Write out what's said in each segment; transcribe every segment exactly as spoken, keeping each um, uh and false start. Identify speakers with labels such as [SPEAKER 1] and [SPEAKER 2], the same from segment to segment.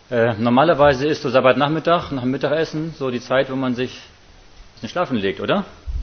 [SPEAKER 1] Äh, normalerweise ist so Sabbatnachmittag, nach dem Mittagessen, so die Zeit, wo man sich ein bisschen schlafen legt, oder?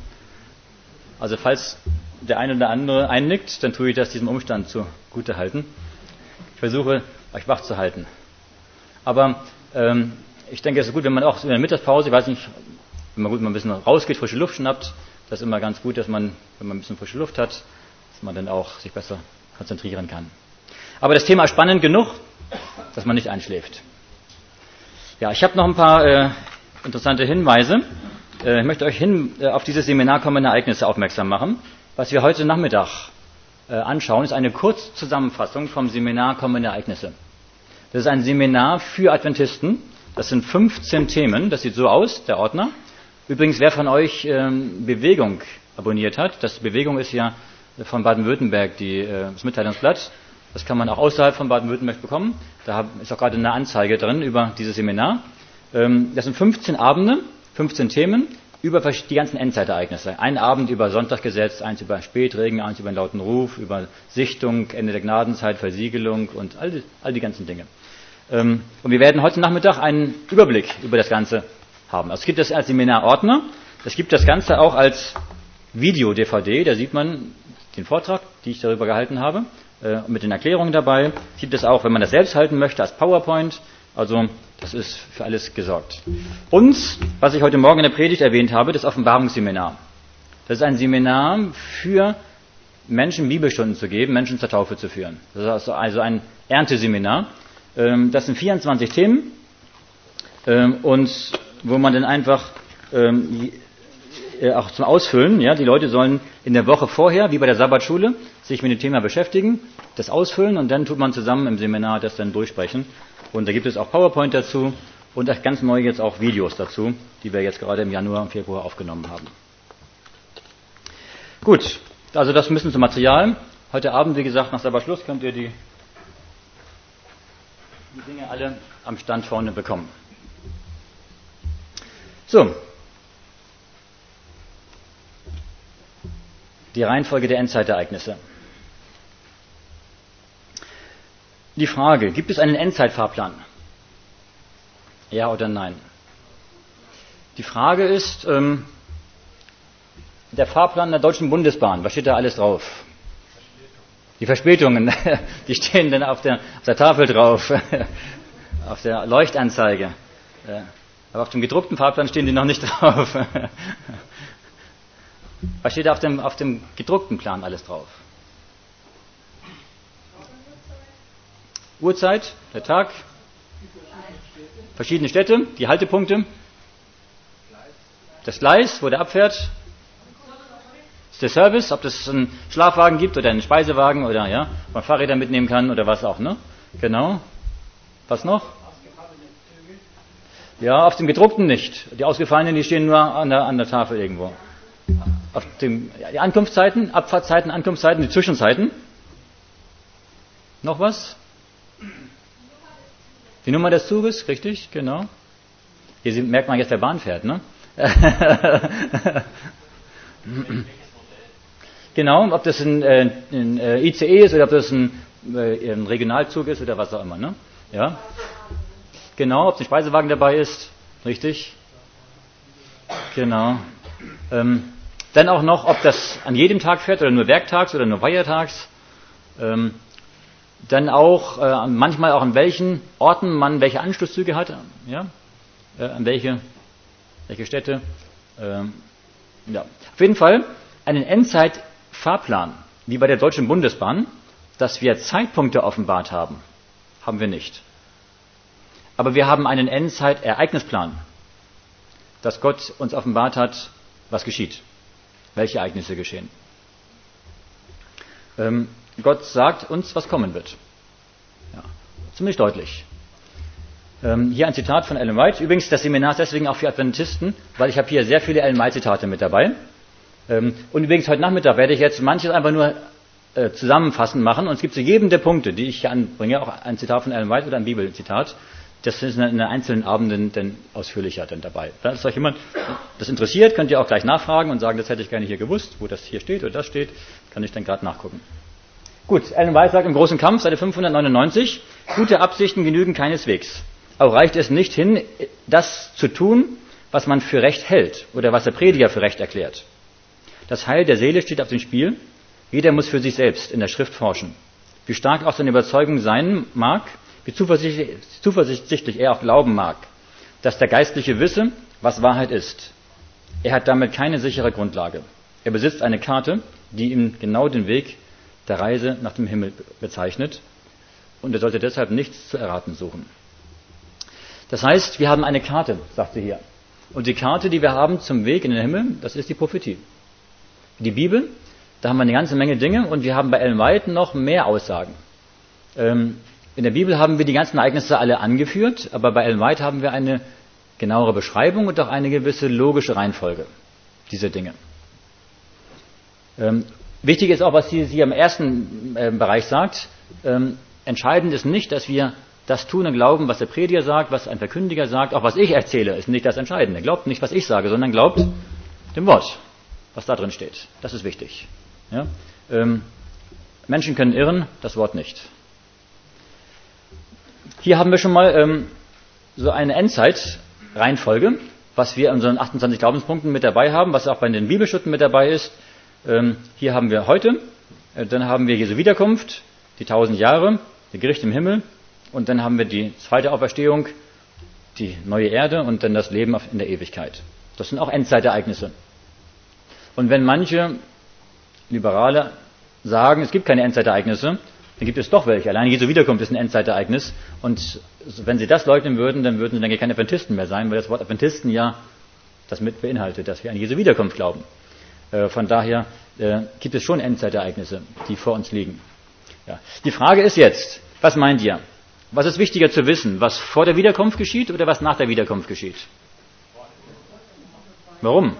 [SPEAKER 1] Also falls der eine oder andere einnickt, dann tue ich das diesem Umstand zugute halten. Ich versuche, euch wach zu halten. Aber ähm, ich denke, es ist gut, wenn man auch in der Mittagspause, ich weiß nicht, wenn man gut mal ein bisschen rausgeht, frische Luft schnappt, das ist immer ganz gut, dass man, wenn man ein bisschen frische Luft hat, dass man dann auch sich besser konzentrieren kann. Aber das Thema ist spannend genug, dass man nicht einschläft. Ja, ich habe noch ein paar äh, interessante Hinweise. Äh, ich möchte euch hin, äh, auf dieses Seminar kommende Ereignisse aufmerksam machen. Was wir heute Nachmittag äh, anschauen, ist eine Kurzzusammenfassung vom Seminar kommende Ereignisse. Das ist ein Seminar für Adventisten. Das sind fünfzehn Themen. Das sieht so aus, der Ordner. Übrigens, wer von euch ähm, Bewegung abonniert hat, das Bewegung ist ja von Baden-Württemberg die, äh, das Mitteilungsblatt. Das kann man auch außerhalb von Baden-Württemberg bekommen. Da ist auch gerade eine Anzeige drin über dieses Seminar. Ähm, das sind fünfzehn Abende, fünfzehn Themen über die ganzen Endzeitereignisse. Ein Abend über Sonntaggesetz, eins über Spätregen, eins über den lauten Ruf, über Sichtung, Ende der Gnadenzeit, Versiegelung und all die, all die ganzen Dinge. Ähm, und wir werden heute Nachmittag einen Überblick über das Ganze haben. Also es gibt das als Seminarordner, es gibt das Ganze auch als Video-D V D, da sieht man den Vortrag, den ich darüber gehalten habe, äh, mit den Erklärungen dabei. Es gibt es auch, wenn man das selbst halten möchte, als PowerPoint. Also das ist für alles gesorgt. Und, was ich heute Morgen in der Predigt erwähnt habe, das Offenbarungsseminar. Das ist ein Seminar für Menschen Bibelstunden zu geben, Menschen zur Taufe zu führen. Das ist also ein Ernteseminar. Ähm, das sind vierundzwanzig Themen ähm, und wo man dann einfach ähm, auch zum Ausfüllen, ja, die Leute sollen in der Woche vorher, wie bei der Sabbatschule, sich mit dem Thema beschäftigen, das ausfüllen und dann tut man zusammen im Seminar das dann durchsprechen. Und da gibt es auch PowerPoint dazu und ganz neu jetzt auch Videos dazu, die wir jetzt gerade im Januar und Februar aufgenommen haben. Gut, also das müssen zum Material. Heute Abend, wie gesagt, nach Sabbatschluss könnt ihr die, die Dinge alle am Stand vorne bekommen. So. Die Reihenfolge der Endzeitereignisse. Die Frage, gibt es einen Endzeitfahrplan? Ja oder nein? Die Frage ist, ähm, der Fahrplan der Deutschen Bundesbahn, was steht da alles drauf? Die Verspätungen, die stehen dann auf der, auf der Tafel drauf, auf der Leuchtanzeige. Aber auf dem gedruckten Fahrplan stehen die noch nicht drauf. Was steht da auf dem, auf dem gedruckten Plan alles drauf? Uhrzeit, der Tag, verschiedene Städte, die Haltepunkte, das Gleis, wo der abfährt, ist der Service, ob es einen Schlafwagen gibt oder einen Speisewagen oder ja, man Fahrräder mitnehmen kann oder was auch, ne? Genau. Was noch? Ja, auf dem gedruckten nicht. Die ausgefallenen, die stehen nur an der, an der Tafel irgendwo. Auf dem, ja, die Ankunftszeiten, Abfahrtzeiten, Ankunftszeiten, die Zwischenzeiten. Noch was? Die Nummer des Zuges, richtig, genau. Hier merkt man jetzt, wer Bahn fährt, ne? Genau, ob das ein, äh, ein äh, I C E ist oder ob das ein, äh, ein Regionalzug ist oder was auch immer, ne? Ja. Genau, ob ein Speisewagen dabei ist, richtig. Genau. Ähm, dann auch noch, ob das an jedem Tag fährt oder nur werktags oder nur feiertags. Ähm, dann auch äh, manchmal auch an welchen Orten man welche Anschlusszüge hat, ja, äh, an welche, welche Städte. Ähm, ja. Auf jeden Fall einen Endzeitfahrplan, wie bei der Deutschen Bundesbahn, dass wir Zeitpunkte offenbart haben, haben wir nicht. Aber wir haben einen Endzeitereignnisplan, dass Gott uns offenbart hat, was geschieht, welche Ereignisse geschehen. Ähm, Gott sagt uns, was kommen wird. Ja, ziemlich deutlich. Ähm, hier ein Zitat von Ellen White. Übrigens, das Seminar ist deswegen auch für Adventisten, weil ich habe hier sehr viele Ellen White-Zitate mit dabei. Ähm, und übrigens, heute Nachmittag werde ich jetzt manches einfach nur äh, zusammenfassend machen. Und es gibt zu jedem der Punkte, die ich hier anbringe, auch ein Zitat von Ellen White oder ein Bibelzitat. Das ist in den einzelnen Abenden dann ausführlicher dann dabei. Falls euch jemand das interessiert, könnt ihr auch gleich nachfragen und sagen, das hätte ich gerne hier gewusst, wo das hier steht oder das steht. Kann ich dann gerade nachgucken. Gut, Ellen White sagt im großen Kampf, Seite fünfhundertneunundneunzig, gute Absichten genügen keineswegs. auch reicht es nicht hin, das zu tun, was man für recht hält oder was der Prediger für recht erklärt. Das Heil der Seele steht auf dem Spiel. Jeder muss für sich selbst in der Schrift forschen. Wie stark auch seine Überzeugung sein mag, wie zuversichtlich, zuversichtlich er auch glauben mag, dass der Geistliche wisse, was Wahrheit ist. Er hat damit keine sichere Grundlage. Er besitzt eine Karte, die ihm genau den Weg der Reise nach dem Himmel bezeichnet, und er sollte deshalb nichts zu erraten suchen. Das heißt, wir haben eine Karte, sagt sie hier. Und die Karte, die wir haben zum Weg in den Himmel, das ist die Prophetie. Die Bibel, da haben wir eine ganze Menge Dinge, und wir haben bei Ellen White noch mehr Aussagen. Ähm, in der Bibel haben wir die ganzen Ereignisse alle angeführt, aber bei Ellen White haben wir eine genauere Beschreibung und auch eine gewisse logische Reihenfolge dieser Dinge. Ähm, wichtig ist auch, was sie hier im ersten äh, Bereich sagt. Ähm, entscheidend ist nicht, dass wir das tun und glauben, was der Prediger sagt, was ein Verkündiger sagt, auch was ich erzähle, ist nicht das Entscheidende. Glaubt nicht, was ich sage, sondern glaubt dem Wort, was da drin steht. Das ist wichtig. Ja? Ähm, Menschen können irren, das Wort nicht. Hier haben wir schon mal ähm, so eine Endzeit-Reihenfolge, was wir in unseren achtundzwanzig Glaubenspunkten mit dabei haben, was auch bei den Bibelstunden mit dabei ist. Ähm, hier haben wir heute, äh, dann haben wir Jesu Wiederkunft, die tausend Jahre, die Gericht im Himmel, und dann haben wir die zweite Auferstehung, die neue Erde und dann das Leben in der Ewigkeit. Das sind auch Endzeitereignisse. Und wenn manche Liberale sagen, es gibt keine Endzeitereignisse, dann gibt es doch welche. Allein Jesu Wiederkunft ist ein Endzeitereignis. Und wenn sie das leugnen würden, dann würden sie dann keine Adventisten mehr sein, weil das Wort Adventisten ja das mit beinhaltet, dass wir an Jesu Wiederkunft glauben. Äh, von daher äh, gibt es schon Endzeitereignisse, die vor uns liegen. Ja. Die Frage ist jetzt, was meint ihr? Was ist wichtiger zu wissen? Was vor der Wiederkunft geschieht oder was nach der Wiederkunft geschieht? Warum?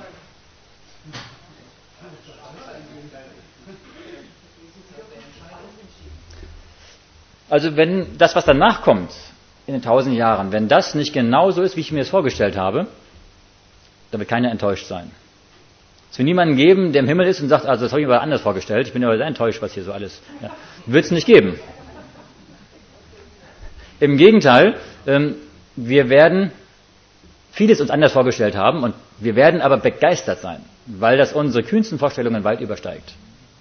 [SPEAKER 1] Also wenn das, was danach kommt, in den tausend Jahren, wenn das nicht genau so ist, wie ich mir das vorgestellt habe, dann wird keiner enttäuscht sein. Es wird niemanden geben, der im Himmel ist und sagt, also das habe ich mir aber anders vorgestellt, ich bin aber sehr enttäuscht, was hier so alles. Ja, wird es nicht geben. Im Gegenteil, ähm, wir werden vieles uns anders vorgestellt haben und wir werden aber begeistert sein, weil das unsere kühnsten Vorstellungen weit übersteigt.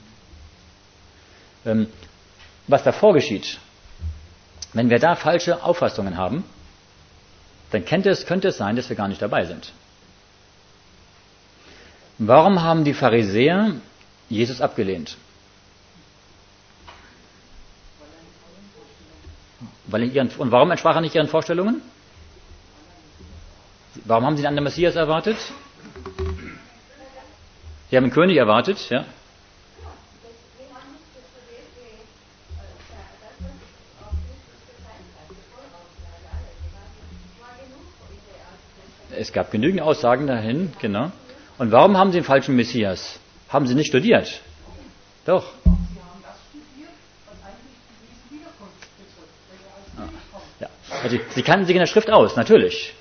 [SPEAKER 1] Ähm, was davor geschieht, wenn wir da falsche Auffassungen haben, dann könnte es, könnte es sein, dass wir gar nicht dabei sind. Warum haben die Pharisäer Jesus abgelehnt? Weil in ihren, und warum entsprach er nicht ihren Vorstellungen? Warum haben sie einen anderen Messias erwartet? Sie haben einen König erwartet, ja? Es gab genügend Aussagen dahin, genau. Und warum haben sie den falschen Messias? Haben sie nicht studiert? Doch. Ja. Also, sie kannten sich in der Schrift aus, natürlich.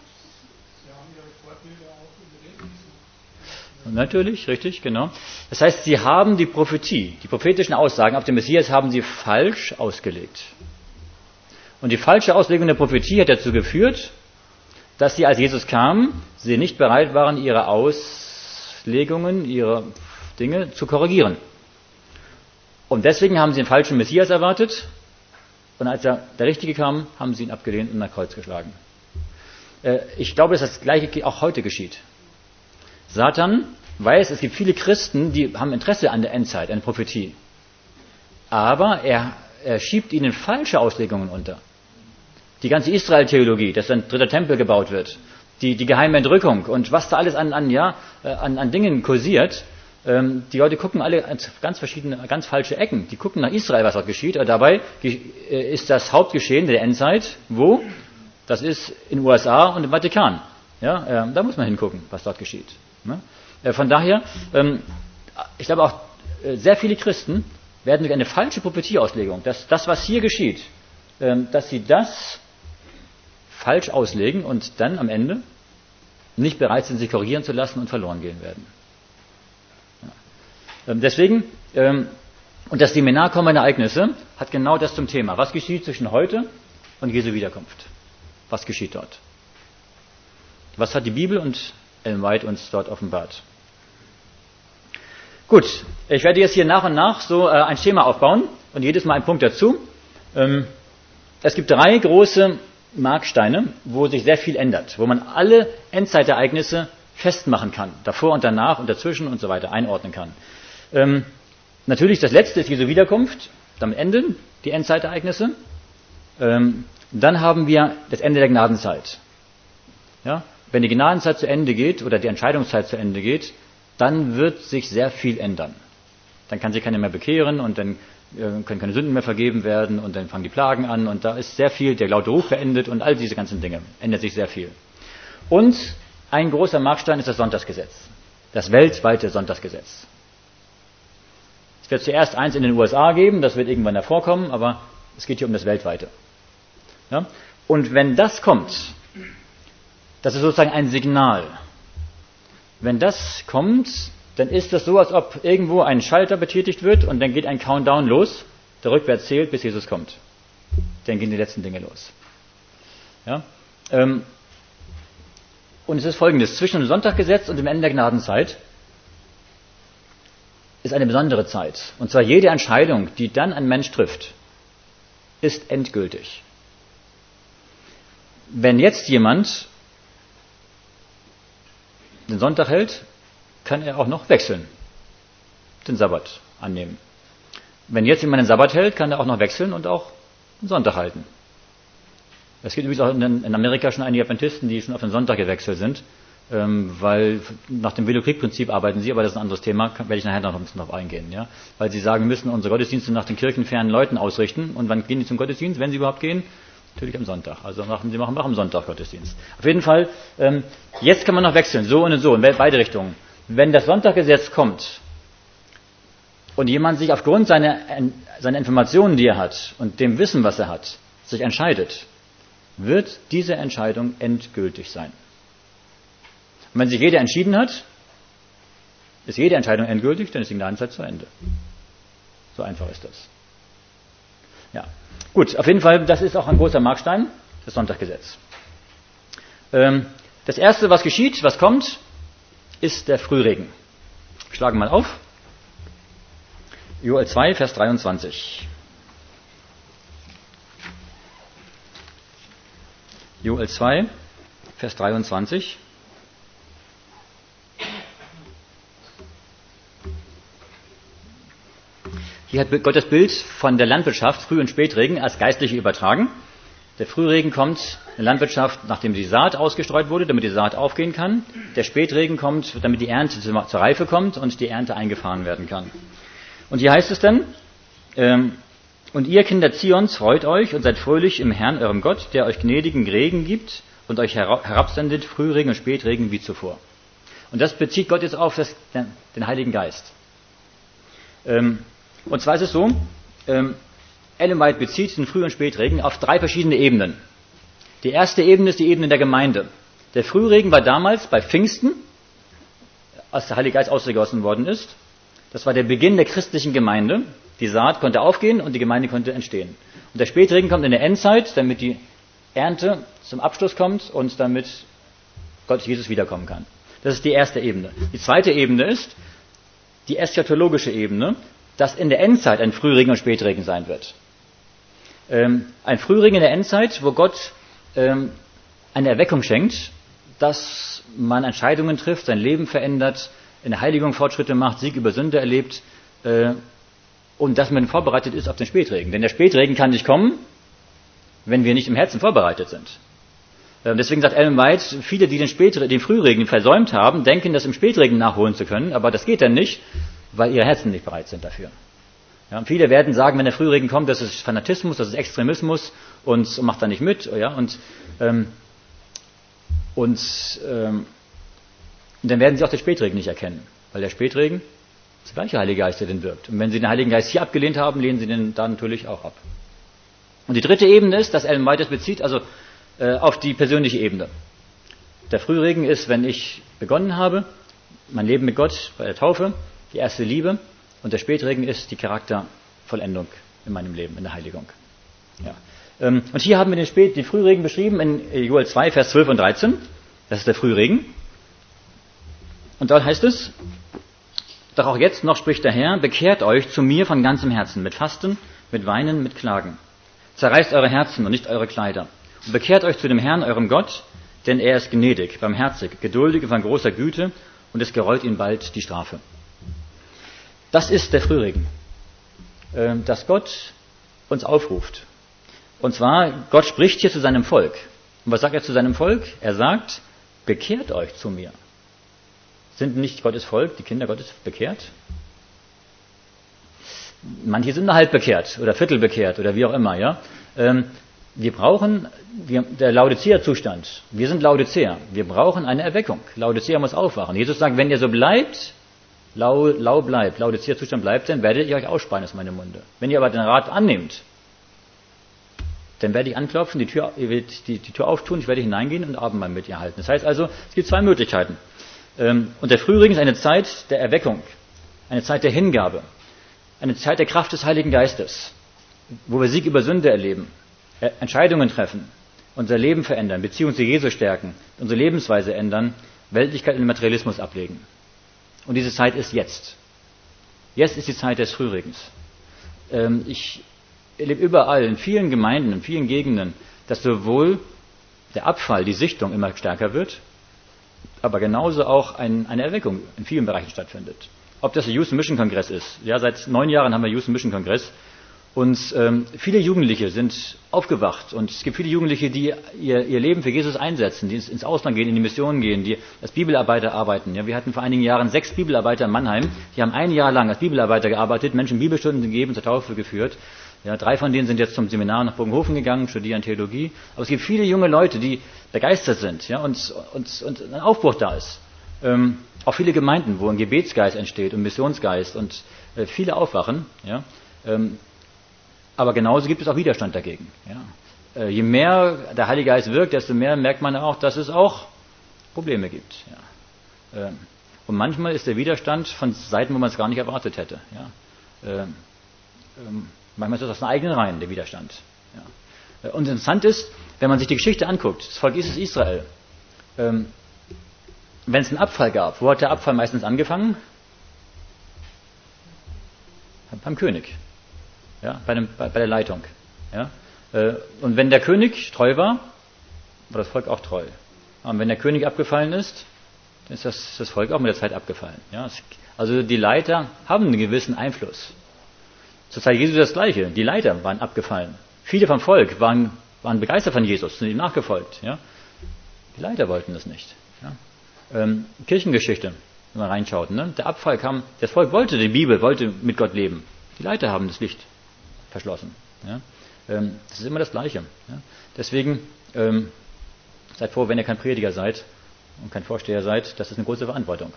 [SPEAKER 1] Natürlich, richtig, genau. Das heißt, sie haben die Prophetie, die prophetischen Aussagen auf den Messias haben sie falsch ausgelegt. Und die falsche Auslegung der Prophetie hat dazu geführt, dass sie, als Jesus kam, sie nicht bereit waren, ihre Auslegungen, ihre Dinge zu korrigieren. Und deswegen haben sie den falschen Messias erwartet. Und als er, der Richtige kam, haben sie ihn abgelehnt und nach Kreuz geschlagen. Äh, ich glaube, dass das Gleiche auch heute geschieht. Satan weiß, es gibt viele Christen, die haben Interesse an der Endzeit, an der Prophetie. Aber er, er schiebt ihnen falsche Auslegungen unter. Die ganze Israel-Theologie, dass ein dritter Tempel gebaut wird, die, die geheime Entrückung und was da alles an, an, ja, an, an Dingen kursiert. Ähm, die Leute gucken alle an ganz verschiedene, ganz falsche Ecken. Die gucken nach Israel, was dort geschieht. Aber dabei ist das Hauptgeschehen der Endzeit, wo? Das ist in den U S A und im Vatikan. Ja, äh, da muss man hingucken, was dort geschieht. Ne? Äh, von daher, ähm, ich glaube auch, äh, sehr viele Christen werden durch eine falsche Prophetieauslegung, dass das, was hier geschieht, äh, dass sie das falsch auslegen und dann am Ende nicht bereit sind, sich korrigieren zu lassen und verloren gehen werden. Ja. Ähm, deswegen, ähm, und das Seminar kommende Ereignisse hat genau das zum Thema. Was geschieht zwischen heute und Jesu Wiederkunft? Was geschieht dort? Was hat die Bibel und Ellen White uns dort offenbart? Gut, ich werde jetzt hier nach und nach so äh, ein Schema aufbauen und jedes Mal einen Punkt dazu. Ähm, es gibt drei große Marksteine, wo sich sehr viel ändert, wo man alle Endzeitereignisse festmachen kann, davor und danach und dazwischen und so weiter einordnen kann. Ähm, natürlich das letzte ist Jesu Wiederkunft, damit enden die Endzeitereignisse. Ähm, dann haben wir das Ende der Gnadenzeit. Ja? Wenn die Gnadenzeit zu Ende geht oder die Entscheidungszeit zu Ende geht, dann wird sich sehr viel ändern. Dann kann sich keiner mehr bekehren und dann äh, können keine Sünden mehr vergeben werden und dann fangen die Plagen an und da ist sehr viel, der laute Ruf beendet und all diese ganzen Dinge, ändert sich sehr viel. Und ein großer Markstein ist das Sonntagsgesetz, das weltweite Sonntagsgesetz. Es wird zuerst eins in den U S A geben, das wird irgendwann davor kommen, aber es geht hier um das weltweite. Ja? Und wenn das kommt, das ist sozusagen ein Signal. Wenn das kommt, dann ist das so, als ob irgendwo ein Schalter betätigt wird und dann geht ein Countdown los, der rückwärts zählt, bis Jesus kommt. Dann gehen die letzten Dinge los. Ja? Ähm, und es ist Folgendes, zwischen dem Sonntaggesetz und dem Ende der Gnadenzeit ist eine besondere Zeit. Und zwar jede Entscheidung, die dann ein Mensch trifft, ist endgültig. Wenn jetzt jemand den Sonntag hält, kann er auch noch wechseln, den Sabbat annehmen. Wenn jetzt jemand den Sabbat hält, kann er auch noch wechseln und auch den Sonntag halten. Es gibt übrigens auch in Amerika schon einige Adventisten, die schon auf den Sonntag gewechselt sind, weil nach dem Willow-Creek-Prinzip arbeiten sie, aber das ist ein anderes Thema, werde ich nachher noch ein bisschen drauf eingehen. Ja? Weil sie sagen, wir müssen unsere Gottesdienste nach den kirchenfernen Leuten ausrichten. Und wann gehen die zum Gottesdienst, wenn sie überhaupt gehen? Natürlich am Sonntag. Also machen sie machen auch am Sonntag Gottesdienst. Auf jeden Fall, ähm, jetzt kann man noch wechseln, so und so, in beide Richtungen. Wenn das Sonntaggesetz kommt und jemand sich aufgrund seiner, seiner Informationen, die er hat und dem Wissen, was er hat, sich entscheidet, wird diese Entscheidung endgültig sein. Und wenn sich jeder entschieden hat, ist jede Entscheidung endgültig, dann ist die Gnadenzeit zu Ende. So einfach ist das. Ja, gut, auf jeden Fall, das ist auch ein großer Markstein, das Sonntaggesetz. Ähm, das erste, was geschieht, was kommt, ist der Frühregen. Wir schlagen mal auf. Joel zwei, Vers dreiundzwanzig. Joel zwei, Vers dreiundzwanzig. Hier hat Gott das Bild von der Landwirtschaft, Früh- und Spätregen, als geistliche übertragen. Der Frühregen kommt in der Landwirtschaft, nachdem die Saat ausgestreut wurde, damit die Saat aufgehen kann. Der Spätregen kommt, damit die Ernte zur Reife kommt und die Ernte eingefahren werden kann. Und hier heißt es dann, ähm, und ihr Kinder Zions, freut euch und seid fröhlich im Herrn, eurem Gott, der euch gnädigen Regen gibt und euch herabsendet, Frühregen und Spätregen wie zuvor. Und das bezieht Gott jetzt auf das, den Heiligen Geist. Ähm, und zwar ist es so, ähm, Ellen White bezieht den Früh- und Spätregen auf drei verschiedene Ebenen. Die erste Ebene ist die Ebene der Gemeinde. Der Frühregen war damals bei Pfingsten, als der Heilige Geist ausgegossen worden ist. Das war der Beginn der christlichen Gemeinde. Die Saat konnte aufgehen und die Gemeinde konnte entstehen. Und der Spätregen kommt in der Endzeit, damit die Ernte zum Abschluss kommt und damit Gott Jesus wiederkommen kann. Das ist die erste Ebene. Die zweite Ebene ist die eschatologische Ebene, dass in der Endzeit ein Frühregen und Spätregen sein wird. Ähm, ein Frühregen in der Endzeit, wo Gott ähm, eine Erweckung schenkt, dass man Entscheidungen trifft, sein Leben verändert, in der Heiligung Fortschritte macht, Sieg über Sünde erlebt äh, und dass man vorbereitet ist auf den Spätregen. Denn der Spätregen kann nicht kommen, wenn wir nicht im Herzen vorbereitet sind. Äh, deswegen sagt Ellen White, viele, die den, Spätregen, den Frühregen versäumt haben, denken, das im Spätregen nachholen zu können, aber das geht dann nicht, weil ihre Herzen nicht bereit sind dafür. Ja, und viele werden sagen, wenn der Frühregen kommt, das ist Fanatismus, das ist Extremismus und, und macht da nicht mit. Ja, und ähm, und ähm, dann werden sie auch den Spätregen nicht erkennen, weil der Spätregen ist der gleiche Heilige Geist, der den wirkt. Und wenn sie den Heiligen Geist hier abgelehnt haben, lehnen sie den da natürlich auch ab. Und die dritte Ebene ist, dass Ellen White das bezieht, also äh, auf die persönliche Ebene. Der Frühregen ist, wenn ich begonnen habe, mein Leben mit Gott bei der Taufe, die erste Liebe. Und der Spätregen ist die Charaktervollendung in meinem Leben, in der Heiligung. Ja. Und hier haben wir den, Spät-, den Frühregen beschrieben in Joel zwei, Vers zwölf und dreizehn. Das ist der Frühregen. Und dort heißt es, doch auch jetzt noch spricht der Herr, bekehrt euch zu mir von ganzem Herzen, mit Fasten, mit Weinen, mit Klagen. Zerreißt eure Herzen und nicht eure Kleider. Und bekehrt euch zu dem Herrn, eurem Gott, denn er ist gnädig, barmherzig, geduldig und von großer Güte, und es gerollt ihn bald die Strafe. Das ist der Frühregen, dass Gott uns aufruft. Und zwar, Gott spricht hier zu seinem Volk. Und was sagt er zu seinem Volk? Er sagt, bekehrt euch zu mir. Sind nicht Gottes Volk, die Kinder Gottes, bekehrt? Manche sind nur halb bekehrt oder viertel bekehrt oder wie auch immer. Ja? Wir brauchen, wir, der Laodicea-Zustand, wir sind Laodicea, wir brauchen eine Erweckung. Laodicea muss aufwachen. Jesus sagt, wenn ihr so bleibt, lau, lau bleibt, Laodicea-Zustand bleibt, dann werdet ihr euch ausspeien aus meinem Munde. Wenn ihr aber den Rat annehmt, dann werde ich anklopfen, die Tür, ihr werdet die, die Tür auftun, ich werde hineingehen und Abendmahl mit ihr halten. Das heißt also, es gibt zwei Möglichkeiten. Und der Frühregen ist eine Zeit der Erweckung, eine Zeit der Hingabe, eine Zeit der Kraft des Heiligen Geistes, wo wir Sieg über Sünde erleben, Entscheidungen treffen, unser Leben verändern, Beziehung zu Jesus stärken, unsere Lebensweise ändern, Weltlichkeit und Materialismus ablegen. Und diese Zeit ist jetzt. Jetzt ist die Zeit des Frühregens. Ich erlebe überall, in vielen Gemeinden, in vielen Gegenden, dass sowohl der Abfall, die Sichtung immer stärker wird, aber genauso auch ein, eine Erweckung in vielen Bereichen stattfindet. Ob das der Youth Mission Kongress ist. Ja, seit neun Jahren haben wir Youth Mission Kongress. Und ähm, viele Jugendliche sind aufgewacht. Und es gibt viele Jugendliche, die ihr, ihr Leben für Jesus einsetzen, die ins, ins Ausland gehen, in die Mission gehen, die als Bibelarbeiter arbeiten. Ja, wir hatten vor einigen Jahren sechs Bibelarbeiter in Mannheim. Die haben ein Jahr lang als Bibelarbeiter gearbeitet, Menschen Bibelstunden gegeben, zur Taufe geführt. Ja, drei von denen sind jetzt zum Seminar nach Bogenhofen gegangen, studieren Theologie. Aber es gibt viele junge Leute, die begeistert sind, ja, und, und, und ein Aufbruch da ist. Ähm, auch viele Gemeinden, wo ein Gebetsgeist entsteht und Missionsgeist und äh, viele aufwachen. Ja. Ähm, aber genauso gibt es auch Widerstand dagegen. Ja. Äh, je mehr der Heilige Geist wirkt, desto mehr merkt man auch, dass es auch Probleme gibt. Ja. Ähm, und manchmal ist der Widerstand von Seiten, wo man es gar nicht erwartet hätte. Ja. Ähm, ähm, Manchmal ist das aus den eigenen Reihen, der Widerstand. Ja. Und interessant ist, wenn man sich die Geschichte anguckt, das Volk ist Israel. Ähm, wenn es einen Abfall gab, wo hat der Abfall meistens angefangen? Beim König. Ja, bei, dem, bei, bei der Leitung. Ja. Äh, und wenn der König treu war, war das Volk auch treu. Und wenn der König abgefallen ist, dann ist das, das Volk auch mit der Zeit abgefallen. Ja. Es, also die Leiter haben einen gewissen Einfluss. Zur Zeit Jesu das Gleiche. Die Leiter waren abgefallen. Viele vom Volk waren, waren begeistert von Jesus, sind ihm nachgefolgt. Ja? Die Leiter wollten das nicht. Ja? Ähm, Kirchengeschichte, wenn man reinschaut. Ne? Der Abfall kam, das Volk wollte die Bibel, wollte mit Gott leben. Die Leiter haben das Licht verschlossen. Ja? Ähm, das ist immer das Gleiche. Ja? Deswegen ähm, seid froh, wenn ihr kein Prediger seid und kein Vorsteher seid. Das ist eine große Verantwortung.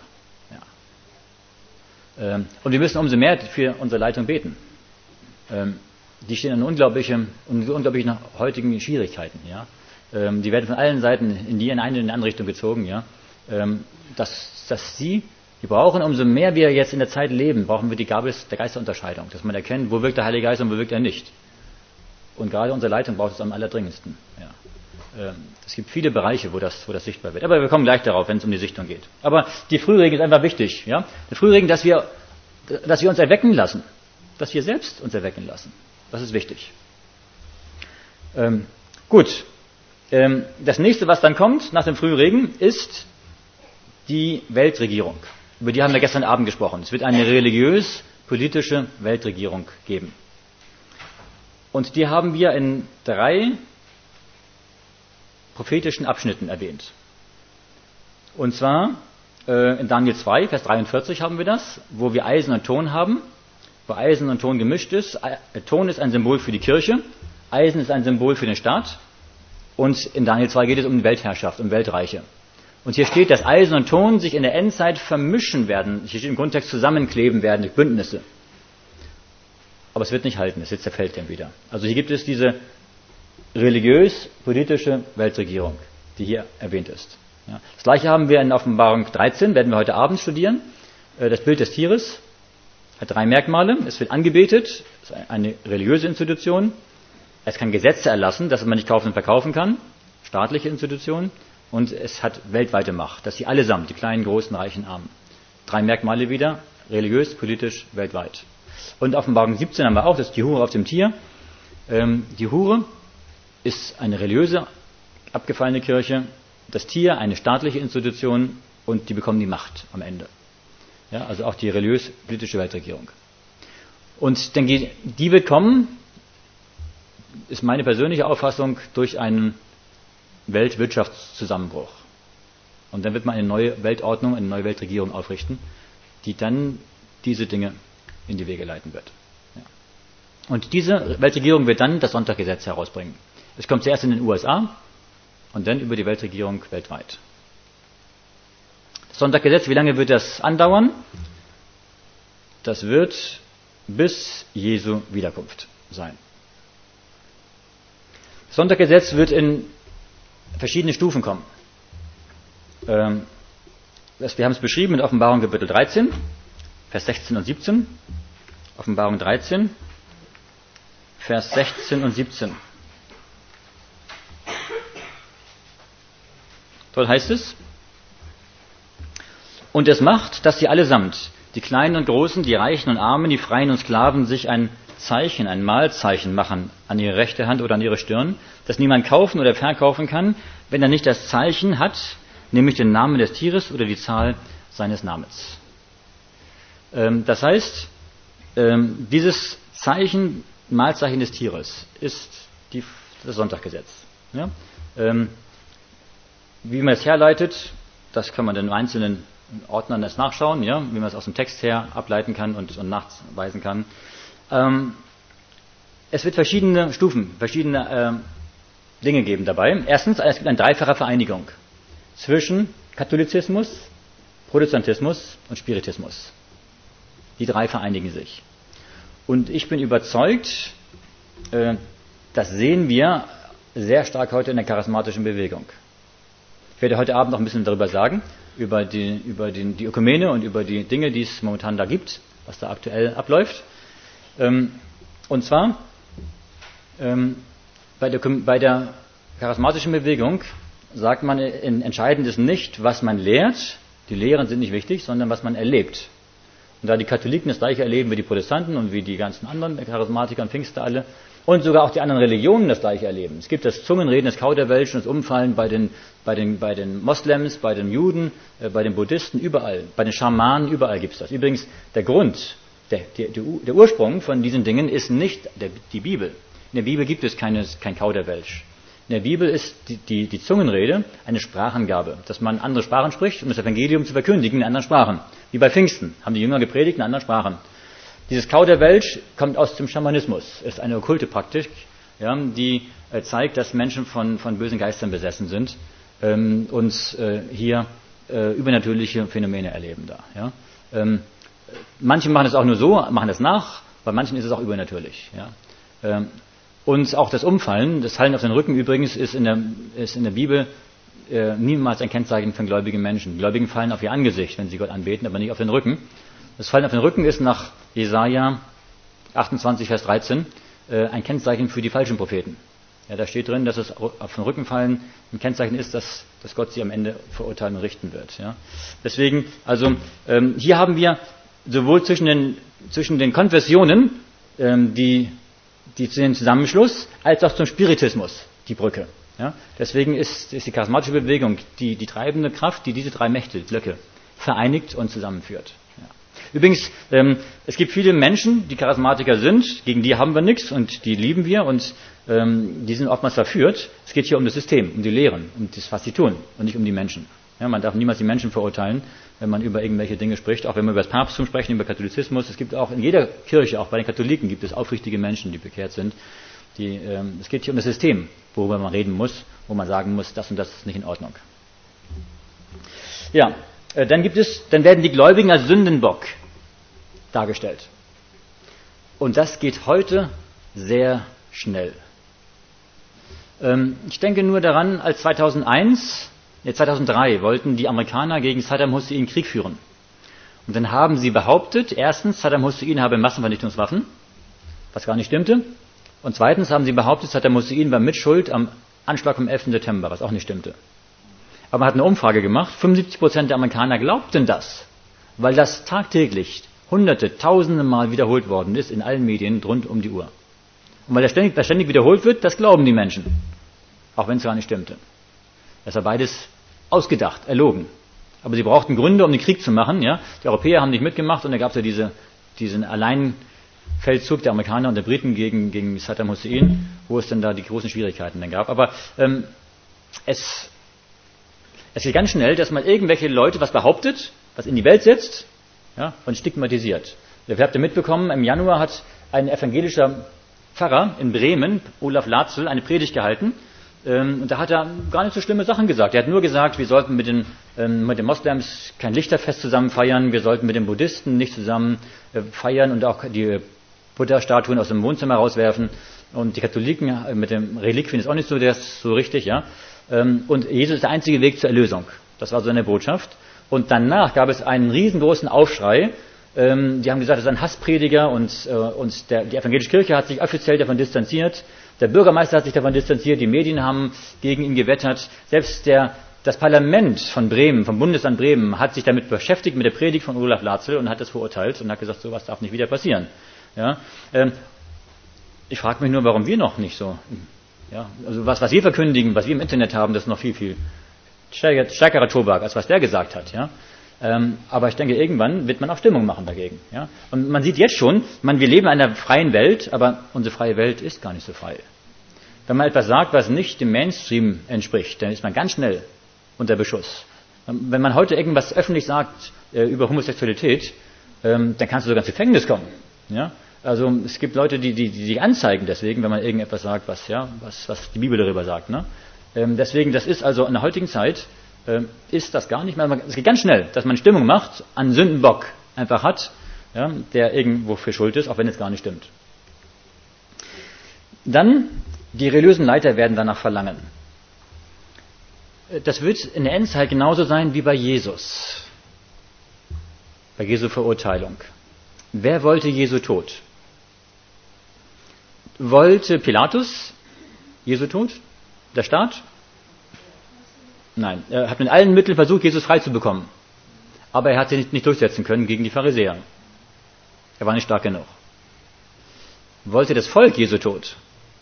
[SPEAKER 1] Ja? Ähm, und wir müssen umso mehr für unsere Leitung beten. Die stehen in unglaublichen, unglaublichen heutigen Schwierigkeiten. Ja? Die werden von allen Seiten in die in eine in die andere Richtung gezogen. Ja? Dass, dass sie, die brauchen, umso mehr wir jetzt in der Zeit leben, brauchen wir die Gabe der Geisterunterscheidung, dass man erkennt, wo wirkt der Heilige Geist und wo wirkt er nicht. Und gerade unsere Leitung braucht es am allerdringendsten. Ja? Es gibt viele Bereiche, wo das, wo das sichtbar wird. Aber wir kommen gleich darauf, wenn es um die Sichtung geht. Aber die Frühregen ist einfach wichtig. Ja? Der Frühregen, dass wir, dass wir uns erwecken lassen. Dass wir selbst uns erwecken lassen. Das ist wichtig. Ähm, gut. Ähm, das nächste, was dann kommt nach dem Frühregen, ist die Weltregierung. Über die haben wir gestern Abend gesprochen. Es wird eine religiös-politische Weltregierung geben. Und die haben wir in drei prophetischen Abschnitten erwähnt. Und zwar äh, in Daniel zwei, Vers dreiundvierzig haben wir das, wo wir Eisen und Ton haben. Wo Eisen und Ton gemischt ist. Ton ist ein Symbol für die Kirche, Eisen ist ein Symbol für den Staat und in Daniel zwei geht es um Weltherrschaft, um Weltreiche. Und hier steht, dass Eisen und Ton sich in der Endzeit vermischen werden, hier steht im Grundtext zusammenkleben werden durch Bündnisse. Aber es wird nicht halten, es wird zerfällt dann wieder. Also hier gibt es diese religiös-politische Weltregierung, die hier erwähnt ist. Ja. Das gleiche haben wir in Offenbarung dreizehn, werden wir heute Abend studieren, das Bild des Tieres. Hat drei Merkmale. Es wird angebetet, es ist eine religiöse Institution. es kann Gesetze erlassen, dass man nicht kaufen und verkaufen kann, staatliche Institutionen, und es hat weltweite Macht, dass sie allesamt, die kleinen, großen, reichen, armen. Drei Merkmale wieder, religiös, politisch, weltweit. Und Offenbarung siebzehn haben wir auch, das ist die Hure auf dem Tier. Ähm, die Hure ist eine religiöse, abgefallene Kirche, das Tier eine staatliche Institution, und die bekommen die Macht am Ende. Ja, also auch die religiös-politische Weltregierung. Und denke ich, die wird kommen, ist meine persönliche Auffassung, durch einen Weltwirtschaftszusammenbruch. Und dann wird man eine neue Weltordnung, eine neue Weltregierung aufrichten, die dann diese Dinge in die Wege leiten wird. Ja. Und diese Weltregierung wird dann das Sonntaggesetz herausbringen. Es kommt zuerst in den U S A und dann über die Weltregierung weltweit. Das Sonntaggesetz, wie lange wird das andauern? Das wird bis Jesu Wiederkunft sein. Das Sonntaggesetz wird in verschiedene Stufen kommen. Ähm, wir haben es beschrieben in Offenbarung Kapitel dreizehn, Vers sechzehn und siebzehn. Offenbarung dreizehn, Vers sechzehn und siebzehn. Dort heißt es: Und es macht, dass sie allesamt, die Kleinen und Großen, die Reichen und Armen, die Freien und Sklaven, sich ein Zeichen, ein Mahlzeichen machen an ihre rechte Hand oder an ihre Stirn, das niemand kaufen oder verkaufen kann, wenn er nicht das Zeichen hat, nämlich den Namen des Tieres oder die Zahl seines Namens. Ähm, das heißt, ähm, dieses Zeichen, Mahlzeichen des Tieres, ist die, das Sonntaggesetz. Ja? Ähm, wie man es herleitet, das kann man in einzelnen Ordnern das nachschauen, ja? Wie man es aus dem Text her ableiten kann und, und nachweisen kann. Ähm, es wird verschiedene Stufen, verschiedene äh, Dinge geben dabei. Erstens, es gibt eine dreifache Vereinigung zwischen Katholizismus, Protestantismus und Spiritismus. Die drei vereinigen sich. Und ich bin überzeugt, äh, das sehen wir sehr stark heute in der charismatischen Bewegung. Ich werde heute Abend noch ein bisschen darüber sagen, über die, über die, die Ökumene und über die Dinge, die es momentan da gibt, was da aktuell abläuft. Ähm, und zwar ähm, bei, der, bei der charismatischen Bewegung sagt man, entscheidend ist nicht, was man lehrt, die Lehren sind nicht wichtig, sondern was man erlebt. Und da die Katholiken das gleiche erleben wie die Protestanten und wie die ganzen anderen Charismatiker und Pfingster alle und sogar auch die anderen Religionen das gleiche erleben. Es gibt das Zungenreden, das Kauderwelschen, das Umfallen bei den, bei den, bei den Moslems, bei den Juden, äh, bei den Buddhisten, überall. Bei den Schamanen, überall gibt es das. Übrigens, der Grund, der, der, der Ursprung von diesen Dingen ist nicht der, die Bibel. In der Bibel gibt es keine, kein Kauderwelsch. In der Bibel ist die, die, die Zungenrede eine Sprachengabe, dass man andere Sprachen spricht, um das Evangelium zu verkündigen in anderen Sprachen. Wie bei Pfingsten haben die Jünger gepredigt in anderen Sprachen. Dieses Kauderwelsch kommt aus dem Schamanismus, ist eine okkulte Praktik, ja, die äh, zeigt, dass Menschen von, von bösen Geistern besessen sind ähm, und äh, hier äh, übernatürliche Phänomene erleben da. Ja. Ähm, manche machen es auch nur so, machen es nach, bei manchen ist es auch übernatürlich. Ja. Ähm, und auch das Umfallen, das Fallen auf den Rücken übrigens, ist in der, ist in der Bibel äh, niemals ein Kennzeichen von gläubigen Menschen. Die Gläubigen fallen auf ihr Angesicht, wenn sie Gott anbeten, aber nicht auf den Rücken. Das Fallen auf den Rücken ist nach Jesaja achtundzwanzig, Vers dreizehn äh, ein Kennzeichen für die falschen Propheten. Ja, da steht drin, dass es auf den Rücken fallen ein Kennzeichen ist, dass, dass Gott sie am Ende verurteilen und richten wird. Ja. Deswegen, also ähm, hier haben wir sowohl zwischen den, zwischen den Konfessionen ähm, die, die den Zusammenschluss, als auch zum Spiritismus die Brücke. Ja. Deswegen ist, ist die charismatische Bewegung die, die treibende Kraft, die diese drei Mächte, Blöcke, vereinigt und zusammenführt. Übrigens, ähm, es gibt viele Menschen, die Charismatiker sind, gegen die haben wir nichts und die lieben wir und ähm, die sind oftmals verführt. Es geht hier um das System, um die Lehren, um das, was sie tun und nicht um die Menschen. Ja, man darf niemals die Menschen verurteilen, wenn man über irgendwelche Dinge spricht, auch wenn wir über das Papsttum sprechen, über Katholizismus. Es gibt auch in jeder Kirche, auch bei den Katholiken, gibt es aufrichtige Menschen, die bekehrt sind. Die, ähm, es geht hier um das System, worüber man reden muss, wo man sagen muss, das und das ist nicht in Ordnung. Ja, äh, dann gibt es, dann werden die Gläubigen als Sündenbock dargestellt. Und das geht heute sehr schnell. Ähm, ich denke nur daran, als zweitausendeins, nee, zweitausenddrei wollten die Amerikaner gegen Saddam Hussein Krieg führen. Und dann haben sie behauptet, erstens, Saddam Hussein habe Massenvernichtungswaffen, was gar nicht stimmte. Und zweitens haben sie behauptet, Saddam Hussein war Mitschuld am Anschlag vom elften September, was auch nicht stimmte. Aber man hat eine Umfrage gemacht, fünfundsiebzig Prozent der Amerikaner glaubten das, weil das tagtäglich hunderte, tausende Mal wiederholt worden ist in allen Medien rund um die Uhr. Und weil das ständig, das ständig wiederholt wird, das glauben die Menschen, auch wenn es gar nicht stimmte. Das war beides ausgedacht, erlogen. Aber sie brauchten Gründe, um den Krieg zu machen. Ja? Die Europäer haben nicht mitgemacht und da gab es ja diese, diesen Alleinfeldzug der Amerikaner und der Briten gegen, gegen Saddam Hussein, wo es dann da die großen Schwierigkeiten dann gab. Aber ähm, es, es geht ganz schnell, dass man irgendwelche Leute was behauptet, was in die Welt setzt, ja, und stigmatisiert. Ihr habt ja mitbekommen, im Januar hat ein evangelischer Pfarrer in Bremen, Olaf Latzel, eine Predigt gehalten. Ähm, und da hat er gar nicht so schlimme Sachen gesagt. Er hat nur gesagt, wir sollten mit den, ähm, mit den Moslems kein Lichterfest zusammen feiern, wir sollten mit den Buddhisten nicht zusammen äh, feiern und auch die Buddha-Statuen aus dem Wohnzimmer rauswerfen. Und die Katholiken äh, mit dem Reliquien ist auch nicht so, der ist so richtig, ja. Ähm, und Jesus ist der einzige Weg zur Erlösung. Das war so seine Botschaft. Und danach gab es einen riesengroßen Aufschrei. Ähm, die haben gesagt, das ist ein Hassprediger und, äh, und der, die evangelische Kirche hat sich offiziell davon distanziert. Der Bürgermeister hat sich davon distanziert, die Medien haben gegen ihn gewettert. Selbst der, das Parlament von Bremen, vom Bundesland Bremen, hat sich damit beschäftigt, mit der Predigt von Olaf Latzel und hat das verurteilt und hat gesagt, sowas darf nicht wieder passieren. Ja, ähm, ich frage mich nur, warum wir noch nicht so, ja, also was, was wir verkündigen, was wir im Internet haben, das ist noch viel, viel stärker, stärkerer Tobak, als was der gesagt hat. Ja. Ähm, aber ich denke, irgendwann wird man auch Stimmung machen dagegen. Ja? Und man sieht jetzt schon, man, wir leben in einer freien Welt, aber unsere freie Welt ist gar nicht so frei. Wenn man etwas sagt, was nicht dem Mainstream entspricht, dann ist man ganz schnell unter Beschuss. Wenn man heute irgendwas öffentlich sagt äh, über Homosexualität, ähm, dann kannst du sogar ins Gefängnis kommen. Ja? Also es gibt Leute, die, die, die sich anzeigen deswegen, wenn man irgendetwas sagt, was, ja, was, was die Bibel darüber sagt. Ne? Ähm, deswegen, das ist also in der heutigen Zeit, ist das gar nicht mehr. Es geht ganz schnell, dass man Stimmung macht, einen Sündenbock einfach hat, ja, der irgendwo für schuld ist, auch wenn es gar nicht stimmt. Dann, die religiösen Leiter werden danach verlangen. Das wird in der Endzeit genauso sein wie bei Jesus. Bei Jesu Verurteilung. Wer wollte Jesu Tod? Wollte Pilatus Jesu Tod? Der Staat? Nein, er hat mit allen Mitteln versucht, Jesus frei zu bekommen. Aber er hat sich nicht, nicht durchsetzen können gegen die Pharisäer. Er war nicht stark genug. Wollte das Volk Jesu Tod?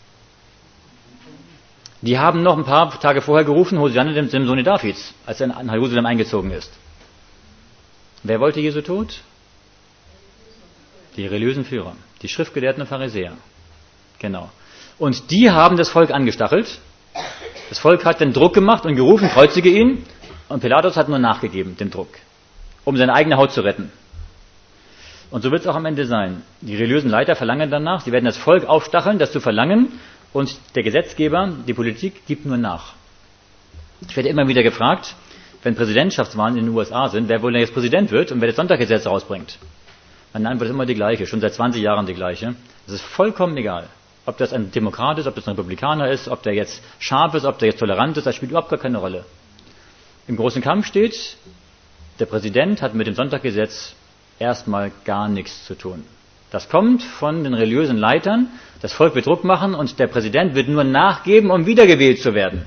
[SPEAKER 1] Die haben noch ein paar Tage vorher gerufen, Hosianna dem Sohne Davids, als er nach Jerusalem eingezogen ist. Wer wollte Jesu Tod? Die religiösen Führer, die Schriftgelehrten und Pharisäer. Genau. Und die haben das Volk angestachelt. Das Volk hat den Druck gemacht und gerufen, kreuzige ihn. Und Pilatus hat nur nachgegeben, dem Druck, um seine eigene Haut zu retten. Und so wird es auch am Ende sein. Die religiösen Leiter verlangen danach, sie werden das Volk aufstacheln, das zu verlangen. Und der Gesetzgeber, die Politik, gibt nur nach. Ich werde immer wieder gefragt, wenn Präsidentschaftswahlen in den U S A sind, wer wohl jetzt Präsident wird und wer das Sonntaggesetz rausbringt. Meine Antwort ist immer die gleiche, schon seit zwanzig Jahren die gleiche. Es ist vollkommen egal. Ob das ein Demokrat ist, ob das ein Republikaner ist, ob der jetzt scharf ist, ob der jetzt tolerant ist, das spielt überhaupt gar keine Rolle. Im großen Kampf steht, der Präsident hat mit dem Sonntaggesetz erstmal gar nichts zu tun. Das kommt von den religiösen Leitern, das Volk wird Druck machen und der Präsident wird nur nachgeben, um wiedergewählt zu werden.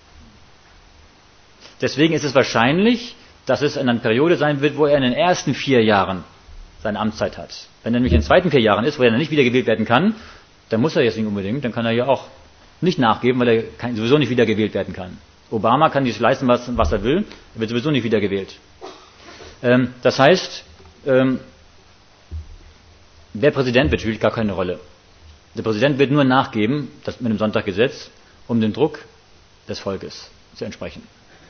[SPEAKER 1] Deswegen ist es wahrscheinlich, dass es in einer Periode sein wird, wo er in den ersten vier Jahren seine Amtszeit hat. Wenn er nämlich in den zweiten vier Jahren ist, wo er dann nicht wiedergewählt werden kann, dann muss er jetzt nicht unbedingt, dann kann er ja auch nicht nachgeben, weil er sowieso nicht wiedergewählt werden kann. Obama kann sich leisten, was, was er will, er wird sowieso nicht wiedergewählt. Ähm, das heißt, ähm, wer Präsident wird, spielt gar keine Rolle. Der Präsident wird nur nachgeben, das mit dem Sonntaggesetz, um dem Druck des Volkes zu entsprechen.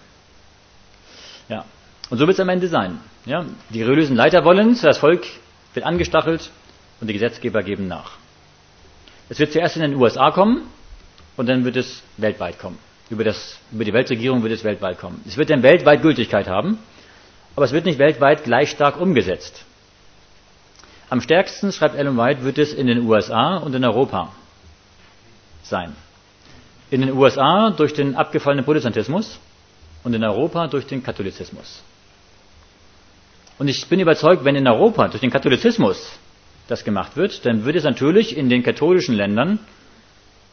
[SPEAKER 1] Ja. Und so wird es am Ende sein. Ja? Die religiösen Leiter wollen es, das Volk wird angestachelt und die Gesetzgeber geben nach. Es wird zuerst in den U S A kommen und dann wird es weltweit kommen. Über, das, über die Weltregierung wird es weltweit kommen. Es wird dann weltweit Gültigkeit haben, aber es wird nicht weltweit gleich stark umgesetzt. Am stärksten, schreibt Ellen White, wird es in den U S A und in Europa sein. In den U S A durch den abgefallenen Protestantismus und in Europa durch den Katholizismus. Und ich bin überzeugt, wenn in Europa durch den Katholizismus das gemacht wird, dann wird es natürlich in den katholischen Ländern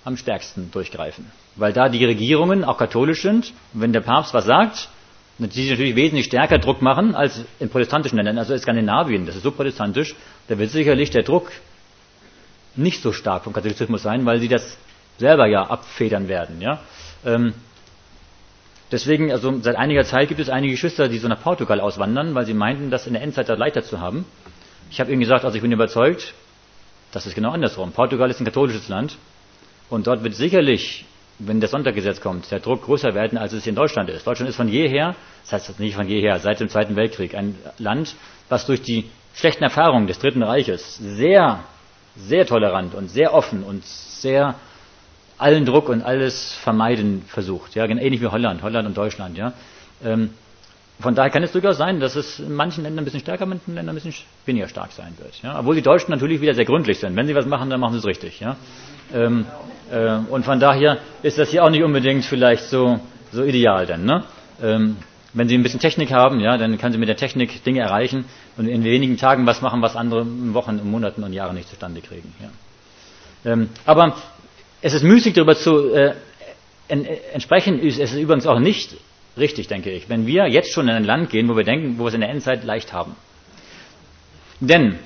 [SPEAKER 1] am stärksten durchgreifen. Weil da die Regierungen auch katholisch sind. Und wenn der Papst was sagt, die natürlich wesentlich stärker Druck machen als in protestantischen Ländern, also in Skandinavien, das ist so protestantisch, da wird sicherlich der Druck nicht so stark vom Katholizismus sein, weil sie das selber ja abfedern werden. Ja? Ähm, deswegen, also seit einiger Zeit gibt es einige Geschwister, die so nach Portugal auswandern, weil sie meinten, das in der Endzeit da leichter zu haben. Ich habe ihnen gesagt, also ich bin überzeugt, das ist genau andersrum. Portugal ist ein katholisches Land und dort wird sicherlich, wenn das Sonntaggesetz kommt, der Druck größer werden, als es hier in Deutschland ist. Deutschland ist von jeher, das heißt nicht von jeher, seit dem Zweiten Weltkrieg, ein Land, was durch die schlechten Erfahrungen des Dritten Reiches sehr, sehr tolerant und sehr offen und sehr allen Druck und alles vermeiden versucht. Ja, ähnlich wie Holland, Holland und Deutschland. Ja. Ähm, von daher kann es durchaus sein, dass es in manchen Ländern ein bisschen stärker, in manchen Ländern ein bisschen weniger stark sein wird. Ja. Obwohl die Deutschen natürlich wieder sehr gründlich sind. Wenn sie was machen, dann machen sie es richtig. Ja. Ähm, äh, und von daher ist das hier auch nicht unbedingt vielleicht so, so ideal dann. Ne? Ähm, wenn Sie ein bisschen Technik haben, ja, dann können Sie mit der Technik Dinge erreichen und in wenigen Tagen was machen, was andere in Wochen, in Monaten und Jahren nicht zustande kriegen. Ja. Ähm, aber es ist müßig, darüber zu äh, en, entsprechen. Es ist übrigens auch nicht richtig, denke ich, wenn wir jetzt schon in ein Land gehen, wo wir denken, wo wir es in der Endzeit leicht haben. Denn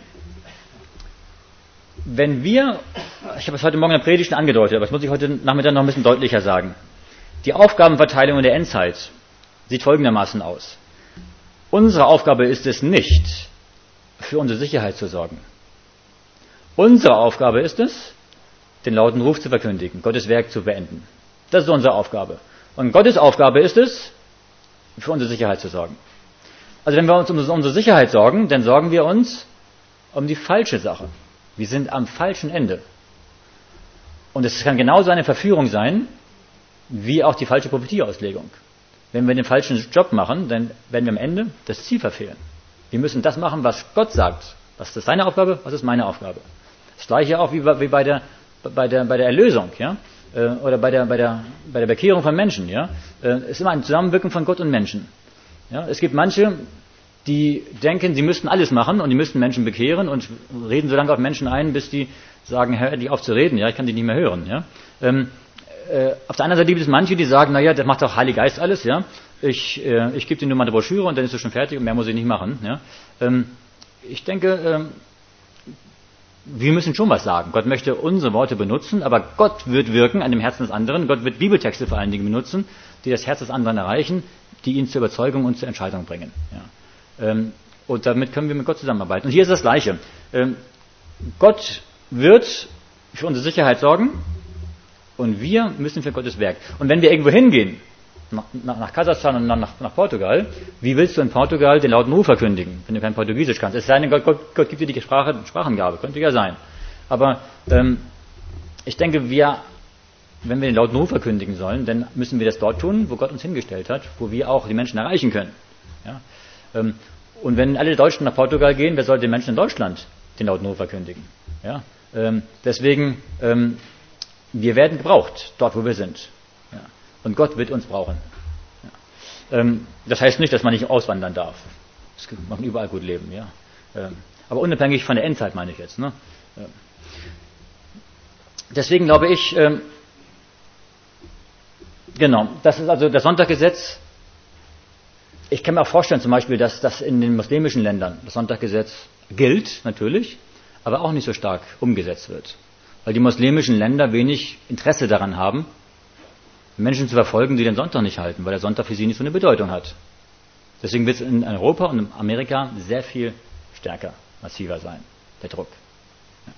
[SPEAKER 1] wenn wir, ich habe es heute Morgen in der Predigt schon angedeutet, aber das muss ich heute Nachmittag noch ein bisschen deutlicher sagen. Die Aufgabenverteilung in der Endzeit sieht folgendermaßen aus. Unsere Aufgabe ist es nicht, für unsere Sicherheit zu sorgen. Unsere Aufgabe ist es, den lauten Ruf zu verkündigen, Gottes Werk zu beenden. Das ist unsere Aufgabe. Und Gottes Aufgabe ist es, für unsere Sicherheit zu sorgen. Also wenn wir uns um unsere Sicherheit sorgen, dann sorgen wir uns um die falsche Sache. Wir sind am falschen Ende. Und es kann genauso eine Verführung sein, wie auch die falsche Prophetieauslegung. Wenn wir den falschen Job machen, dann werden wir am Ende das Ziel verfehlen. Wir müssen das machen, was Gott sagt. Was ist seine Aufgabe, was ist meine Aufgabe. Das gleiche auch wie bei der, bei der, bei der Erlösung, ja? Oder bei der, bei der, bei der Bekehrung von Menschen. Ja? Es ist immer ein Zusammenwirken von Gott und Menschen. Ja? Es gibt manche, die denken, sie müssten alles machen und die müssten Menschen bekehren und reden so lange auf Menschen ein, bis die sagen, hör endlich auf zu reden, ja, ich kann dich nicht mehr hören. Ja? Ähm, äh, auf der anderen Seite gibt es manche, die sagen, naja, das macht doch Heilige Geist alles, ja. Ich, äh, ich gebe dir nur mal eine Broschüre und dann ist es schon fertig und mehr muss ich nicht machen. Ja? Ähm, ich denke, ähm, wir müssen schon was sagen. Gott möchte unsere Worte benutzen, aber Gott wird wirken an dem Herzen des anderen. Gott wird Bibeltexte vor allen Dingen benutzen, die das Herz des anderen erreichen, die ihn zur Überzeugung und zur Entscheidung bringen. Ja. Ähm, und damit können wir mit Gott zusammenarbeiten. Und hier ist das Gleiche. Ähm, Gott wird für unsere Sicherheit sorgen und wir müssen für Gottes Werk. Und wenn wir irgendwo hingehen, nach, nach, nach Kasachstan und nach, nach Portugal, wie willst du in Portugal den lauten Ruf verkündigen, wenn du kein Portugiesisch kannst? Es sei denn, Gott, Gott, Gott gibt dir die Sprache, Sprachengabe, könnte ja sein. Aber ähm, ich denke, wir, wenn wir den lauten Ruf verkündigen sollen, dann müssen wir das dort tun, wo Gott uns hingestellt hat, wo wir auch die Menschen erreichen können. Ja? Ähm, und wenn alle Deutschen nach Portugal gehen, wer soll den Menschen in Deutschland den lauten Ruf verkündigen? Ja? Ähm, deswegen, ähm, wir werden gebraucht, dort wo wir sind. Ja? Und Gott wird uns brauchen. Ja. Ähm, das heißt nicht, dass man nicht auswandern darf. Man kann überall gut leben. Ja. Ähm, aber unabhängig von der Endzeit meine ich jetzt. Ne? Ähm, deswegen glaube ich, ähm, genau, das ist also das Sonntaggesetz. Ich kann mir auch vorstellen zum Beispiel, dass das in den muslimischen Ländern das Sonntaggesetz gilt, natürlich, aber auch nicht so stark umgesetzt wird. Weil die muslimischen Länder wenig Interesse daran haben, Menschen zu verfolgen, die den Sonntag nicht halten, weil der Sonntag für sie nicht so eine Bedeutung hat. Deswegen wird es in Europa und in Amerika sehr viel stärker, massiver sein, der Druck. Ja.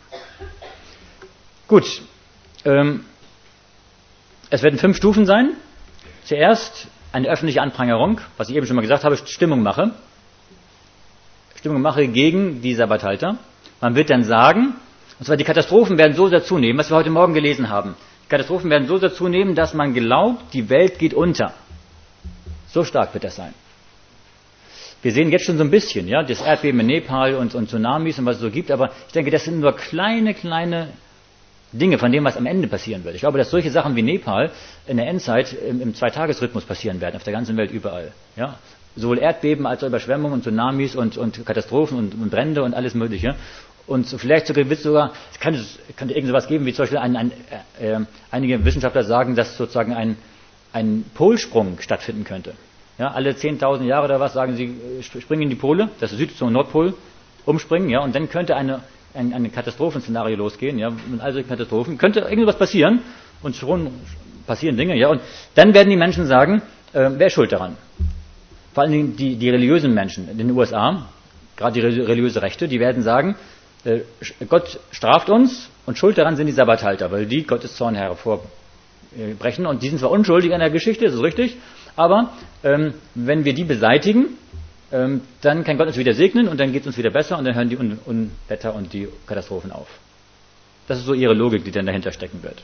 [SPEAKER 1] Gut, ähm, es werden fünf Stufen sein. Zuerst eine öffentliche Anprangerung, was ich eben schon mal gesagt habe, Stimmung mache. Stimmung mache gegen die Sabbathalter. Man wird dann sagen, und zwar die Katastrophen werden so sehr zunehmen, was wir heute Morgen gelesen haben. Katastrophen werden so dazu nehmen, dass man glaubt, die Welt geht unter. So stark wird das sein. Wir sehen jetzt schon so ein bisschen, ja, das Erdbeben in Nepal und, und Tsunamis und was es so gibt, aber ich denke, das sind nur kleine, kleine Dinge von dem, was am Ende passieren wird. Ich glaube, dass solche Sachen wie Nepal in der Endzeit im, im Zweitagesrhythmus passieren werden, auf der ganzen Welt überall. Ja. Sowohl Erdbeben als auch Überschwemmungen und Tsunamis und, und Katastrophen und, und Brände und alles Mögliche. Und vielleicht sogar, wird sogar, es kann, es könnte irgend sowas geben, wie zum Beispiel ein, ein, äh, einige Wissenschaftler sagen, dass sozusagen ein, ein Polsprung stattfinden könnte. Ja, alle zehntausend Jahre oder was sagen sie, springen in die Pole, das ist Süd- zum Nordpol, umspringen, ja, und dann könnte eine, ein, ein Katastrophenszenario losgehen, ja, mit all solchen Katastrophen, könnte irgendwas passieren, und schon passieren Dinge, ja, und dann werden die Menschen sagen, äh, wer ist schuld daran? Vor allen Dingen die, die religiösen Menschen in den U S A, gerade die religiöse Rechte, die werden sagen, äh, Gott straft uns und schuld daran sind die Sabbathalter, weil die Gottes Zorn hervorbrechen, und die sind zwar unschuldig an der Geschichte, das ist richtig, aber ähm, wenn wir die beseitigen, ähm, dann kann Gott uns wieder segnen und dann geht es uns wieder besser und dann hören die Un- Unwetter und die Katastrophen auf. Das ist so ihre Logik, die dann dahinter stecken wird.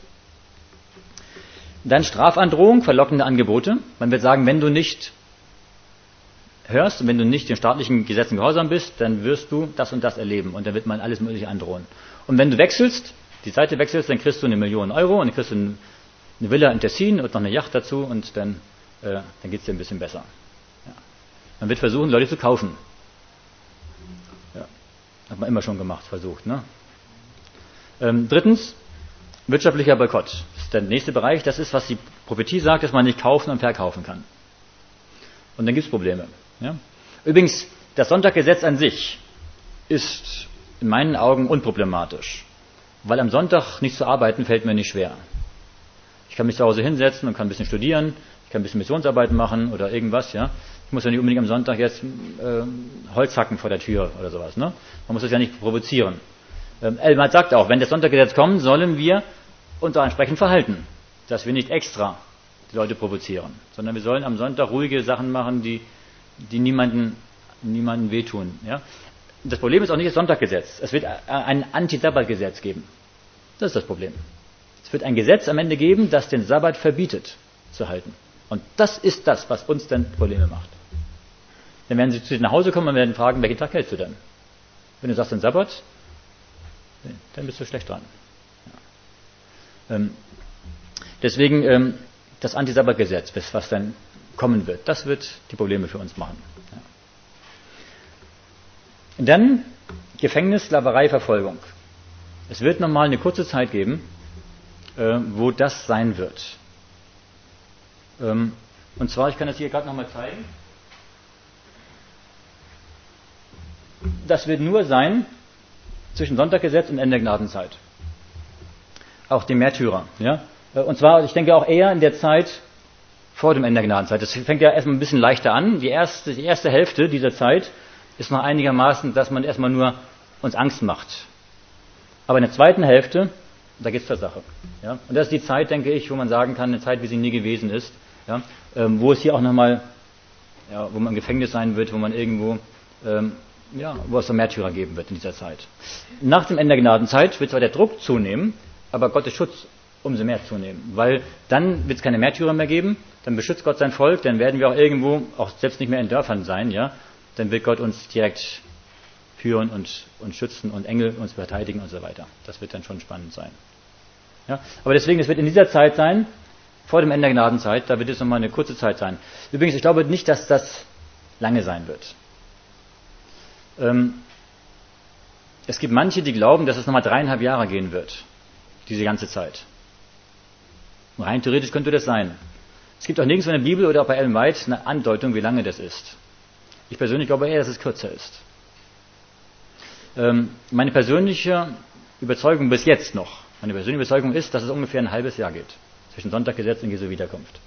[SPEAKER 1] Dann Strafandrohung, verlockende Angebote. Man wird sagen, wenn du nicht hörst und wenn du nicht den staatlichen Gesetzen gehorsam bist, dann wirst du das und das erleben und dann wird man alles Mögliche androhen. Und wenn du wechselst, die Seite wechselst, dann kriegst du eine Million Euro und dann kriegst du eine Villa in Tessin und noch eine Yacht dazu und dann, äh, dann geht es dir ein bisschen besser. Ja. Man wird versuchen, Leute zu kaufen. Ja. Hat man immer schon gemacht, versucht. Ne? Ähm, drittens, wirtschaftlicher Boykott. Das ist der nächste Bereich. Das ist, was die Prophetie sagt, dass man nicht kaufen und verkaufen kann. Und dann gibt es Probleme. Ja? Übrigens, das Sonntaggesetz an sich ist in meinen Augen unproblematisch. Weil am Sonntag nicht zu arbeiten, fällt mir nicht schwer. Ich kann mich zu Hause hinsetzen und kann ein bisschen studieren, ich kann ein bisschen Missionsarbeiten machen oder irgendwas. Ja? Ich muss ja nicht unbedingt am Sonntag jetzt äh, Holz hacken vor der Tür oder sowas. Ne? Man muss das ja nicht provozieren. Ähm, Elmar sagt auch, wenn das Sonntaggesetz kommt, sollen wir uns da entsprechend verhalten. Dass wir nicht extra die Leute provozieren, sondern wir sollen am Sonntag ruhige Sachen machen, die, die niemanden, niemanden wehtun. Ja? Das Problem ist auch nicht das Sonntaggesetz. Es wird ein Anti-Sabbat-Gesetz geben. Das ist das Problem. Es wird ein Gesetz am Ende geben, das den Sabbat verbietet zu halten. Und das ist das, was uns dann Probleme macht. Dann werden sie zu dir nach Hause kommen und werden fragen, welchen Tag hältst du denn? Wenn du sagst den Sabbat, dann bist du schlecht dran. Ja. Ähm, deswegen ähm, das Anti-Sabbat-Gesetz, was dann kommen wird, das wird die Probleme für uns machen. Ja. Und dann Gefängnis, Sklaverei, Verfolgung. Es wird nochmal eine kurze Zeit geben, äh, wo das sein wird. Ähm, und zwar, ich kann das hier gerade nochmal zeigen. Das wird nur sein zwischen Sonntaggesetz und Ende der Gnadenzeit. Auch die Märtyrer. Ja? Und zwar, ich denke auch eher in der Zeit vor dem Ende der Gnadenzeit. Das fängt ja erstmal ein bisschen leichter an. Die erste, die erste Hälfte dieser Zeit ist noch einigermaßen, dass man erstmal nur uns Angst macht. Aber in der zweiten Hälfte, da geht es zur Sache. Ja? Und das ist die Zeit, denke ich, wo man sagen kann, eine Zeit, wie sie nie gewesen ist. Ja? Ähm, wo es hier auch nochmal, ja, wo man im Gefängnis sein wird, wo man irgendwo, ähm, ja, wo es so Märtyrer geben wird in dieser Zeit. Nach dem Ende der Gnadenzeit wird zwar der Druck zunehmen, aber Gottes Schutz umso mehr zunehmen. Weil dann wird es keine Märtyrer mehr geben, dann beschützt Gott sein Volk, dann werden wir auch irgendwo, auch selbst nicht mehr in Dörfern sein, ja, dann wird Gott uns direkt führen und, und schützen und Engel uns verteidigen und so weiter. Das wird dann schon spannend sein. Ja? Aber deswegen, es wird in dieser Zeit sein, vor dem Ende der Gnadenzeit, da wird es nochmal eine kurze Zeit sein. Übrigens, ich glaube nicht, dass das lange sein wird. Ähm, es gibt manche, die glauben, dass es nochmal dreieinhalb Jahre gehen wird, diese ganze Zeit. Und rein theoretisch könnte das sein. Es gibt auch nirgends in der Bibel oder auch bei Ellen White eine Andeutung, wie lange das ist. Ich persönlich glaube eher, dass es kürzer ist. Ähm, meine persönliche Überzeugung bis jetzt noch, meine persönliche Überzeugung ist, dass es ungefähr ein halbes Jahr geht. Zwischen Sonntaggesetz und Jesu Wiederkunft.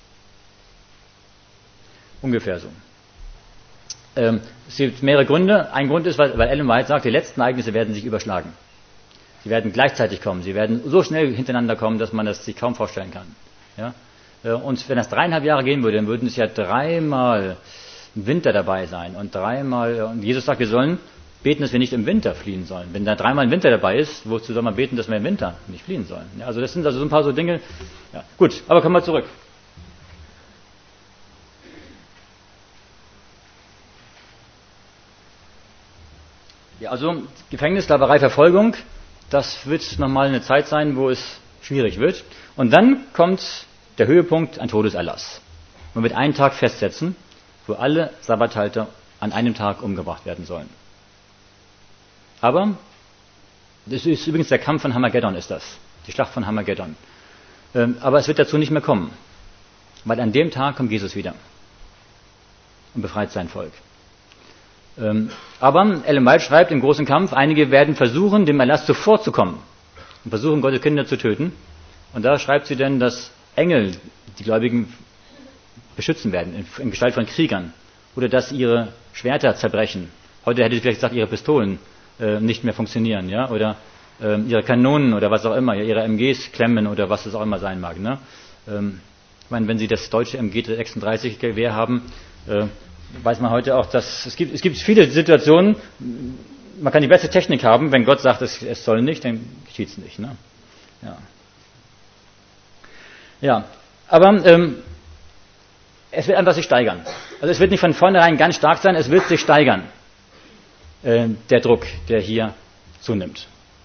[SPEAKER 1] Ungefähr so. Ähm, es gibt mehrere Gründe. Ein Grund ist, weil, weil Ellen White sagt, die letzten Ereignisse werden sich überschlagen. Sie werden gleichzeitig kommen. Sie werden so schnell hintereinander kommen, dass man das sich kaum vorstellen kann. Ja? Und wenn das dreieinhalb Jahre gehen würde, dann würden es ja dreimal im Winter dabei sein. Und dreimal, und Jesus sagt, wir sollen beten, dass wir nicht im Winter fliehen sollen. Wenn da dreimal im Winter dabei ist, wozu soll man beten, dass wir im Winter nicht fliehen sollen? Ja, also das sind also so ein paar so Dinge. Ja, gut, aber kommen wir zurück. Ja, also Gefängnis, Sklaverei, Verfolgung, das wird nochmal eine Zeit sein, wo es schwierig wird. Und dann kommt der Höhepunkt, ein Todeserlass. Man wird einen Tag festsetzen, wo alle Sabbathalter an einem Tag umgebracht werden sollen. Aber Das ist übrigens der Kampf von Armageddon, ist das. Die Schlacht von Armageddon. Ähm, aber es wird dazu nicht mehr kommen. Weil an dem Tag kommt Jesus wieder. Und befreit sein Volk. Ähm, aber Ellen White schreibt im großen Kampf, einige werden versuchen, dem Erlass zuvorzukommen. Und versuchen, Gottes Kinder zu töten. Und da schreibt sie dann, dass Engel die Gläubigen beschützen werden, in, in Gestalt von Kriegern. Oder dass ihre Schwerter zerbrechen. Heute hätte ich vielleicht gesagt, ihre Pistolen äh, nicht mehr funktionieren, ja, oder äh, ihre Kanonen oder was auch immer, ja, ihre M Gs klemmen oder was es auch immer sein mag. Ne? Ähm, ich meine, wenn Sie das deutsche M G sechsunddreißig Gewehr haben, äh, weiß man heute auch, dass es gibt, es gibt viele Situationen, man kann die beste Technik haben, wenn Gott sagt, es, es soll nicht, dann geschieht es nicht. Ne? Ja. ja, aber ähm, es wird einfach sich steigern. Also es wird nicht von vornherein ganz stark sein, es wird sich steigern, äh, der Druck, der hier zunimmt.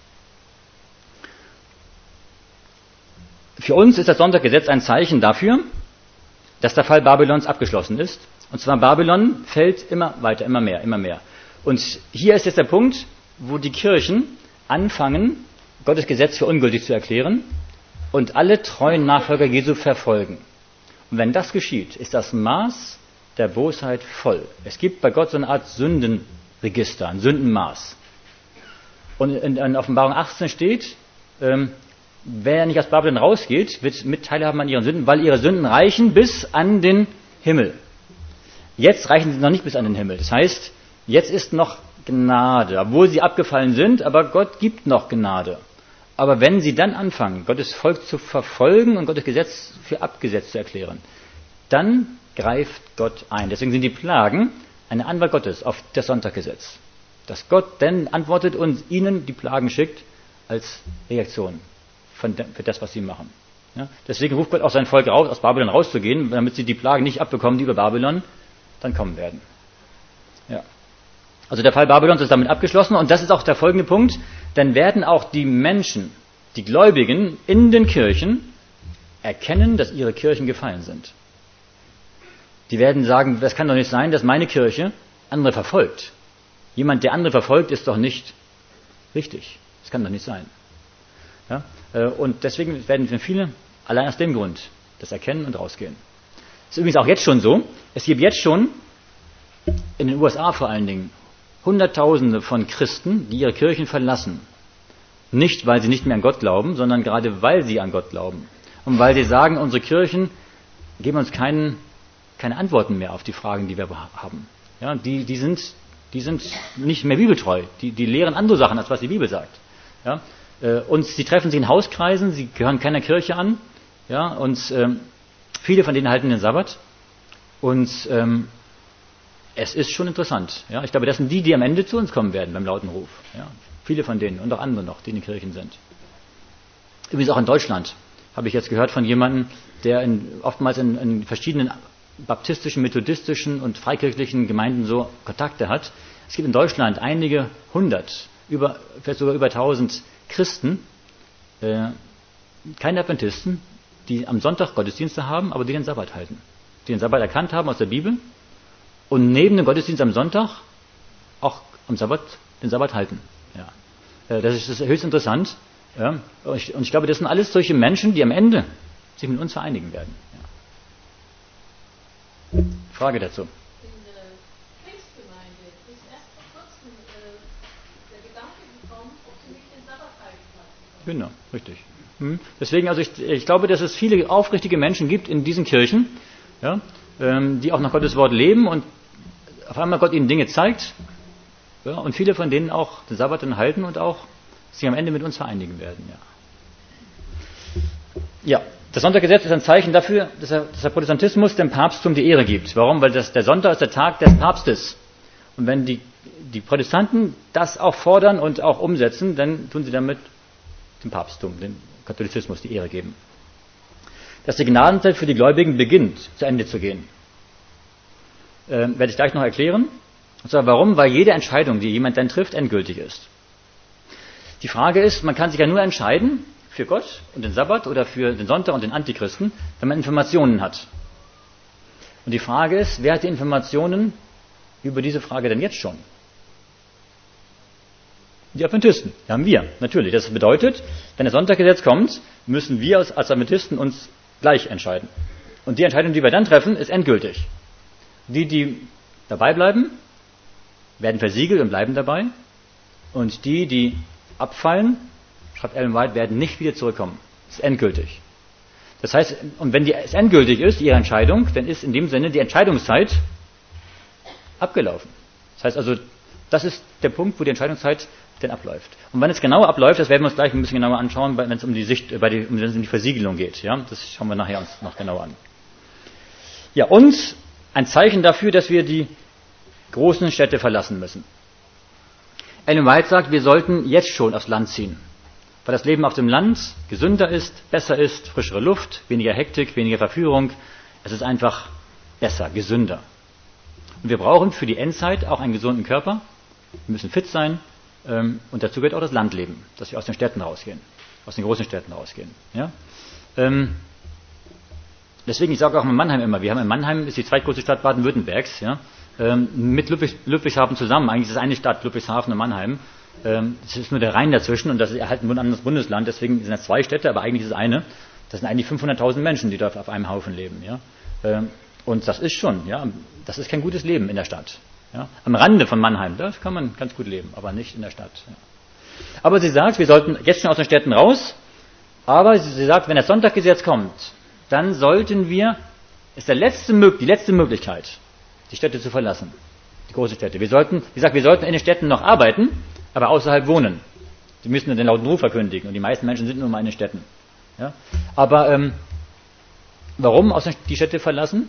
[SPEAKER 1] Für uns ist das Sonntaggesetz ein Zeichen dafür, dass der Fall Babylons abgeschlossen ist. Und zwar Babylon fällt immer weiter, immer mehr, immer mehr. Und hier ist jetzt der Punkt, wo die Kirchen anfangen, Gottes Gesetz für ungültig zu erklären und alle treuen Nachfolger Jesu verfolgen. Und wenn das geschieht, ist das Maß der Bosheit voll. Es gibt bei Gott so eine Art Sündenregister, ein Sündenmaß. Und in, in Offenbarung achtzehn steht, ähm, wer nicht aus Babylon rausgeht, wird mit teilhaben an ihren Sünden, weil ihre Sünden reichen bis an den Himmel. Jetzt reichen sie noch nicht bis an den Himmel. Das heißt, jetzt ist noch Gnade, obwohl sie abgefallen sind, aber Gott gibt noch Gnade. Aber wenn sie dann anfangen, Gottes Volk zu verfolgen und Gottes Gesetz für abgesetzt zu erklären, dann greift Gott ein. Deswegen sind die Plagen eine Antwort Gottes auf das Sonntaggesetz. Dass Gott dann antwortet und ihnen die Plagen schickt als Reaktion für das, was sie machen. Ja? Deswegen ruft Gott auch sein Volk raus, aus Babylon rauszugehen, damit sie die Plagen nicht abbekommen, die über Babylon dann kommen werden. Ja. Also der Fall Babylons ist damit abgeschlossen und das ist auch der folgende Punkt. Dann werden auch die Menschen, die Gläubigen in den Kirchen erkennen, dass ihre Kirchen gefallen sind. Die werden sagen, das kann doch nicht sein, dass meine Kirche andere verfolgt. Jemand, der andere verfolgt, ist doch nicht richtig. Das kann doch nicht sein. Ja? Und deswegen werden viele allein aus dem Grund das erkennen und rausgehen. Das ist übrigens auch jetzt schon so. Es gibt jetzt schon, in den U S A vor allen Dingen, Hunderttausende von Christen, die ihre Kirchen verlassen. Nicht, weil sie nicht mehr an Gott glauben, sondern gerade weil sie an Gott glauben. Und weil sie sagen, unsere Kirchen geben uns keinen, keine Antworten mehr auf die Fragen, die wir haben. Ja, die, die, sind, die sind nicht mehr bibeltreu. Die, die lehren andere Sachen, als was die Bibel sagt. Ja, und sie treffen sich in Hauskreisen, sie gehören keiner Kirche an. Ja, und ähm, viele von denen halten den Sabbat. Und ähm, es ist schon interessant. Ja? Ich glaube, das sind die, die am Ende zu uns kommen werden beim lauten Ruf. Ja? Viele von denen und auch andere noch, die in den Kirchen sind. Übrigens auch in Deutschland habe ich jetzt gehört von jemandem, der in, oftmals in, in verschiedenen baptistischen, methodistischen und freikirchlichen Gemeinden so Kontakte hat. Es gibt in Deutschland einige hundert, über, vielleicht sogar über tausend Christen, äh, keine Adventisten, die am Sonntag Gottesdienste haben, aber die den Sabbat halten. Die den Sabbat erkannt haben aus der Bibel und neben dem Gottesdienst am Sonntag auch am Sabbat den Sabbat halten. Ja. Das ist, das ist höchst interessant. Ja. Und, ich, und ich glaube, das sind alles solche Menschen, die am Ende sich mit uns vereinigen werden. Ja. Frage dazu.
[SPEAKER 2] In der Pfingstgemeinde ist erst vor kurzem äh, der Gedanke gekommen, ob sie nicht den Sabbat halten lassen.
[SPEAKER 1] Genau, richtig. Hm. Deswegen, also ich, ich glaube, dass es viele aufrichtige Menschen gibt in diesen Kirchen, ja, ähm, die auch nach Gottes Wort leben und auf einmal Gott ihnen Dinge zeigt, ja, und viele von denen auch den Sabbat dann halten und auch sich am Ende mit uns vereinigen werden. Ja, ja, das Sonntaggesetz ist ein Zeichen dafür, dass der, dass der Protestantismus dem Papsttum die Ehre gibt. Warum? Weil das, der Sonntag ist der Tag des Papstes. Und wenn die, die Protestanten das auch fordern und auch umsetzen, dann tun sie damit dem Papsttum, dem Katholizismus die Ehre geben. Dass die Gnadenzeit für die Gläubigen beginnt, zu Ende zu gehen. Äh, werde ich gleich noch erklären. Und zwar warum? Weil jede Entscheidung, die jemand dann trifft, endgültig ist. Die Frage ist, man kann sich ja nur entscheiden für Gott und den Sabbat oder für den Sonntag und den Antichristen, wenn man Informationen hat. Und die Frage ist, wer hat die Informationen über diese Frage denn jetzt schon? Die Adventisten, die haben wir, natürlich. Das bedeutet, wenn das Sonntaggesetz kommt, müssen wir als Adventisten uns gleich entscheiden. Und die Entscheidung, die wir dann treffen, ist endgültig. Die, die dabei bleiben, werden versiegelt und bleiben dabei. Und die, die abfallen, schreibt Ellen White, werden nicht wieder zurückkommen. Das ist endgültig. Das heißt, und wenn die, es endgültig ist, ihre Entscheidung, dann ist in dem Sinne die Entscheidungszeit abgelaufen. Das heißt also, das ist der Punkt, wo die Entscheidungszeit denn abläuft. Und wann es genau abläuft, das werden wir uns gleich ein bisschen genauer anschauen, wenn es um die Sicht, bei die, um, wenn es um die Versiegelung geht. Ja, das schauen wir nachher uns noch genauer an. Ja, und ein Zeichen dafür, dass wir die großen Städte verlassen müssen. Ellen White sagt, wir sollten jetzt schon aufs Land ziehen, weil das Leben auf dem Land gesünder ist, besser ist, frischere Luft, weniger Hektik, weniger Verführung. Es ist einfach besser, gesünder. Und wir brauchen für die Endzeit auch einen gesunden Körper. Wir müssen fit sein. Und dazu gehört auch das Landleben, dass wir aus den Städten rausgehen, aus den großen Städten rausgehen. Ja? Ähm, deswegen, ich sage auch in Mannheim immer, wir haben in Mannheim, ist die zweitgrößte Stadt Baden-Württembergs, ja? ähm, mit Ludwig, Ludwigshafen zusammen, eigentlich ist es eine Stadt, Ludwigshafen und Mannheim. Ähm, es ist nur der Rhein dazwischen und das ist halt ein anderes Bundesland, deswegen sind es zwei Städte, aber eigentlich ist es eine. Das sind eigentlich fünfhunderttausend Menschen, die dort auf einem Haufen leben. Ja? Ähm, und das ist schon, ja, das ist kein gutes Leben in der Stadt. Ja, am Rande von Mannheim, da kann man ganz gut leben, aber nicht in der Stadt. Ja. Aber sie sagt, wir sollten jetzt schon aus den Städten raus, aber sie sagt, wenn das Sonntaggesetz kommt, dann sollten wir, ist der letzte, die letzte Möglichkeit, die Städte zu verlassen, die große Städte. Wir sollten, wie gesagt, wir sollten in den Städten noch arbeiten, aber außerhalb wohnen. Sie müssen den lauten Ruf verkündigen und die meisten Menschen sind nun mal in den Städten. Ja. Aber ähm, warum aus den die Städte verlassen?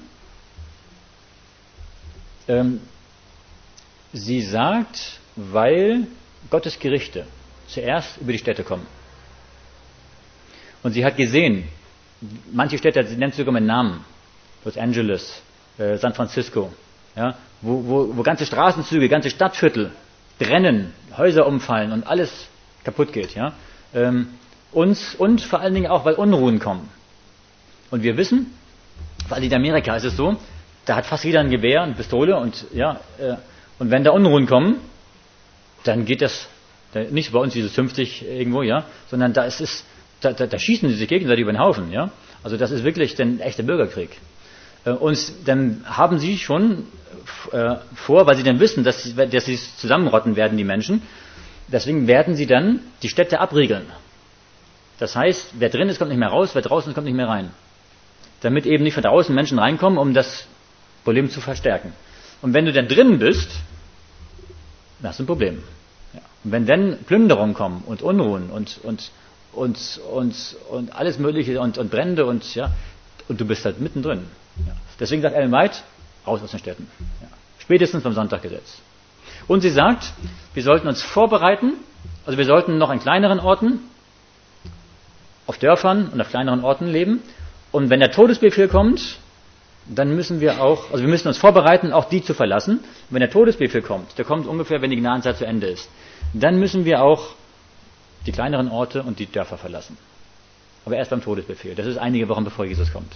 [SPEAKER 1] Ähm, Sie sagt, weil Gottes Gerichte zuerst über die Städte kommen. Und sie hat gesehen, manche Städte, sie nennt sie sogar mit Namen, Los Angeles, äh, San Francisco, ja, wo, wo, wo ganze Straßenzüge, ganze Stadtviertel brennen, Häuser umfallen und alles kaputt geht. Ja. Ähm, und, und vor allen Dingen auch, weil Unruhen kommen. Und wir wissen, weil in Amerika ist es so, da hat fast jeder ein Gewehr, eine Pistole und ja, äh, und wenn da Unruhen kommen, dann geht das da, nicht bei uns dieses fünfzig irgendwo, ja, sondern da ist es, da, da, da schießen sie sich gegenseitig über den Haufen, ja. Also das ist wirklich ein echter Bürgerkrieg. Äh, und dann haben sie schon äh, vor, weil sie dann wissen, dass sie, dass sie zusammenrotten werden, die Menschen. Deswegen werden sie dann die Städte abriegeln. Das heißt, wer drin ist, kommt nicht mehr raus, wer draußen ist, kommt nicht mehr rein. Damit eben nicht von draußen Menschen reinkommen, um das Problem zu verstärken. Und wenn du dann drinnen bist, dann hast du ein Problem. Ja. Und wenn dann Plünderungen kommen und Unruhen und, und, und, und, und alles Mögliche und, und Brände und, ja, und du bist halt mittendrin. Ja. Deswegen sagt Ellen White, raus aus den Städten. Ja. Spätestens beim Sonntaggesetz. Und sie sagt, wir sollten uns vorbereiten, also wir sollten noch an kleineren Orten, auf Dörfern und auf kleineren Orten leben. Und wenn der Todesbefehl kommt, dann müssen wir auch, also wir müssen uns vorbereiten, auch die zu verlassen. Und wenn der Todesbefehl kommt, der kommt ungefähr, wenn die Gnadenzeit zu Ende ist, dann müssen wir auch die kleineren Orte und die Dörfer verlassen. Aber erst beim Todesbefehl. Das ist einige Wochen, bevor Jesus kommt.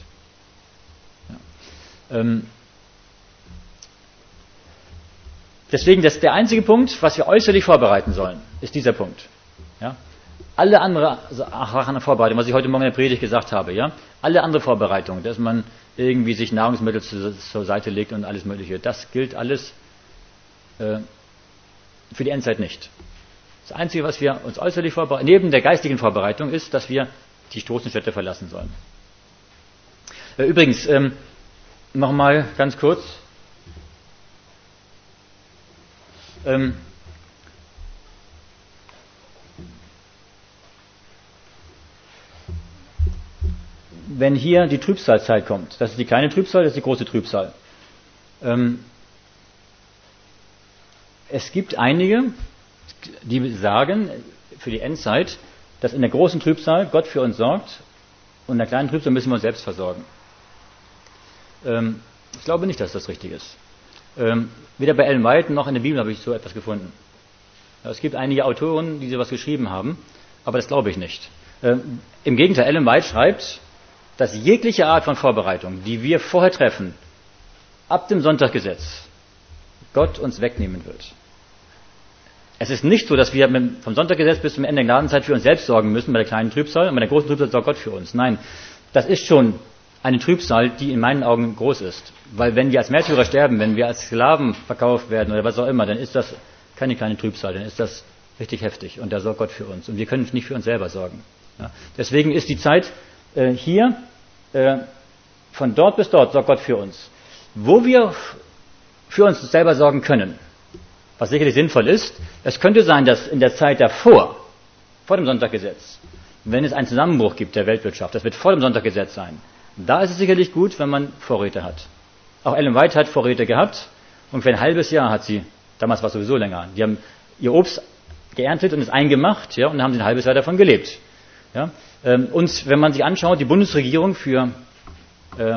[SPEAKER 1] Ja. Ähm Deswegen, das ist der einzige Punkt, was wir äußerlich vorbereiten sollen, ist dieser Punkt. Ja. Alle andere Sachen der Vorbereitung, was ich heute Morgen in der Predigt gesagt habe, ja, alle andere Vorbereitungen, dass man irgendwie sich Nahrungsmittel zu, zur Seite legt und alles Mögliche, das gilt alles äh, für die Endzeit nicht. Das Einzige, was wir uns äußerlich vorbereiten, neben der geistigen Vorbereitung, ist, dass wir die großen Städte verlassen sollen. Äh, übrigens, ähm, nochmal ganz kurz. Ähm, wenn hier die Trübsalzeit kommt, das ist die kleine Trübsal, das ist die große Trübsal. Ähm, es gibt einige, die sagen, für die Endzeit, dass in der großen Trübsal Gott für uns sorgt und in der kleinen Trübsal müssen wir uns selbst versorgen. Ähm, ich glaube nicht, dass das richtig ist. Ähm, weder bei Ellen White noch in der Bibel habe ich so etwas gefunden. Es gibt einige Autoren, die sowas geschrieben haben, aber das glaube ich nicht. Ähm, Im Gegenteil, Ellen White schreibt, dass jegliche Art von Vorbereitung, die wir vorher treffen, ab dem Sonntaggesetz, Gott uns wegnehmen wird. Es ist nicht so, dass wir vom Sonntaggesetz bis zum Ende der Gnadenzeit für uns selbst sorgen müssen, bei der kleinen Trübsal, und bei der großen Trübsal sorgt Gott für uns. Nein, das ist schon eine Trübsal, die in meinen Augen groß ist. Weil wenn wir als Märtyrer sterben, wenn wir als Sklaven verkauft werden oder was auch immer, dann ist das keine kleine Trübsal, dann ist das richtig heftig. Und da sorgt Gott für uns. Und wir können nicht für uns selber sorgen. Ja. Deswegen ist die Zeit äh, hier, äh, von dort bis dort sorgt Gott für uns. Wo wir für uns selber sorgen können, was sicherlich sinnvoll ist, es könnte sein, dass in der Zeit davor, vor dem Sonntaggesetz, wenn es einen Zusammenbruch gibt der Weltwirtschaft, das wird vor dem Sonntaggesetz sein, da ist es sicherlich gut, wenn man Vorräte hat. Auch Ellen White hat Vorräte gehabt, ungefähr ein halbes Jahr hat sie, damals war es sowieso länger, die haben ihr Obst geerntet und es eingemacht, ja, und dann haben sie ein halbes Jahr davon gelebt. Ja. Und wenn man sich anschaut, die Bundesregierung für äh,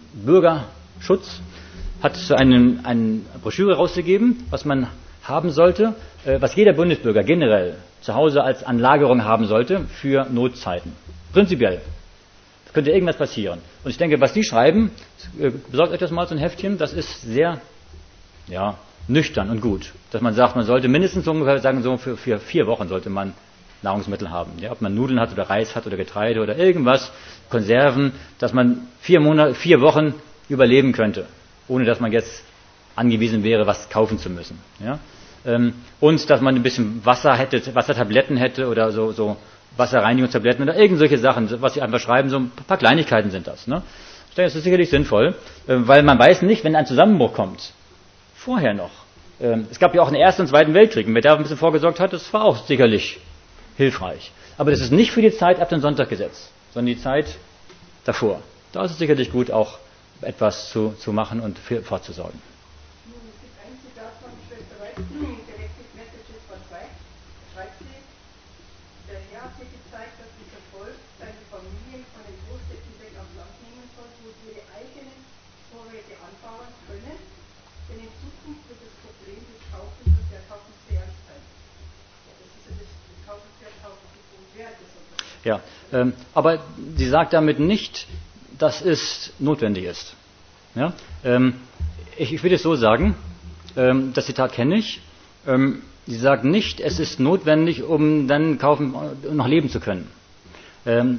[SPEAKER 1] Bürgerschutz hat so eine, eine Broschüre rausgegeben, was man haben sollte, äh, was jeder Bundesbürger generell zu Hause als Anlagerung haben sollte für Notzeiten. Prinzipiell. Es könnte irgendwas passieren. Und ich denke, was die schreiben, äh, besorgt euch das mal so ein Heftchen, das ist sehr, ja, nüchtern und gut. Dass man sagt, man sollte mindestens ungefähr sagen, so für, für vier Wochen sollte man Nahrungsmittel haben. Ja, ob man Nudeln hat oder Reis hat oder Getreide oder irgendwas, Konserven, dass man vier Monate, vier Wochen überleben könnte, ohne dass man jetzt angewiesen wäre, was kaufen zu müssen. Ja? Ähm, und dass man ein bisschen Wasser hätte, Wassertabletten hätte oder so, so Wasserreinigungstabletten oder irgend solche Sachen, was sie einfach schreiben, so ein paar Kleinigkeiten sind das. Ne? Ich denke, das ist sicherlich sinnvoll, äh, weil man weiß nicht, wenn ein Zusammenbruch kommt, vorher noch. Ähm, es gab ja auch einen Ersten und Zweiten Weltkrieg, und wer da ein bisschen vorgesorgt hat, das war auch sicherlich hilfreich. Aber das ist nicht für die Zeit ab dem Sonntaggesetz, sondern die Zeit davor. Da ist es sicherlich gut, auch etwas zu, zu machen und für, vorzusorgen.
[SPEAKER 3] Nun, es gibt ein Zitat von Schwester Weiß, Directive Messages von zwei. Schreibt sie, der Herr hat mir gezeigt, dass dieser Volk seine Familien von den Großstädten weg aufs Land nehmen soll, wo sie ihre eigenen Vorräte anbauen können, denn in Zukunft wird das Problem des Kaufens und Verkaufens sehr ernst sein. Ja, das ist ja das, das Kauf und Verkauf und Wert des Unternehmens.
[SPEAKER 1] Ja, ähm, aber sie sagt damit nicht, dass es notwendig ist. Ja? Ähm, ich, ich will es so sagen, ähm, das Zitat kenne ich. Ähm, sie sagt nicht, es ist notwendig, um dann kaufen und noch leben zu können. Ähm,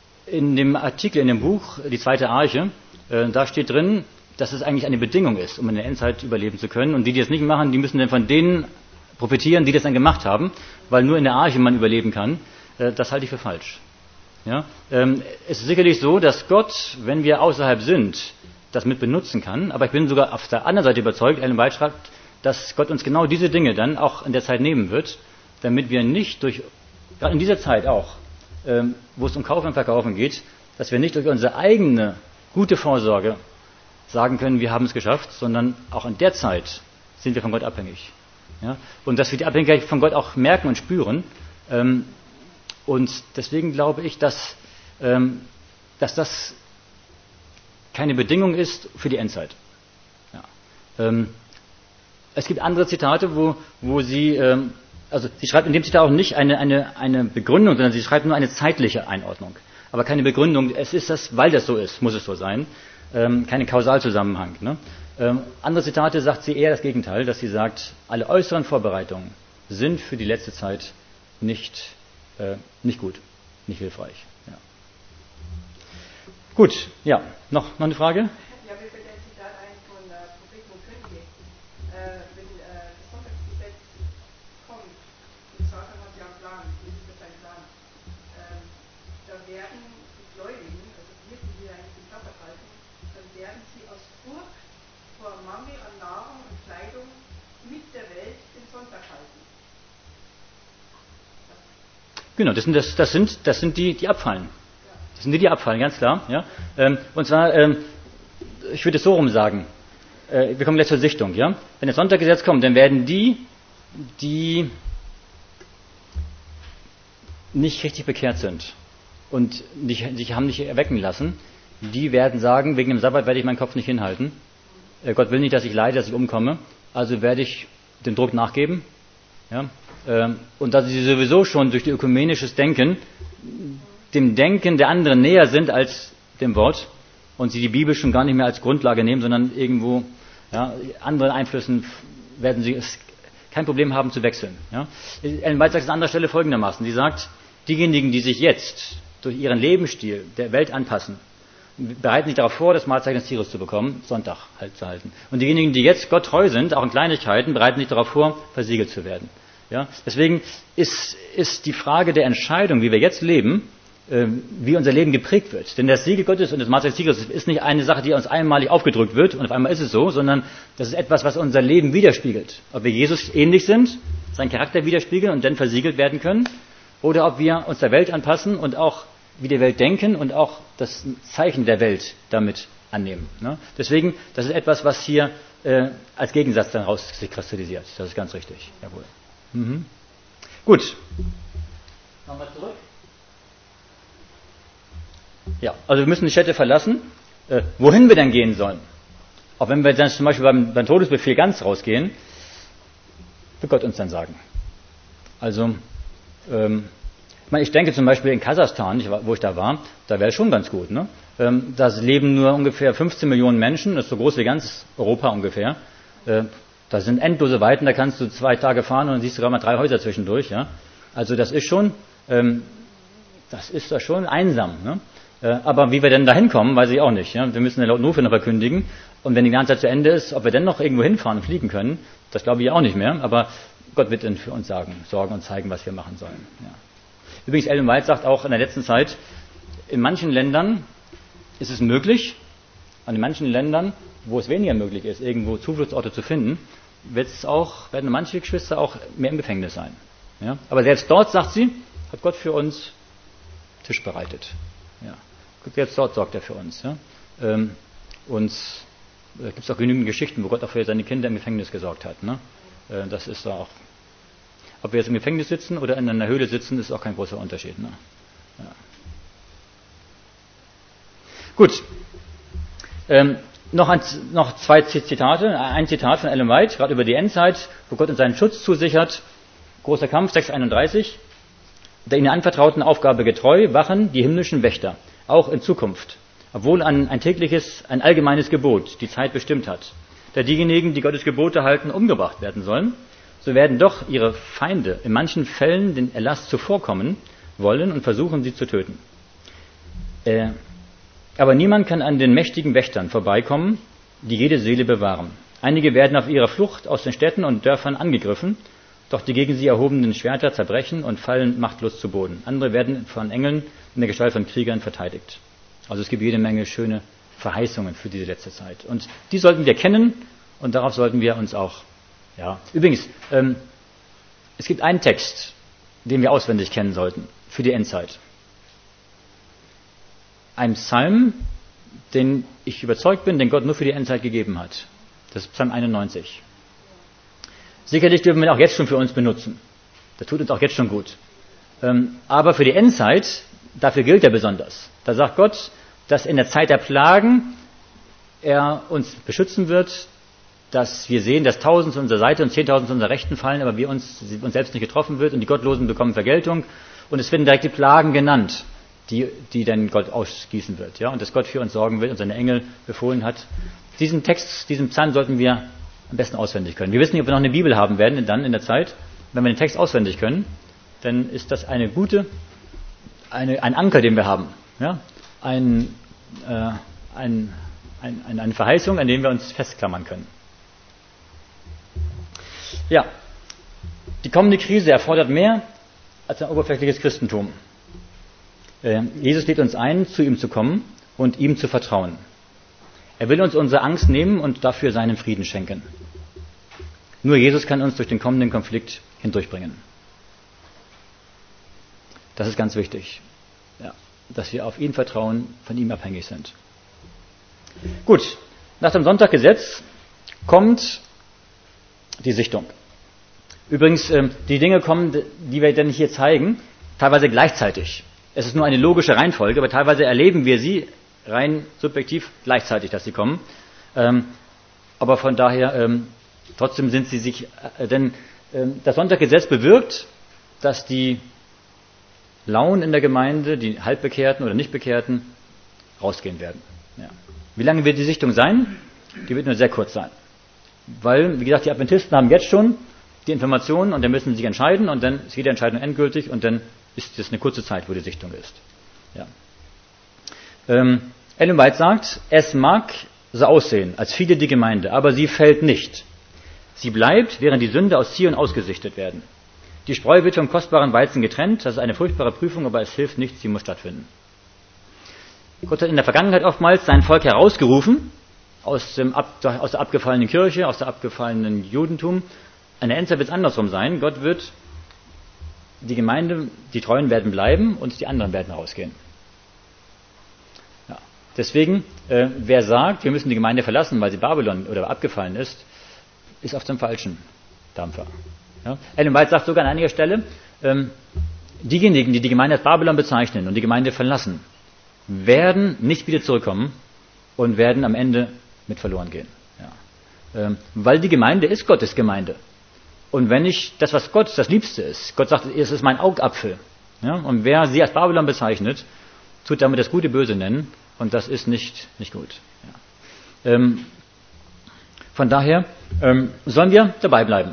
[SPEAKER 1] in dem Artikel, in dem Buch, die zweite Arche, äh, da steht drin, dass es eigentlich eine Bedingung ist, um in der Endzeit überleben zu können. Und die, die das nicht machen, die müssen dann von denen profitieren, die das dann gemacht haben, weil nur in der Arche man überleben kann. Äh, das halte ich für falsch. Ja? Ähm, es ist sicherlich so, dass Gott, wenn wir außerhalb sind, das mit benutzen kann. Aber ich bin sogar auf der anderen Seite überzeugt, Ellen White schreibt, dass Gott uns genau diese Dinge dann auch in der Zeit nehmen wird, damit wir nicht durch, gerade in dieser Zeit auch, ähm, wo es um Kaufen und Verkaufen geht, dass wir nicht durch unsere eigene gute Vorsorge sagen können, wir haben es geschafft, sondern auch in der Zeit sind wir von Gott abhängig. Ja? Und dass wir die Abhängigkeit von Gott auch merken und spüren. Ähm, und deswegen glaube ich, dass, ähm, dass das keine Bedingung ist für die Endzeit. Ja. Ähm, es gibt andere Zitate, wo, wo sie, ähm, also sie schreibt in dem Zitat auch nicht eine, eine, eine Begründung, sondern sie schreibt nur eine zeitliche Einordnung. Aber keine Begründung, es ist das, weil das so ist, muss es so sein. Ähm, kein Kausalzusammenhang. Ne? Ähm, andere Zitate sagt sie eher das Gegenteil, dass sie sagt, alle äußeren Vorbereitungen sind für die letzte Zeit nicht, äh, nicht gut, nicht hilfreich. Ja. Gut, ja, noch, noch eine Frage?
[SPEAKER 3] Ja, mir fällt ein Zitat ein von äh, Propheten und Könige. Äh, wenn äh, das Sonntagsgesetz kommt, und Satan hat ja einen Plan, das ist ja sein Plan, ähm, da werden die Gläubigen, also die Hirten, die eigentlich den Sabbat halten, dann werden sie aus Furcht vor Mangel an Nahrung und Kleidung mit der Welt den Sonntag halten.
[SPEAKER 1] Genau, das sind, das, das sind, das sind die, die abfallen. Das sind die, die abfallen, ganz klar. Ja? Ähm, und zwar, ähm, ich würde es so rum sagen, äh, wir kommen gleich zur Sichtung. Ja? Wenn das Sonntaggesetz kommt, dann werden die, die nicht richtig bekehrt sind und nicht, sich haben nicht erwecken lassen, die werden sagen, wegen dem Sabbat werde ich meinen Kopf nicht hinhalten. Äh, Gott will nicht, dass ich leide, dass ich umkomme, also werde ich dem Druck nachgeben. Ja? Ähm, und da sie sowieso schon durch die ökumenisches Denken dem Denken der anderen näher sind als dem Wort und sie die Bibel schon gar nicht mehr als Grundlage nehmen, sondern irgendwo ja, anderen Einflüssen werden sie es kein Problem haben zu wechseln. Ja? Ellen White sagt es an anderer Stelle folgendermaßen. Sie sagt, diejenigen, die sich jetzt durch ihren Lebensstil der Welt anpassen, bereiten sich darauf vor, das Mahlzeichen des Tieres zu bekommen, Sonntag halt zu halten. Und diejenigen, die jetzt Gott treu sind, auch in Kleinigkeiten, bereiten sich darauf vor, versiegelt zu werden. Ja? Deswegen ist, ist die Frage der Entscheidung, wie wir jetzt leben, äh, wie unser Leben geprägt wird. Denn das Siegel Gottes und das Mahlzeichen des Tieres ist nicht eine Sache, die uns einmalig aufgedrückt wird und auf einmal ist es so, sondern das ist etwas, was unser Leben widerspiegelt. Ob wir Jesus ähnlich sind, seinen Charakter widerspiegeln und dann versiegelt werden können, oder ob wir uns der Welt anpassen und auch wie die Welt denken und auch das Zeichen der Welt damit annehmen. Ne? Deswegen, das ist etwas, was hier äh, als Gegensatz dann raus sich kristallisiert. Das ist ganz richtig. Jawohl. Mhm. Gut. Nochmal zurück. Ja, also wir müssen die Städte verlassen. Äh, wohin wir dann gehen sollen, auch wenn wir dann zum Beispiel beim, beim Todesbefehl ganz rausgehen, wird Gott uns dann sagen. Also, ähm, ich meine, ich denke zum Beispiel in Kasachstan, wo ich da war, da wäre es schon ganz gut. Ne? Ähm, da leben nur ungefähr fünfzehn Millionen Menschen, das ist so groß wie ganz Europa ungefähr. Äh, da sind endlose Weiten, da kannst du zwei Tage fahren und dann siehst du gerade mal drei Häuser zwischendurch. Ja? Also das ist schon, ähm, das ist da schon einsam. Ne? Äh, aber wie wir denn da hinkommen, weiß ich auch nicht. Ja? Wir müssen den lauten Ruf noch verkündigen. Und wenn die ganze Zeit zu Ende ist, ob wir denn noch irgendwo hinfahren und fliegen können, das glaube ich auch nicht mehr. Aber Gott wird dann für uns sagen, sorgen und zeigen, was wir machen sollen. Ja. Übrigens, Ellen White sagt auch in der letzten Zeit, in manchen Ländern ist es möglich, und in manchen Ländern, wo es weniger möglich ist, irgendwo Zufluchtsorte zu finden, wird es auch, werden manche Geschwister auch mehr im Gefängnis sein. Ja? Aber selbst dort, sagt sie, hat Gott für uns Tisch bereitet. Ja. Selbst dort sorgt er für uns. Ja? Ähm, und da gibt es auch genügend Geschichten, wo Gott auch für seine Kinder im Gefängnis gesorgt hat. Ne? Äh, das ist da auch. Ob wir jetzt im Gefängnis sitzen oder in einer Höhle sitzen, ist auch kein großer Unterschied. Ne? Ja. Gut. Ähm, noch, ein, noch zwei Zitate. Ein Zitat von Ellen White, gerade über die Endzeit, wo Gott uns seinen Schutz zusichert. Großer Kampf, sechs einunddreißig. Der ihnen anvertrauten Aufgabe getreu wachen die himmlischen Wächter, auch in Zukunft, obwohl ein, ein tägliches, ein allgemeines Gebot die Zeit bestimmt hat. Da diejenigen, die Gottes Gebote halten, umgebracht werden sollen, so werden doch ihre Feinde in manchen Fällen den Erlass zuvorkommen wollen und versuchen, sie zu töten. Äh, aber niemand kann an den mächtigen Wächtern vorbeikommen, die jede Seele bewahren. Einige werden auf ihrer Flucht aus den Städten und Dörfern angegriffen, doch die gegen sie erhobenen Schwerter zerbrechen und fallen machtlos zu Boden. Andere werden von Engeln in der Gestalt von Kriegern verteidigt. Also es gibt jede Menge schöne Verheißungen für diese letzte Zeit. Und die sollten wir kennen und darauf sollten wir uns auch. Ja. Übrigens, ähm, es gibt einen Text, den wir auswendig kennen sollten für die Endzeit. Ein Psalm, den ich überzeugt bin, den Gott nur für die Endzeit gegeben hat. Das ist Psalm einundneunzig. Sicherlich dürfen wir ihn auch jetzt schon für uns benutzen. Das tut uns auch jetzt schon gut. Ähm, aber für die Endzeit, dafür gilt er besonders. Da sagt Gott, dass in der Zeit der Plagen er uns beschützen wird, dass wir sehen, dass tausend zu unserer Seite und zehntausend zu unserer Rechten fallen, aber wir uns, uns selbst nicht getroffen wird und die Gottlosen bekommen Vergeltung. Und es werden direkt die Plagen genannt, die, die dann Gott ausgießen wird. Ja? Und dass Gott für uns sorgen will und seine Engel befohlen hat. Diesen Text, diesen Psalm sollten wir am besten auswendig können. Wir wissen nicht, ob wir noch eine Bibel haben werden dann in der Zeit. Wenn wir den Text auswendig können, dann ist das eine gute, eine, ein Anker, den wir haben. Ja? Ein, äh, ein, ein, eine Verheißung, an dem wir uns festklammern können. Ja, die kommende Krise erfordert mehr als ein oberflächliches Christentum. Äh, Jesus lädt uns ein, zu ihm zu kommen und ihm zu vertrauen. Er will uns unsere Angst nehmen und dafür seinen Frieden schenken. Nur Jesus kann uns durch den kommenden Konflikt hindurchbringen. Das ist ganz wichtig, ja, dass wir auf ihn vertrauen, von ihm abhängig sind. Gut, nach dem Sonntaggesetz kommt die Sichtung. Übrigens, die Dinge kommen, die wir dann hier zeigen, teilweise gleichzeitig. Es ist nur eine logische Reihenfolge, aber teilweise erleben wir sie rein subjektiv gleichzeitig, dass sie kommen. Aber von daher, trotzdem sind sie sich, denn das Sonntaggesetz bewirkt, dass die Lauen in der Gemeinde, die Halbbekehrten oder Nichtbekehrten, rausgehen werden. Ja. Wie lange wird die Sichtung sein? Die wird nur sehr kurz sein. Weil, wie gesagt, die Adventisten haben jetzt schon die Informationen und dann müssen sie sich entscheiden und dann ist jede Entscheidung endgültig und dann ist es eine kurze Zeit, wo die Sichtung ist. Ja. Ähm, Ellen White sagt, es mag so aussehen, als fiele die Gemeinde, aber sie fällt nicht. Sie bleibt, während die Sünde aus Zion ausgesichtet werden. Die Spreu wird vom kostbaren Weizen getrennt, das ist eine furchtbare Prüfung, aber es hilft nichts, sie muss stattfinden. Gott hat in der Vergangenheit oftmals sein Volk herausgerufen, aus, dem Ab, aus der abgefallenen Kirche, aus der abgefallenen Judentum. An der Endzeit wird es andersrum sein. Gott wird die Gemeinde, die Treuen werden bleiben und die anderen werden rausgehen. Ja. Deswegen, äh, wer sagt, wir müssen die Gemeinde verlassen, weil sie Babylon oder abgefallen ist, ist auf dem falschen Dampfer. Ja. Ellen White sagt sogar an einiger Stelle, ähm, diejenigen, die die Gemeinde als Babylon bezeichnen und die Gemeinde verlassen, werden nicht wieder zurückkommen und werden am Ende mit verloren gehen. Ja. Ähm, weil die Gemeinde ist Gottes Gemeinde. Und wenn ich das, was Gott das Liebste ist, Gott sagt, es ist mein Augapfel. Ja, und wer sie als Babylon bezeichnet, tut damit das Gute böse nennen und das ist nicht, nicht gut. Ja. Ähm, von daher ähm, sollen wir dabei bleiben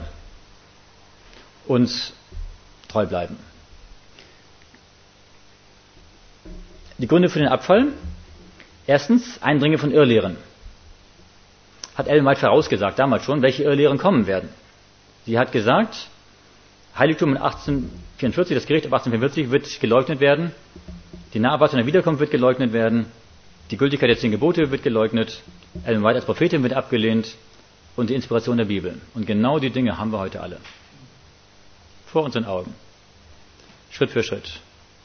[SPEAKER 1] und treu bleiben. Die Gründe für den Abfall. Erstens, Eindringe von Irrlehren. Hat Ellen White vorausgesagt, damals schon, welche Irrlehren kommen werden. Sie hat gesagt, Heiligtum in achtzehnhundertvierundvierzig, das Gericht ab achtzehnhundertvierundvierzig wird geleugnet werden, die Naherwartung der Wiederkunft wird geleugnet werden, die Gültigkeit der zehn Gebote wird geleugnet, Ellen White als Prophetin wird abgelehnt und die Inspiration der Bibel. Und genau die Dinge haben wir heute alle. Vor unseren Augen. Schritt für Schritt.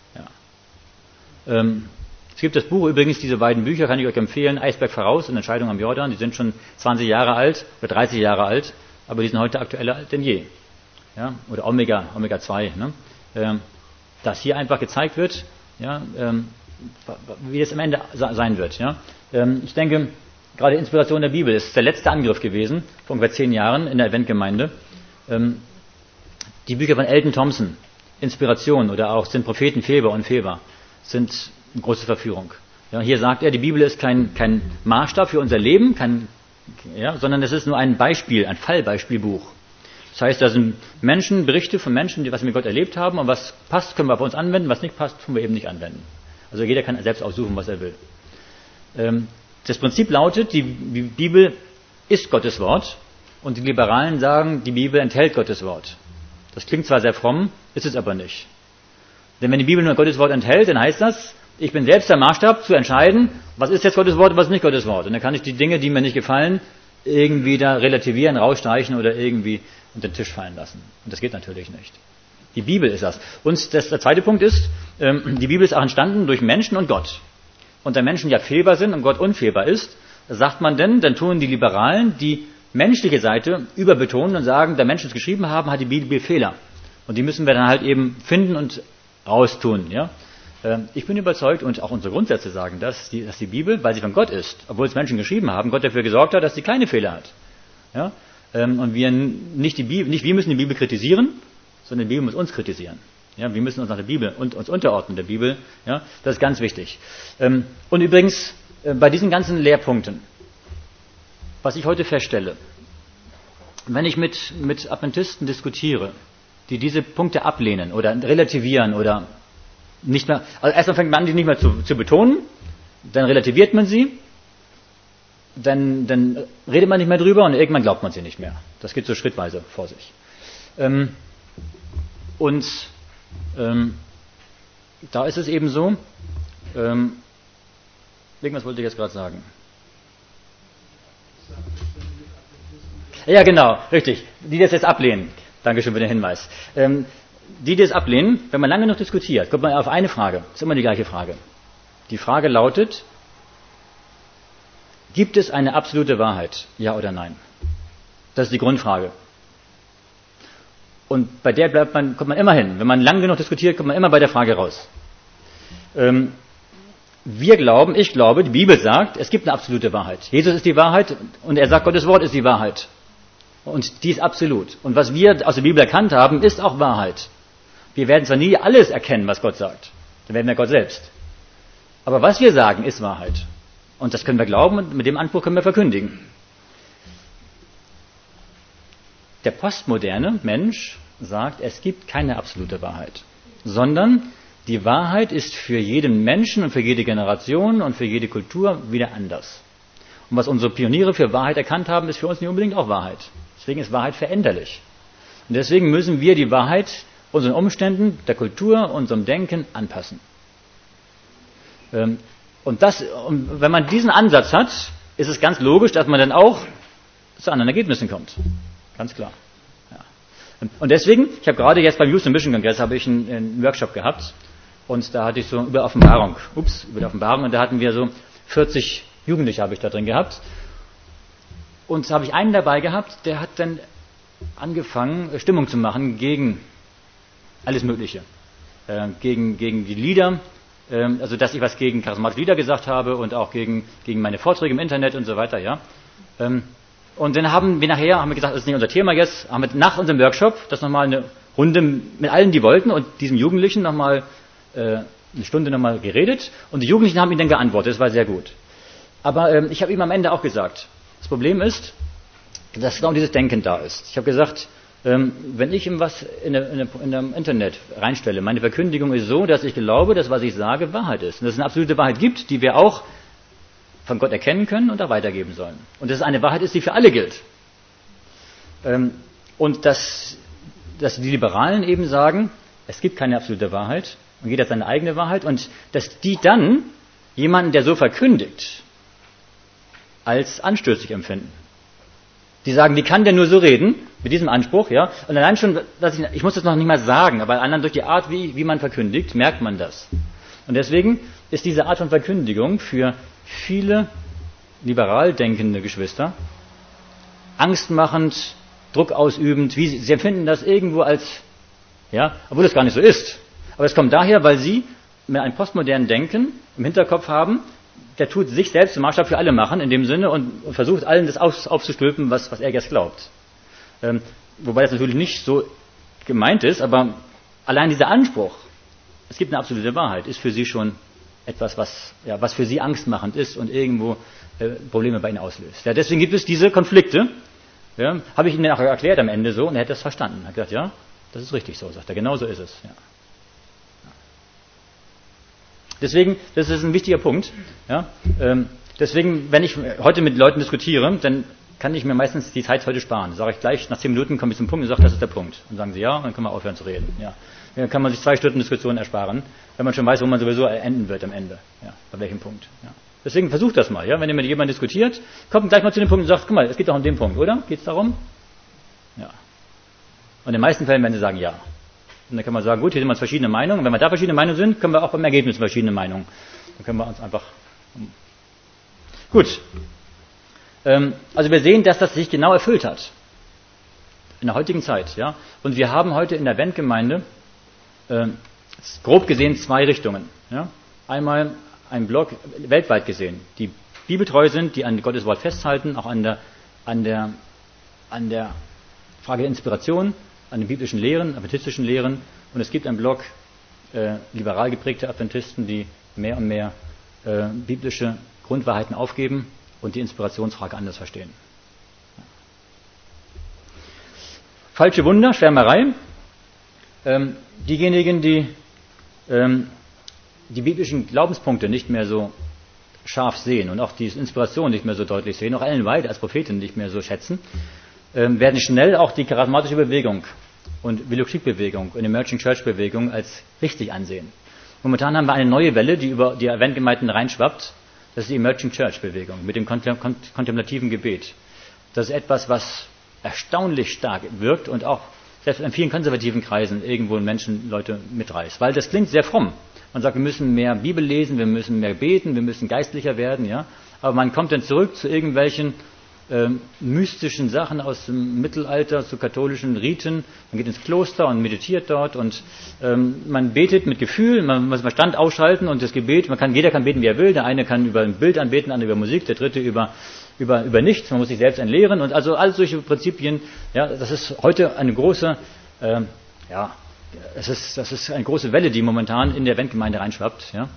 [SPEAKER 1] Ja. Ähm, es gibt das Buch übrigens, diese beiden Bücher kann ich euch empfehlen, Eisberg voraus und Entscheidung am Jordan, die sind schon zwanzig Jahre alt oder dreißig Jahre alt, aber die sind heute aktueller denn je. Ja, oder Omega, Omega zwei. Ne? Ähm, dass hier einfach gezeigt wird, ja, ähm, wie das am Ende sein wird. Ja? Ähm, ich denke, gerade Inspiration der Bibel ist der letzte Angriff gewesen, vor ungefähr zehn Jahren in der Adventgemeinde. Ähm, die Bücher von Elton Thompson, Inspiration oder auch sind Propheten Feber und Feber, sind eine große Verführung. Ja, hier sagt er, die Bibel ist kein, kein Maßstab für unser Leben, kein, ja, sondern es ist nur ein Beispiel, ein Fallbeispielbuch. Das heißt, da sind Menschen, Berichte von Menschen, die was mit Gott erlebt haben und was passt, können wir bei uns anwenden, was nicht passt, können wir eben nicht anwenden. Also jeder kann selbst aussuchen, was er will. Ähm, das Prinzip lautet, die Bibel ist Gottes Wort und die Liberalen sagen, die Bibel enthält Gottes Wort. Das klingt zwar sehr fromm, ist es aber nicht. Denn wenn die Bibel nur Gottes Wort enthält, dann heißt das, ich bin selbst der Maßstab zu entscheiden, was ist jetzt Gottes Wort und was ist nicht Gottes Wort. Und dann kann ich die Dinge, die mir nicht gefallen, irgendwie da relativieren, rausstreichen oder irgendwie unter den Tisch fallen lassen. Und das geht natürlich nicht. Die Bibel ist das. Und das, der zweite Punkt ist, ähm, die Bibel ist auch entstanden durch Menschen und Gott. Und da Menschen ja fehlbar sind und Gott unfehlbar ist, sagt man denn, dann tun die Liberalen die menschliche Seite überbetonen und sagen, da Menschen es geschrieben haben, hat die Bibel Fehler. Und die müssen wir dann halt eben finden und raustun. Ja? Ähm, ich bin überzeugt, und auch unsere Grundsätze sagen das, die, dass die Bibel, weil sie von Gott ist, obwohl es Menschen geschrieben haben, Gott dafür gesorgt hat, dass sie keine Fehler hat. Ja? Ähm, und wir nicht die Bibel, nicht wir müssen die Bibel kritisieren, sondern die Bibel muss uns kritisieren. Ja, wir müssen uns nach der Bibel und uns unterordnen der Bibel. Ja, das ist ganz wichtig. Ähm, und übrigens, äh, bei diesen ganzen Lehrpunkten, was ich heute feststelle, wenn ich mit, mit Adventisten diskutiere, die diese Punkte ablehnen oder relativieren oder nicht mehr, also erstmal fängt man an, die nicht mehr zu, zu betonen, dann relativiert man sie, dann, dann redet man nicht mehr drüber und irgendwann glaubt man sie nicht mehr. Das geht so schrittweise vor sich. Ähm, und ähm, da ist es eben so, ähm, irgendwas wollte ich jetzt gerade sagen. Ja, genau, richtig. Die das jetzt ablehnen. Dankeschön für den Hinweis. Ähm, die, die das ablehnen, wenn man lange noch diskutiert, kommt man auf eine Frage. Das ist immer die gleiche Frage. Die Frage lautet, gibt es eine absolute Wahrheit? Ja oder nein? Das ist die Grundfrage. Und bei der bleibt man, kommt man immer hin. Wenn man lange genug diskutiert, kommt man immer bei der Frage raus. Ähm, wir glauben, ich glaube, die Bibel sagt, es gibt eine absolute Wahrheit. Jesus ist die Wahrheit und er sagt, Gottes Wort ist die Wahrheit. Und die ist absolut. Und was wir aus der Bibel erkannt haben, ist auch Wahrheit. Wir werden zwar nie alles erkennen, was Gott sagt. Dann werden wir Gott selbst. Aber was wir sagen, ist Wahrheit. Und das können wir glauben und mit dem Anspruch können wir verkündigen. der postmoderne Mensch sagt, es gibt keine absolute Wahrheit, sondern die Wahrheit ist für jeden Menschen und für jede Generation und für jede Kultur wieder anders. Und was unsere Pioniere für Wahrheit erkannt haben, ist für uns nicht unbedingt auch Wahrheit. Deswegen ist Wahrheit veränderlich. Und deswegen müssen wir die Wahrheit unseren Umständen, der Kultur, unserem Denken anpassen. Und, das, und wenn man diesen Ansatz hat, ist es ganz logisch, dass man dann auch zu anderen Ergebnissen kommt. Ganz klar. Ja. Und deswegen, ich habe gerade jetzt beim Houston Mission Kongress habe ich einen, einen Workshop gehabt und da hatte ich so über Offenbarung, ups, über die Offenbarung und da hatten wir so vierzig Jugendliche habe ich da drin gehabt und da habe ich einen dabei gehabt, der hat dann angefangen, Stimmung zu machen gegen alles Mögliche, äh, gegen, gegen die Lieder, äh, also dass ich was gegen charismatische Lieder gesagt habe und auch gegen, gegen meine Vorträge im Internet und so weiter, ja. Ähm, und dann haben wir nachher, haben wir gesagt, das ist nicht unser Thema jetzt, haben wir nach unserem Workshop das nochmal eine Runde mit allen, die wollten und diesem Jugendlichen nochmal äh, eine Stunde nochmal geredet und die Jugendlichen haben ihm dann geantwortet, das war sehr gut. Aber ähm, ich habe ihm am Ende auch gesagt, das Problem ist, dass genau dieses Denken da ist. Ich habe gesagt, ähm, wenn ich ihm was in, der, in, der, in dem Internet reinstelle, meine Verkündigung ist so, dass ich glaube, dass was ich sage Wahrheit ist. Und dass es eine absolute Wahrheit gibt, die wir auch von Gott erkennen können und da weitergeben sollen. Und dass es eine Wahrheit ist, die für alle gilt. Ähm, und dass, dass die Liberalen eben sagen, es gibt keine absolute Wahrheit und jeder hat seine eigene Wahrheit und dass die dann jemanden, der so verkündigt, als anstößig empfinden. Die sagen, wie kann der nur so reden, mit diesem Anspruch, ja? Und allein schon, dass ich, ich muss das noch nicht mal sagen, aber allein durch die Art, wie, wie man verkündigt, merkt man das. Und deswegen ist diese Art von Verkündigung für viele liberal denkende Geschwister angstmachend, druckausübend, wie sie, sie empfinden das irgendwo als, ja, obwohl das gar nicht so ist. Aber es kommt daher, weil sie mit einem postmodernen Denken im Hinterkopf haben, der tut sich selbst zum Maßstab für alle machen, in dem Sinne, und versucht allen das auf, aufzustülpen, was, was er jetzt glaubt. Ähm, wobei das natürlich nicht so gemeint ist, aber allein dieser Anspruch, es gibt eine absolute Wahrheit, ist für sie schon etwas, was, ja, was für sie angstmachend ist und irgendwo äh, Probleme bei ihnen auslöst. Ja, deswegen gibt es diese Konflikte. Ja, habe ich Ihnen auch erklärt am Ende so und er hat das verstanden. Er hat gesagt, ja, das ist richtig so, sagt er, genau so ist es. Ja. Deswegen, das ist ein wichtiger Punkt. Ja, ähm, deswegen, wenn ich heute mit Leuten diskutiere, dann kann ich mir meistens die Zeit heute sparen. Sage ich gleich, nach zehn Minuten komme ich zum Punkt und sage, das ist der Punkt. Und sagen sie ja, und dann können wir aufhören zu reden. Ja. Dann kann man sich zwei Stunden Diskussion ersparen, wenn man schon weiß, wo man sowieso enden wird am Ende. Ja, bei welchem Punkt. Ja. Deswegen versucht das mal. Ja. Wenn ihr mit jemandem diskutiert, kommt gleich mal zu dem Punkt und sagt, guck mal, es geht doch um den Punkt, oder? Geht es darum? Ja. Und in den meisten Fällen werden sie sagen, ja. Und dann kann man sagen, gut, hier sind wir uns verschiedene Meinungen. Und wenn wir da verschiedene Meinungen sind, können wir auch beim Ergebnis verschiedene Meinungen. Dann können wir uns einfach... Gut. Ähm, also wir sehen, dass das sich genau erfüllt hat. In der heutigen Zeit. Ja. Und wir haben heute in der Adventgemeinde äh, grob gesehen zwei Richtungen. Ja. Einmal ein Block weltweit gesehen, die bibeltreu sind, die an Gottes Wort festhalten, auch an der, an der, an der Frage der Inspiration, an den biblischen Lehren, adventistischen Lehren. Und es gibt einen Block äh, liberal geprägte Adventisten, die mehr und mehr äh, biblische Grundwahrheiten aufgeben und die Inspirationsfrage anders verstehen. Falsche Wunder, Schwärmerei. Ähm, diejenigen, die ähm, die biblischen Glaubenspunkte nicht mehr so scharf sehen und auch die Inspiration nicht mehr so deutlich sehen, auch Ellen White als Prophetin nicht mehr so schätzen, ähm, werden schnell auch die charismatische Bewegung und Willow-Creek-Bewegung und Emerging Church-Bewegung als richtig ansehen. Momentan haben wir eine neue Welle, die über die Adventgemeinden reinschwappt. Das ist die Emerging Church-Bewegung mit dem kontemplativen Gebet. Das ist etwas, was erstaunlich stark wirkt und auch selbst in vielen konservativen Kreisen irgendwo Menschen, Leute mitreißt. Weil das klingt sehr fromm. Man sagt, wir müssen mehr Bibel lesen, wir müssen mehr beten, wir müssen geistlicher werden, ja. Aber man kommt dann zurück zu irgendwelchen ähm, mystischen Sachen aus dem Mittelalter, zu katholischen Riten. Man geht ins Kloster und meditiert dort und ähm, man betet mit Gefühl, man muss Verstand ausschalten und das Gebet, man kann, jeder kann beten, wie er will. Der eine kann über ein Bild anbeten, der andere über Musik, der dritte über über über nichts. Man muss sich selbst entleeren und also all solche Prinzipien. Ja, das ist heute eine große, ähm, ja. Es ist, das ist eine große Welle, die momentan in der Adventgemeinde reinschwappt. Ja?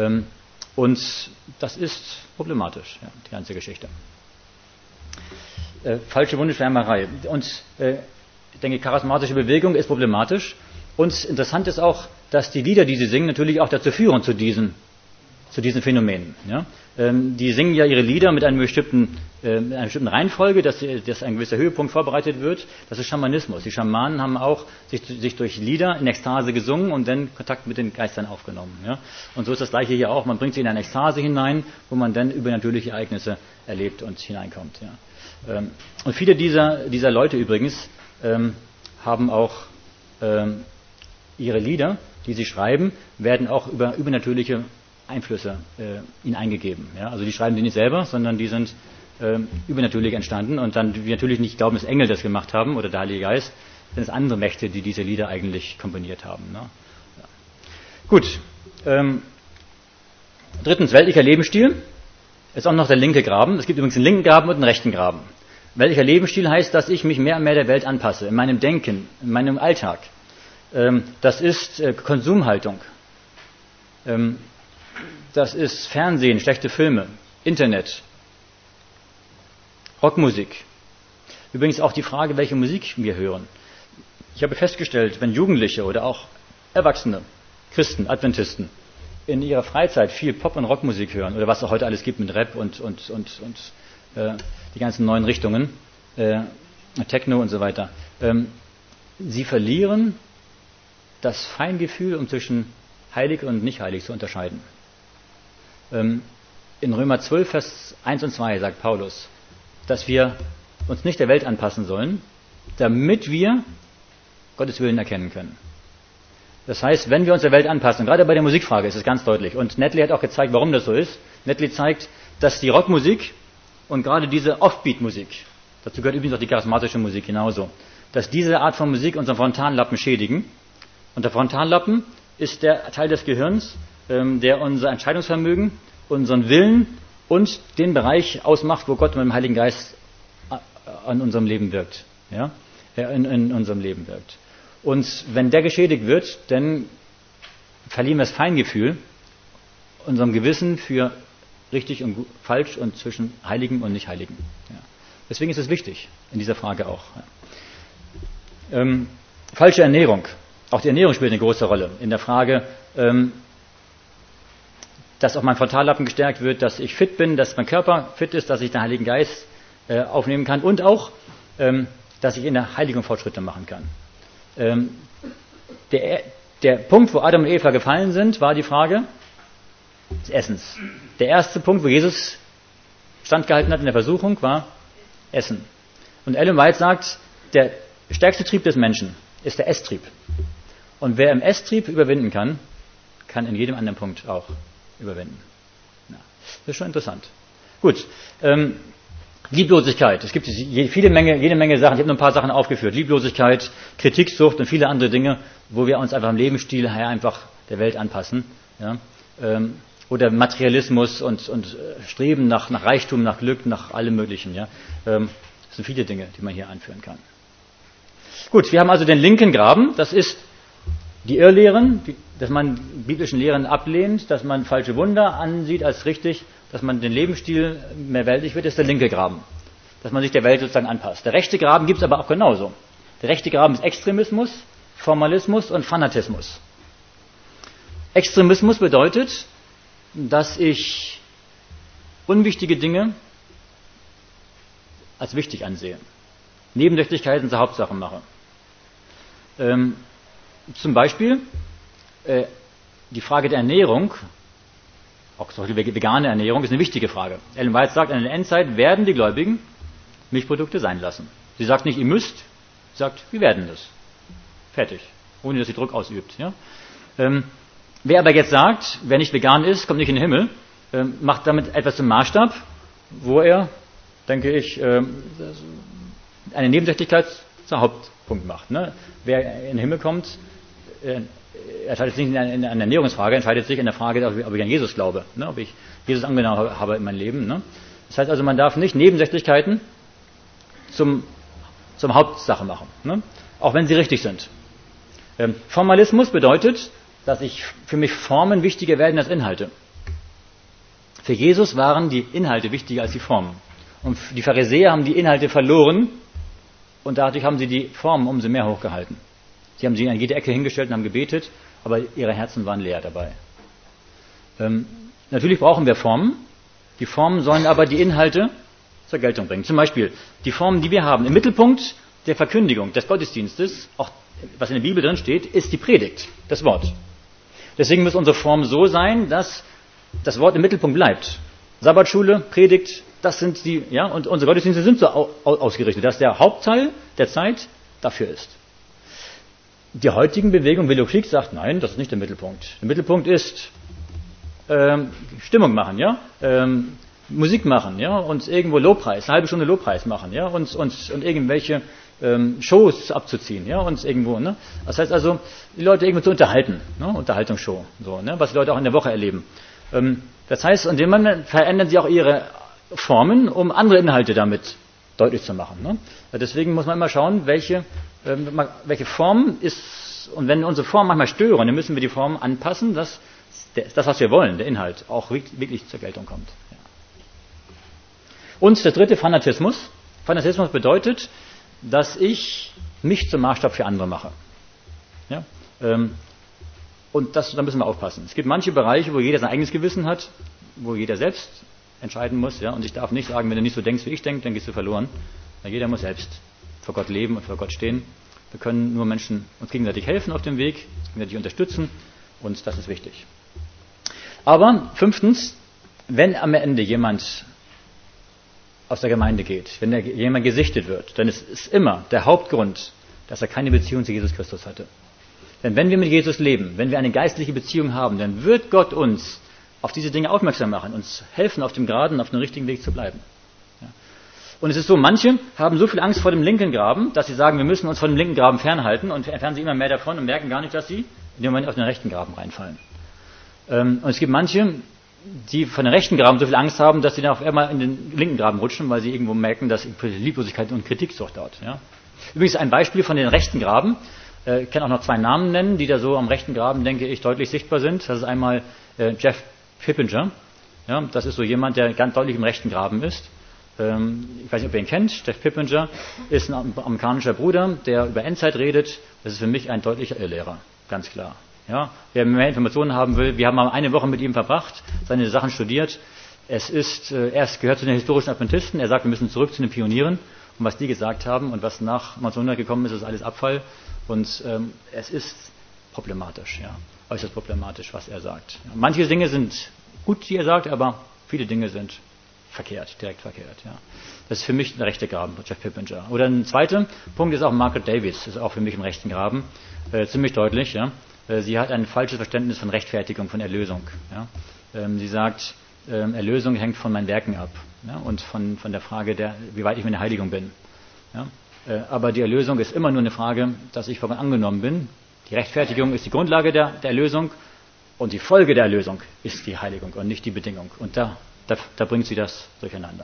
[SPEAKER 1] Und das ist problematisch, ja, die ganze Geschichte. Äh, falsche Wunschwärmerei. Und äh, ich denke, charismatische Bewegung ist problematisch. Und interessant ist auch, dass die Lieder, die sie singen, natürlich auch dazu führen, zu diesen, zu diesen Phänomenen. Ja? Ähm, die singen ja ihre Lieder mit, einem bestimmten, äh, mit einer bestimmten Reihenfolge, dass, dass ein gewisser Höhepunkt vorbereitet wird. Das ist Schamanismus. Die Schamanen haben auch sich, sich durch Lieder in Ekstase gesungen und dann Kontakt mit den Geistern aufgenommen. Ja? Und so ist das Gleiche hier auch. Man bringt sie in eine Ekstase hinein, wo man dann übernatürliche Ereignisse erlebt und hineinkommt. Ja? Ähm, und viele dieser, dieser Leute übrigens ähm, haben auch ähm, ihre Lieder, die sie schreiben, werden auch über übernatürliche Einflüsse äh, ihnen eingegeben. Ja? Also die schreiben die nicht selber, sondern die sind äh, übernatürlich entstanden und dann wir natürlich nicht glauben, dass Engel das gemacht haben oder der Heilige Geist, sind es andere Mächte, die diese Lieder eigentlich komponiert haben. Ne? Ja. Gut. Ähm, drittens, weltlicher Lebensstil ist auch noch der linke Graben. Es gibt übrigens einen linken Graben und einen rechten Graben. Weltlicher Lebensstil heißt, dass ich mich mehr und mehr der Welt anpasse, in meinem Denken, in meinem Alltag. Das ist Konsumhaltung. Das ist Fernsehen, schlechte Filme, Internet, Rockmusik. Übrigens auch die Frage, welche Musik wir hören. Ich habe festgestellt, wenn Jugendliche oder auch Erwachsene, Christen, Adventisten, in ihrer Freizeit viel Pop- und Rockmusik hören, oder was es heute alles gibt mit Rap und, und, und, und äh, die ganzen neuen Richtungen, äh, Techno und so weiter, ähm, sie verlieren das Feingefühl, um zwischen heilig und nicht heilig zu unterscheiden. Ähm, in Römer zwölf, Vers eins und zwei sagt Paulus, dass wir uns nicht der Welt anpassen sollen, damit wir Gottes Willen erkennen können. Das heißt, wenn wir uns der Welt anpassen, gerade bei der Musikfrage ist es ganz deutlich, und Netley hat auch gezeigt, warum das so ist. Netley zeigt, dass die Rockmusik und gerade diese Offbeat-Musik, dazu gehört übrigens auch die charismatische Musik genauso, dass diese Art von Musik unseren Frontallappen schädigen. Und der Frontallappen ist der Teil des Gehirns, ähm, der unser Entscheidungsvermögen, unseren Willen und den Bereich ausmacht, wo Gott mit dem Heiligen Geist an unserem Leben wirkt. Ja? In, in unserem Leben wirkt. Und wenn der geschädigt wird, dann verlieren wir das Feingefühl, unserem Gewissen für richtig und falsch und zwischen Heiligen und Nicht-Heiligen. Ja. Deswegen ist es wichtig, in dieser Frage auch. Ja. Ähm, falsche Ernährung. Auch die Ernährung spielt eine große Rolle in der Frage, ähm, dass auch mein Frontallappen gestärkt wird, dass ich fit bin, dass mein Körper fit ist, dass ich den Heiligen Geist äh, aufnehmen kann und auch, ähm, dass ich in der Heiligung Fortschritte machen kann. Ähm, der, der Punkt, wo Adam und Eva gefallen sind, war die Frage des Essens. Der erste Punkt, wo Jesus standgehalten hat in der Versuchung, war Essen. Und Ellen White sagt, der stärkste Trieb des Menschen ist der Esstrieb. Und wer im Esstrieb überwinden kann, kann in jedem anderen Punkt auch überwinden. Ja, das ist schon interessant. Gut, ähm, Lieblosigkeit. Es gibt viele Menge, jede Menge Sachen. Ich habe nur ein paar Sachen aufgeführt. Lieblosigkeit, Kritiksucht und viele andere Dinge, wo wir uns einfach im Lebensstil her einfach der Welt anpassen. Ja? Ähm, oder Materialismus und, und Streben nach, nach Reichtum, nach Glück, nach allem Möglichen. Ja? Ähm, das sind viele Dinge, die man hier anführen kann. Gut, wir haben also den linken Graben. Das ist die Irrlehren, die, dass man biblischen Lehren ablehnt, dass man falsche Wunder ansieht als richtig, dass man den Lebensstil mehr weltlich wird, ist der linke Graben. Dass man sich der Welt sozusagen anpasst. Der rechte Graben gibt es aber auch genauso. Der rechte Graben ist Extremismus, Formalismus und Fanatismus. Extremismus bedeutet, dass ich unwichtige Dinge als wichtig ansehe. Nebensächlichkeiten zur Hauptsache mache. Ähm, zum Beispiel äh, die Frage der Ernährung, auch zum Beispiel vegane Ernährung, ist eine wichtige Frage. Ellen White sagt, in der Endzeit werden die Gläubigen Milchprodukte sein lassen. Sie sagt nicht, ihr müsst, sie sagt, wir werden das. Fertig. Ohne dass sie Druck ausübt. Ja? Ähm, wer aber jetzt sagt, wer nicht vegan ist, kommt nicht in den Himmel, ähm, macht damit etwas zum Maßstab, wo er, denke ich, ähm, eine Nebensächlichkeit zum Hauptpunkt macht. Ne? Wer in den Himmel kommt, äh, entscheidet sich nicht in einer Ernährungsfrage, entscheidet sich in der Frage, ob ich an Jesus glaube, ne? Ob ich Jesus angenommen habe in meinem Leben. Ne? Das heißt also, man darf nicht Nebensächlichkeiten zum, zum Hauptsache machen, ne? Auch wenn sie richtig sind. Ähm, Formalismus bedeutet, dass ich für mich Formen wichtiger werden als Inhalte. Für Jesus waren die Inhalte wichtiger als die Formen. Und die Pharisäer haben die Inhalte verloren und dadurch haben sie die Formen umso mehr hochgehalten. Sie haben sie an jede Ecke hingestellt und haben gebetet, aber ihre Herzen waren leer dabei. Ähm, natürlich brauchen wir Formen. Die Formen sollen aber die Inhalte zur Geltung bringen. Zum Beispiel die Formen, die wir haben. Im Mittelpunkt der Verkündigung des Gottesdienstes, auch was in der Bibel drin steht, ist die Predigt, das Wort. Deswegen muss unsere Form so sein, dass das Wort im Mittelpunkt bleibt. Sabbatschule, Predigt, das sind die, ja, und unsere Gottesdienste sind so ausgerichtet, dass der Hauptteil der Zeit dafür ist. Die heutigen Bewegung Willow Creek sagt, nein, das ist nicht der Mittelpunkt. Der Mittelpunkt ist ähm, Stimmung machen, ja, ähm, Musik machen, ja, und irgendwo Lobpreis, eine halbe Stunde Lobpreis machen, ja, und und und irgendwelche ähm, Shows abzuziehen, ja, und irgendwo, ne. Das heißt also, die Leute irgendwo zu unterhalten, ne, Unterhaltungsshow, so, ne, was die Leute auch in der Woche erleben. Ähm, das heißt, und dem Moment verändern sie auch ihre Formen, um andere Inhalte damit deutlich zu machen. Ne? Deswegen muss man immer schauen, welche, äh, welche Form ist, und wenn unsere Form manchmal stören, dann müssen wir die Form anpassen, dass das, was wir wollen, der Inhalt, auch wirklich zur Geltung kommt. Ja. Und das dritte, Fanatismus. Fanatismus bedeutet, dass ich mich zum Maßstab für andere mache. Ja? Ähm, und das, da müssen wir aufpassen. Es gibt manche Bereiche, wo jeder sein eigenes Gewissen hat, wo jeder selbst entscheiden muss, ja, und ich darf nicht sagen, wenn du nicht so denkst, wie ich denke, dann gehst du verloren. Ja, jeder muss selbst vor Gott leben und vor Gott stehen. Wir können nur Menschen uns gegenseitig helfen auf dem Weg, uns gegenseitig unterstützen, und das ist wichtig. Aber fünftens, wenn am Ende jemand aus der Gemeinde geht, wenn der, jemand gesichtet wird, dann ist es immer der Hauptgrund, dass er keine Beziehung zu Jesus Christus hatte. Denn wenn wir mit Jesus leben, wenn wir eine geistliche Beziehung haben, dann wird Gott uns auf diese Dinge aufmerksam machen, uns helfen, auf dem geraden, auf dem richtigen Weg zu bleiben. Ja. Und es ist so, manche haben so viel Angst vor dem linken Graben, dass sie sagen, wir müssen uns von dem linken Graben fernhalten, und entfernen sich immer mehr davon und merken gar nicht, dass sie in dem Moment auf den rechten Graben reinfallen. Ähm, und es gibt manche, die von den rechten Graben so viel Angst haben, dass sie dann auf einmal in den linken Graben rutschen, weil sie irgendwo merken, dass Lieblosigkeit und Kritiksucht dort. Ja. Übrigens ein Beispiel von den rechten Graben. Äh, ich kann auch noch zwei Namen nennen, die da so am rechten Graben, denke ich, deutlich sichtbar sind. Das ist einmal äh, Jeff Pippinger, ja, das ist so jemand, der ganz deutlich im rechten Graben ist. Ähm, ich weiß nicht, ob ihr ihn kennt. Jeff Pippinger ist ein amerikanischer Bruder, der über Endzeit redet. Das ist für mich ein deutlicher Irrlehrer, ganz klar. Ja, wer mehr Informationen haben will, wir haben mal eine Woche mit ihm verbracht, seine Sachen studiert. Es ist, äh, er gehört zu den historischen Adventisten. Er sagt, wir müssen zurück zu den Pionieren, und was die gesagt haben und was nach neunzehnhundert gekommen ist, ist alles Abfall. Und ähm, es ist problematisch, ja. Äußerst problematisch, was er sagt. Ja, manche Dinge sind gut, die er sagt, aber viele Dinge sind verkehrt, direkt verkehrt. Ja. Das ist für mich ein rechter Graben, Jeff Pippinger. Oder ein zweiter Punkt ist auch Margaret Davis, ist auch für mich im rechten Graben, äh, ziemlich deutlich. Ja. Äh, sie hat ein falsches Verständnis von Rechtfertigung, von Erlösung. Ja. Ähm, sie sagt, ähm, Erlösung hängt von meinen Werken ab, ja, und von, von der Frage, der, wie weit ich mit der Heiligung bin. Ja. Äh, aber die Erlösung ist immer nur eine Frage, dass ich von Gott angenommen bin. Die Rechtfertigung ist die Grundlage der, der Erlösung, und die Folge der Erlösung ist die Heiligung und nicht die Bedingung. Und da, da, da bringt sie das durcheinander.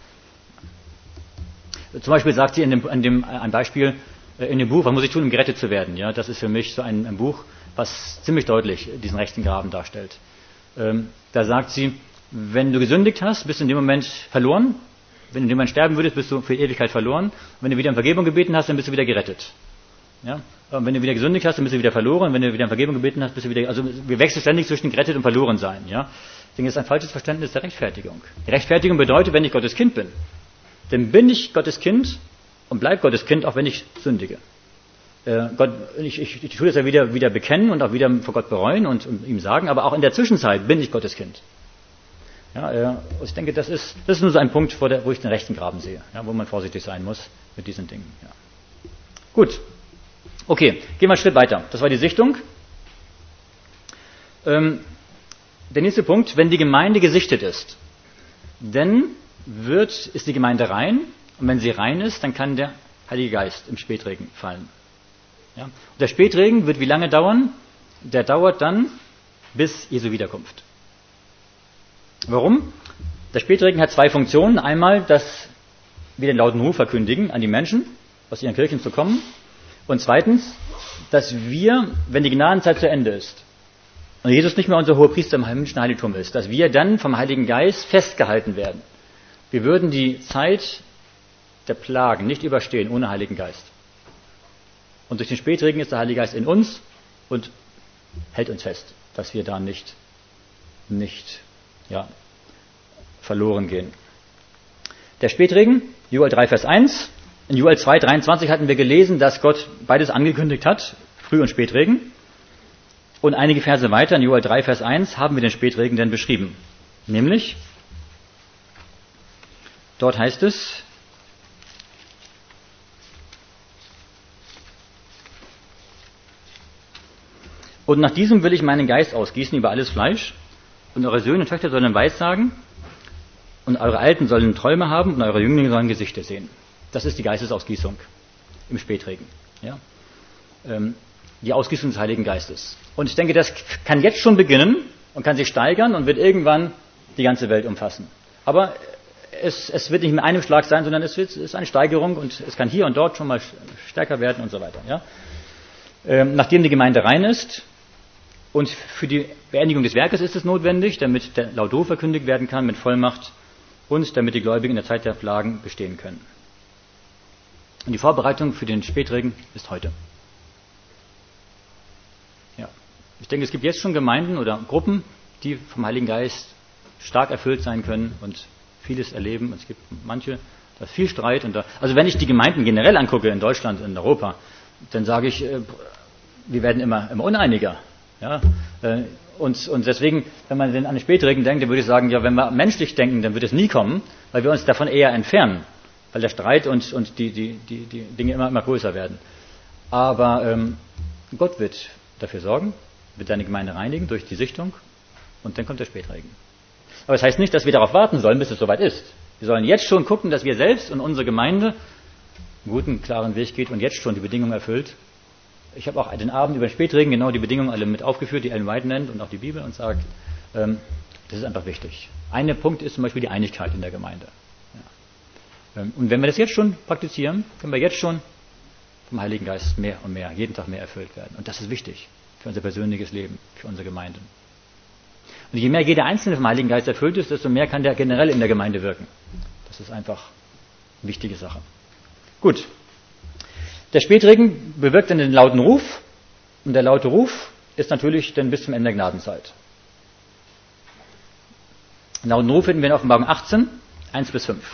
[SPEAKER 1] Ja. Zum Beispiel sagt sie in dem, in dem, ein Beispiel in dem Buch, was muss ich tun, um gerettet zu werden? Ja, das ist für mich so ein, ein Buch, was ziemlich deutlich diesen rechten Graben darstellt. Ähm, da sagt sie, wenn du gesündigt hast, bist du in dem Moment verloren. Wenn du in dem Moment sterben würdest, bist du für Ewigkeit verloren. Und wenn du wieder um Vergebung gebeten hast, dann bist du wieder gerettet. Ja? Und wenn du wieder gesündigt hast, dann bist du wieder verloren. Und wenn du wieder um Vergebung gebeten hast, bist du wieder, also wir wechseln ständig zwischen gerettet und verloren sein. Ja? Ich denke, das ist ein falsches Verständnis der Rechtfertigung. Die Rechtfertigung bedeutet, wenn ich Gottes Kind bin, dann bin ich Gottes Kind und bleib Gottes Kind, auch wenn ich sündige. Äh, Gott, ich, ich, ich tue das ja wieder, wieder bekennen und auch wieder vor Gott bereuen und, und ihm sagen, aber auch in der Zwischenzeit bin ich Gottes Kind. Ja, äh, ich denke, das ist, das ist nur so ein Punkt, wo, der, wo ich den rechten Graben sehe, ja, wo man vorsichtig sein muss mit diesen Dingen. Ja. Gut. Okay, gehen wir einen Schritt weiter. Das war die Sichtung. Ähm, der nächste Punkt, wenn die Gemeinde gesichtet ist, dann wird, ist die Gemeinde rein, und wenn sie rein ist, dann kann der Heilige Geist im Spätregen fallen. Ja? Und der Spätregen wird wie lange dauern? Der dauert dann bis Jesu Wiederkunft. Warum? Der Spätregen hat zwei Funktionen. Einmal, dass wir den lauten Ruf verkündigen an die Menschen, aus ihren Kirchen zu kommen. Und zweitens, dass wir, wenn die Gnadenzeit zu Ende ist und Jesus nicht mehr unser Hohepriester im himmlischen Heiligtum ist, dass wir dann vom Heiligen Geist festgehalten werden wir würden die Zeit der Plagen nicht überstehen ohne Heiligen Geist. Und durch den Spätregen ist der Heilige Geist in uns und hält uns fest, dass wir da nicht, nicht ja, verloren gehen. Der Spätregen, Joel drei, Vers eins. In Joel zwei, dreiundzwanzig hatten wir gelesen, dass Gott beides angekündigt hat, Früh- und Spätregen. Und einige Verse weiter, in Joel drei, Vers eins, haben wir den Spätregen denn beschrieben. Nämlich, dort heißt es, und nach diesem will ich meinen Geist ausgießen über alles Fleisch, und eure Söhne und Töchter sollen Weissagen, und eure Alten sollen Träume haben, und eure Jünglinge sollen Gesichter sehen. Das ist die Geistesausgießung im Spätregen. Ja? Ähm, die Ausgießung des Heiligen Geistes. Und ich denke, das kann jetzt schon beginnen und kann sich steigern und wird irgendwann die ganze Welt umfassen. Aber es, es wird nicht mit einem Schlag sein, sondern es, wird, es ist eine Steigerung und es kann hier und dort schon mal stärker werden und so weiter. Ja? Ähm, nachdem die Gemeinde rein ist und für die Beendigung des Werkes ist es notwendig, damit der Laut verkündigt werden kann mit Vollmacht und damit die Gläubigen in der Zeit der Plagen bestehen können. Und die Vorbereitung für den Spätregen ist heute. Ja. Ich denke, es gibt jetzt schon Gemeinden oder Gruppen, die vom Heiligen Geist stark erfüllt sein können und vieles erleben. Und es gibt manche, da ist viel Streit. Und da, also wenn ich die Gemeinden generell angucke in Deutschland, in Europa, dann sage ich, wir werden immer, immer uneiniger. Ja? Und, und deswegen, wenn man an den Spätregen denkt, dann würde ich sagen, ja, wenn wir menschlich denken, dann wird es nie kommen, weil wir uns davon eher entfernen. Weil der Streit und, und die, die, die, die Dinge immer, immer größer werden. Aber ähm, Gott wird dafür sorgen, wird seine Gemeinde reinigen durch die Sichtung und dann kommt der Spätregen. Aber das heißt nicht, dass wir darauf warten sollen, bis es soweit ist. Wir sollen jetzt schon gucken, dass wir selbst und unsere Gemeinde einen guten, klaren Weg geht und jetzt schon die Bedingungen erfüllt. Ich habe auch den Abend über den Spätregen genau die Bedingungen alle mit aufgeführt, die Ellen White nennt und auch die Bibel und sagt, ähm, das ist einfach wichtig. Ein Punkt ist zum Beispiel die Einigkeit in der Gemeinde. Und wenn wir das jetzt schon praktizieren, können wir jetzt schon vom Heiligen Geist mehr und mehr, jeden Tag mehr erfüllt werden. Und das ist wichtig für unser persönliches Leben, für unsere Gemeinde. Und je mehr jeder Einzelne vom Heiligen Geist erfüllt ist, desto mehr kann der generell in der Gemeinde wirken. Das ist einfach eine wichtige Sache. Gut. Der Spätregen bewirkt dann den lauten Ruf. Und der laute Ruf ist natürlich dann bis zum Ende der Gnadenzeit. Den lauten Ruf finden wir in Offenbarung achtzehn, eins bis fünf.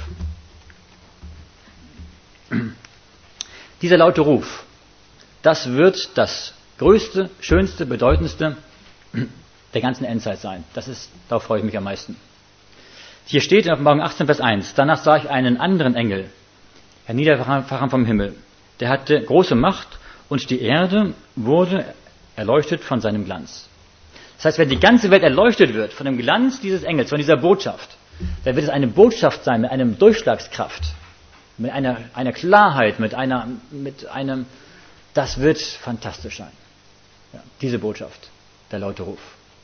[SPEAKER 1] Dieser laute Ruf, das wird das größte, schönste, bedeutendste der ganzen Endzeit sein. Das ist, darauf freue ich mich am meisten. Hier steht in Offenbarung achtzehn, Vers eins, danach sah ich einen anderen Engel, herniederfahren vom Himmel. Der hatte große Macht und die Erde wurde erleuchtet von seinem Glanz. Das heißt, wenn die ganze Welt erleuchtet wird von dem Glanz dieses Engels, von dieser Botschaft, dann wird es eine Botschaft sein mit einem Durchschlagskraft. Mit einer, einer Klarheit, mit einer, mit einem, das wird fantastisch sein. Ja, diese Botschaft, der laute Ruf.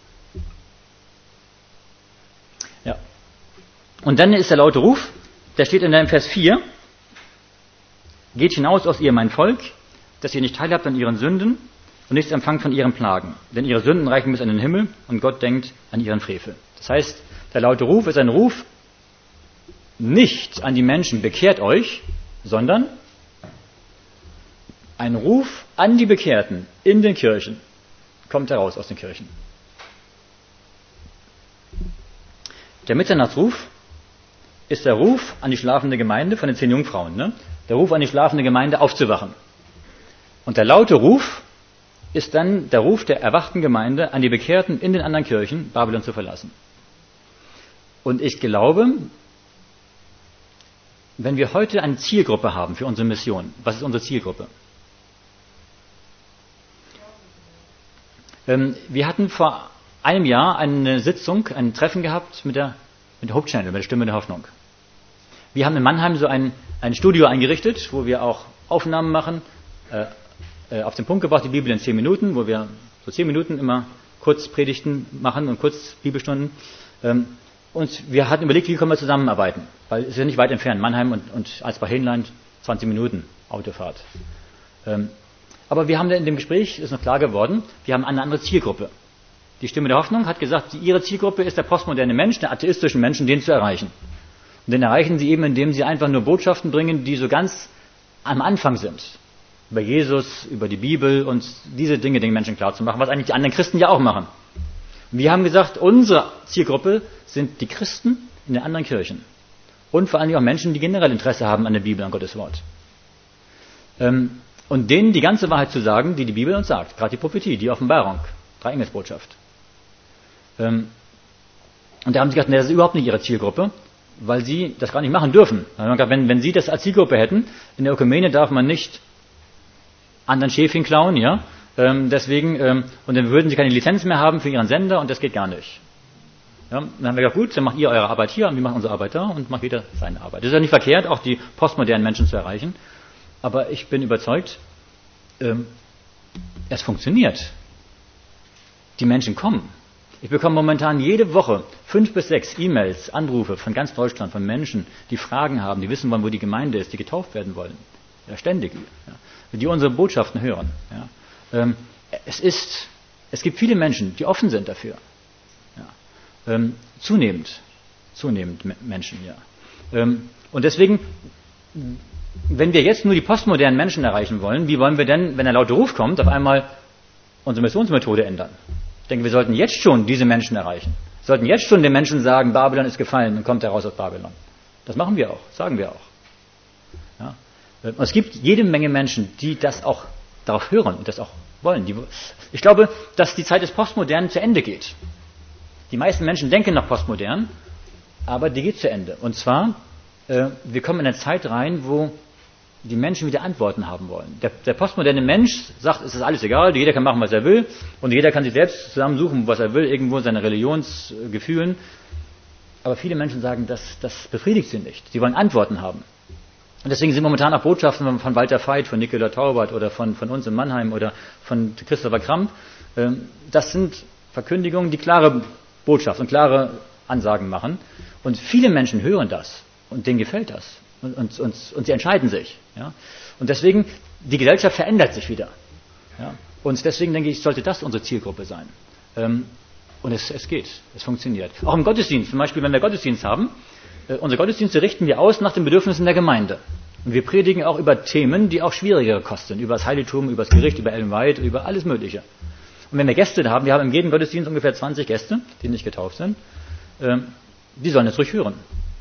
[SPEAKER 1] Ja. Und dann ist der laute Ruf, der steht in deinem Vers vier. Geht hinaus aus ihr, mein Volk, dass ihr nicht teilhabt an ihren Sünden und nichts empfangt von ihren Plagen. Denn ihre Sünden reichen bis an den Himmel und Gott denkt an ihren Frevel. Das heißt, der laute Ruf ist ein Ruf, nicht an die Menschen, bekehrt euch, sondern ein Ruf an die Bekehrten in den Kirchen. Kommt heraus aus den Kirchen. Der Mitternachtsruf ist der Ruf an die schlafende Gemeinde von den zehn Jungfrauen. Ne? Der Ruf an die schlafende Gemeinde aufzuwachen. Und der laute Ruf ist dann der Ruf der erwachten Gemeinde an die Bekehrten in den anderen Kirchen, Babylon zu verlassen. Und ich glaube, wenn wir heute eine Zielgruppe haben für unsere Mission, was ist unsere Zielgruppe? Ähm, wir hatten vor einem Jahr eine Sitzung, ein Treffen gehabt mit der, mit der Hope Channel, mit der Stimme der Hoffnung. Wir haben in Mannheim so ein, ein Studio eingerichtet, wo wir auch Aufnahmen machen, äh, äh, auf den Punkt gebracht, die Bibel in zehn Minuten, wo wir so zehn Minuten immer kurz Predigten machen und kurz Bibelstunden. Ähm, Und wir hatten überlegt, wie können wir zusammenarbeiten, weil es ist ja nicht weit entfernt, Mannheim und, und Alsbach-Hähnlein, zwanzig Minuten Autofahrt. Ähm, aber wir haben in dem Gespräch, ist noch klar geworden, wir haben eine andere Zielgruppe. Die Stimme der Hoffnung hat gesagt, ihre Zielgruppe ist der postmoderne Mensch, der atheistische Menschen, den zu erreichen. Und den erreichen sie eben, indem sie einfach nur Botschaften bringen, die so ganz am Anfang sind. Über Jesus, über die Bibel und diese Dinge den Menschen klar zu machen, was eigentlich die anderen Christen ja auch machen. Und wir haben gesagt, unsere Zielgruppe sind die Christen in den anderen Kirchen. Und vor allem auch Menschen, die generell Interesse haben an der Bibel, an Gottes Wort. Ähm, und denen die ganze Wahrheit zu sagen, die die Bibel uns sagt. Gerade die Prophetie, die Offenbarung, Dreiengelsbotschaft. Ähm, und da haben sie gesagt, nee, das ist überhaupt nicht ihre Zielgruppe, weil sie das gar nicht machen dürfen. Wenn, wenn sie das als Zielgruppe hätten, in der Ökumene darf man nicht anderen Schäfchen klauen, ja, ähm, deswegen, ähm, und dann würden sie keine Lizenz mehr haben für ihren Sender und das geht gar nicht. Ja, dann haben wir gesagt, gut, dann macht ihr eure Arbeit hier und wir machen unsere Arbeit da und macht jeder seine Arbeit. Das ist ja nicht verkehrt, auch die postmodernen Menschen zu erreichen, aber ich bin überzeugt, ähm, es funktioniert. Die Menschen kommen. Ich bekomme momentan jede Woche fünf bis sechs E-Mails, Anrufe von ganz Deutschland, von Menschen, die Fragen haben, die wissen wollen, wo die Gemeinde ist, die getauft werden wollen. Ja, ständig. Ja, die unsere Botschaften hören. Ja. Ähm, es ist, es gibt viele Menschen, die offen sind dafür. Ja. Ähm, zunehmend. Zunehmend Menschen, ja. Ähm, und deswegen, wenn wir jetzt nur die postmodernen Menschen erreichen wollen, wie wollen wir denn, wenn der laute Ruf kommt, auf einmal unsere Missionsmethode ändern? Ich denke, wir sollten jetzt schon diese Menschen erreichen. Wir sollten jetzt schon den Menschen sagen, Babylon ist gefallen und kommt heraus aus Babylon. Das machen wir auch, sagen wir auch. Ja. Und es gibt jede Menge Menschen, die das auch darauf hören und das auch wollen. Die, ich glaube, dass die Zeit des Postmodernen zu Ende geht. Die meisten Menschen denken noch postmodern, aber die geht zu Ende. Und zwar, äh, wir kommen in eine Zeit rein, wo die Menschen wieder Antworten haben wollen. Der, der postmoderne Mensch sagt, es ist alles egal, jeder kann machen, was er will und jeder kann sich selbst zusammensuchen, was er will, irgendwo seine Religionsgefühlen. Aber viele Menschen sagen, das, das befriedigt sie nicht. Sie wollen Antworten haben. Und deswegen sind momentan auch Botschaften von Walter Veit, von Nicola Taubert oder von, von uns in Mannheim oder von Christopher Kramp. Das sind Verkündigungen, die klare Botschaft und klare Ansagen machen. Und viele Menschen hören das und denen gefällt das. Und, und, und, und sie entscheiden sich. Ja? Und deswegen, die Gesellschaft verändert sich wieder. Ja? Und deswegen denke ich, sollte das unsere Zielgruppe sein. Ähm, und es, es geht, es funktioniert. Auch im Gottesdienst, zum Beispiel, wenn wir Gottesdienst haben, äh, unsere Gottesdienste richten wir aus nach den Bedürfnissen der Gemeinde. Und wir predigen auch über Themen, die auch schwierigere kosten. Über das Heiligtum, über das Gericht, über Ellen White, über alles Mögliche. Und wenn wir Gäste haben, wir haben in jedem Gottesdienst ungefähr zwanzig Gäste, die nicht getauft sind, äh, die sollen das ruhig hören.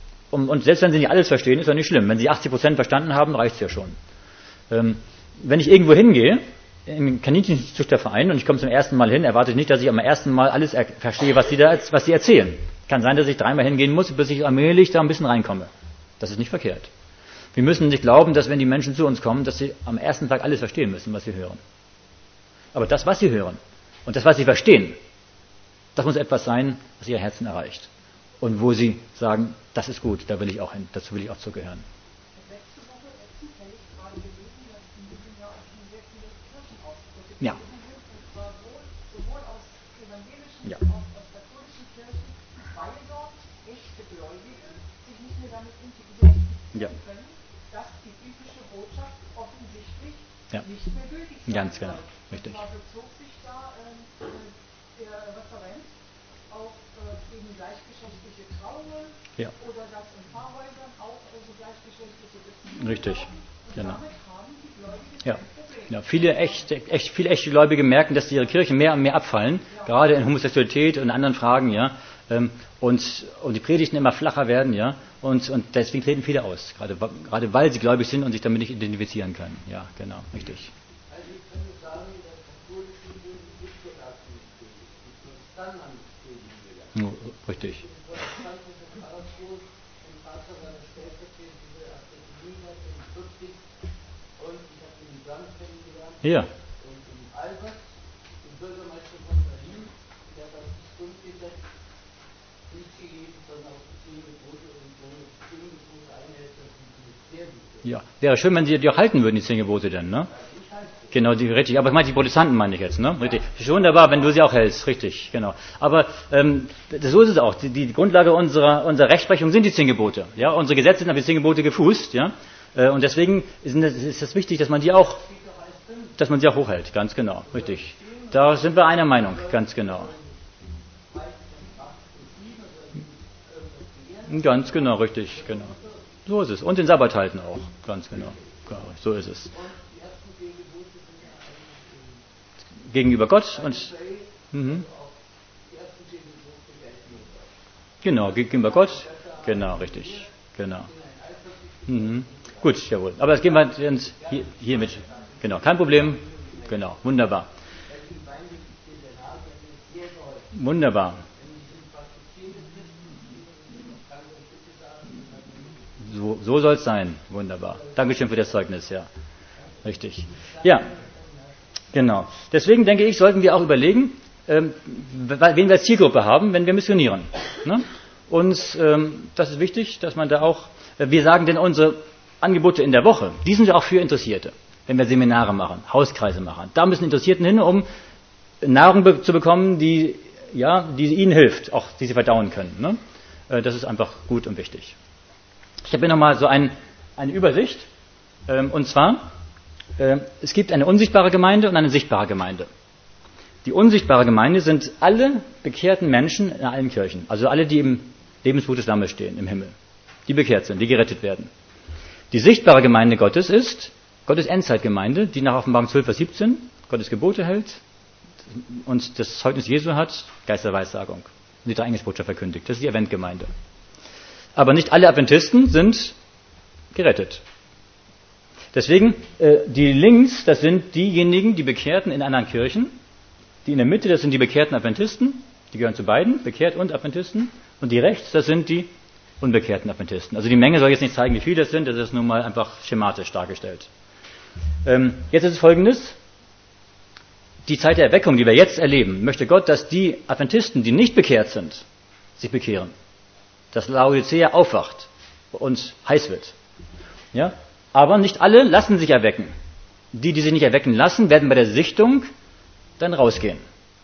[SPEAKER 1] Und selbst wenn sie nicht alles verstehen, ist ja nicht schlimm. Wenn sie achtzig Prozent verstanden haben, reicht es ja schon. Ähm, wenn ich irgendwo hingehe, in einen Kaninchenzüchterverein, und ich komme zum ersten Mal hin, erwarte ich nicht, dass ich am ersten Mal alles er- verstehe, was sie, da, was sie erzählen. Kann sein, dass ich dreimal hingehen muss, bis ich allmählich da ein bisschen reinkomme. Das ist nicht verkehrt. Wir müssen nicht glauben, dass wenn die Menschen zu uns kommen, dass sie am ersten Tag alles verstehen müssen, was sie hören. Aber das, was sie hören und das, was sie verstehen, das muss etwas sein, was ihre Herzen erreicht. Und wo sie sagen, das ist gut, da will ich auch hin, dazu will ich auch zugehören.
[SPEAKER 3] Letzte Woche habe ich gerade gelesen, dass in diesem Jahr auch schon sehr viele Kirchenausbrüche
[SPEAKER 1] Ja.
[SPEAKER 3] sind, und zwar wohl, sowohl aus evangelischen
[SPEAKER 1] Ja.
[SPEAKER 3] als auch aus katholischen Kirchen, weil dort echte Gläubige sich nicht mehr damit identifizieren
[SPEAKER 1] Ja.
[SPEAKER 3] können, dass die biblische Botschaft offensichtlich
[SPEAKER 1] Ja.
[SPEAKER 3] nicht mehr gültig sein
[SPEAKER 1] Ganz genau,
[SPEAKER 3] soll.
[SPEAKER 1] richtig.
[SPEAKER 3] Und zwar bezog sich da ähm, der Referent auf äh, gegen gleichgeschlechtliche Trauungen
[SPEAKER 1] Ja.
[SPEAKER 3] oder dass in Pfarrhäusern auch also gleichgeschlechtliche Beziehungen
[SPEAKER 1] Richtig,
[SPEAKER 3] laufen. Und
[SPEAKER 1] genau.
[SPEAKER 3] damit haben die Gläubigen
[SPEAKER 1] Ja.
[SPEAKER 3] ein Problem.
[SPEAKER 1] Ja, viele echte, echt, viele echte Gläubige merken, dass ihre Kirchen mehr und mehr abfallen, ja. Gerade in Homosexualität und anderen Fragen, ja, ähm, und, und die Predigten immer flacher werden, ja, und, und deswegen treten viele aus, gerade, gerade weil sie gläubig sind und sich damit nicht identifizieren können, ja, genau, richtig.
[SPEAKER 4] Also ich kann nur sagen, dass katholische Kirchen nicht so lassen predigen, die Protestanten predigen wieder.
[SPEAKER 1] Ja, richtig.
[SPEAKER 4] Die protestantische Pfarrerssohn im Vater seiner stellvertretende Akademie in vierzig und ich habe ihn in Brand kennengelernt.
[SPEAKER 1] Ja.
[SPEAKER 4] Und in Albert, den Bürgermeister von Berlin, der hat das Grundgesetz nicht gegeben, sondern auch die zehn Gebote und wenn man die zehn Gebote einhält, dann sind sie sehr gut.
[SPEAKER 1] Ja, wäre schön, wenn sie die auch halten würden, die zehn Gebote dann, ne? Genau, die, richtig. Aber ich meine, die Protestanten meine ich jetzt, ne? Richtig. Ist schon wunderbar, wenn du sie auch hältst, richtig, genau. Aber ähm, so ist es auch. Die, die Grundlage unserer, unserer Rechtsprechung sind die zehn Gebote. Ja? Unsere Gesetze sind auf die zehn Gebote gefußt, ja? Äh, und deswegen ist es ist das wichtig, dass man die auch, dass man sie auch hochhält, ganz genau, richtig. Da sind wir einer Meinung, ganz genau. Ganz genau, richtig, genau. So ist es. Und den Sabbat halten auch, ganz genau. genau so ist es. Gegenüber Gott und mhm. Genau, gegenüber Gott. Genau, richtig. Genau. Mhm. Gut, jawohl. Aber das gehen wir hier, hier mit. Genau, kein Problem. Genau, wunderbar. Wunderbar. So, so soll es sein. Wunderbar. Dankeschön für das Zeugnis, ja. Richtig. Ja, genau. Deswegen denke ich, sollten wir auch überlegen, ähm, wen wir als Zielgruppe haben, wenn wir missionieren. Ne? Und ähm, das ist wichtig, dass man da auch, äh, wir sagen denn unsere Angebote in der Woche, die sind ja auch für Interessierte. Wenn wir Seminare machen, Hauskreise machen. Da müssen Interessierten hin, um Nahrung be- zu bekommen, die, ja, die ihnen hilft, auch die sie verdauen können. Ne? Äh, das ist einfach gut und wichtig. Ich habe hier nochmal so ein, eine Übersicht. Ähm, und zwar, äh, es gibt eine unsichtbare Gemeinde und eine sichtbare Gemeinde. Die unsichtbare Gemeinde sind alle bekehrten Menschen in allen Kirchen. Also alle, die im Lebensbuch des Lammes stehen, im Himmel. Die bekehrt sind, die gerettet werden. Die sichtbare Gemeinde Gottes ist Gottes Endzeitgemeinde, die nach Offenbarung zwölf, Vers siebzehn Gottes Gebote hält und das Zeugnis Jesu hat, Geist der Weissagung. Und die Dreieingebotschaft verkündigt. Das ist die Adventgemeinde. Aber nicht alle Adventisten sind gerettet. Deswegen, äh, die links, das sind diejenigen, die Bekehrten in anderen Kirchen. Die in der Mitte, das sind die bekehrten Adventisten. Die gehören zu beiden, bekehrt und Adventisten. Und die rechts, das sind die unbekehrten Adventisten. Also die Menge soll jetzt nicht zeigen, wie viele das sind. Das ist nun mal einfach schematisch dargestellt. Ähm, jetzt ist es Folgendes. Die Zeit der Erweckung, die wir jetzt erleben, möchte Gott, dass die Adventisten, die nicht bekehrt sind, sich bekehren. Dass Laodicea aufwacht und heiß wird. Ja? Aber nicht alle lassen sich erwecken. Die, die sich nicht erwecken lassen, werden bei der Sichtung dann rausgehen.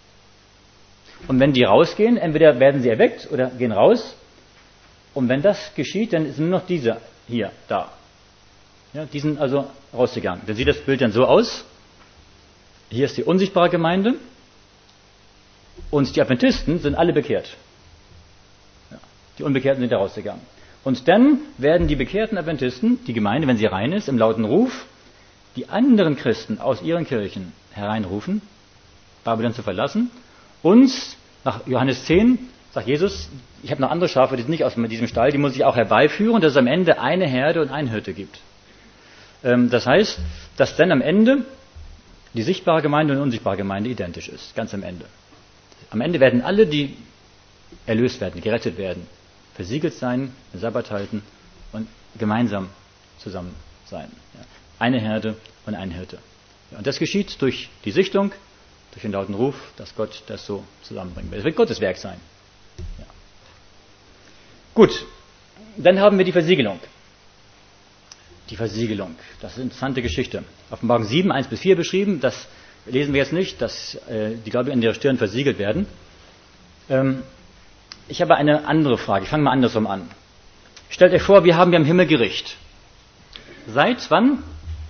[SPEAKER 1] Und wenn die rausgehen, entweder werden sie erweckt oder gehen raus. Und wenn das geschieht, dann sind nur noch diese hier, da. Ja, die sind also rausgegangen. Dann sieht das Bild dann so aus. Hier ist die unsichtbare Gemeinde. Und die Adventisten sind alle bekehrt. Ja, die Unbekehrten sind da rausgegangen. Und dann werden die bekehrten Adventisten, die Gemeinde, wenn sie rein ist, im lauten Ruf, die anderen Christen aus ihren Kirchen hereinrufen, Babylon zu verlassen. Und nach Johannes zehn sagt Jesus, ich habe noch andere Schafe, die sind nicht aus diesem Stall, die muss ich auch herbeiführen, dass es am Ende eine Herde und einen Hirte gibt. Ähm, das heißt, dass dann am Ende die sichtbare Gemeinde und die unsichtbare Gemeinde identisch ist, ganz am Ende. Am Ende werden alle, die erlöst werden, gerettet werden, versiegelt sein, den Sabbat halten und gemeinsam zusammen sein. Ja. Eine Herde und ein Hirte. Ja, und das geschieht durch die Sichtung, durch den lauten Ruf, dass Gott das so zusammenbringen will. Es wird Gottes Werk sein. Ja. Gut, dann haben wir die Versiegelung. Die Versiegelung, das ist eine interessante Geschichte. Offenbarung sieben, eins bis vier beschrieben, das lesen wir jetzt nicht, dass äh, die Gläubigen in der Stirn versiegelt werden. Ähm, ich habe eine andere Frage, ich fange mal andersrum an. Stellt euch vor, wir haben ja im Himmel Gericht. Seit wann?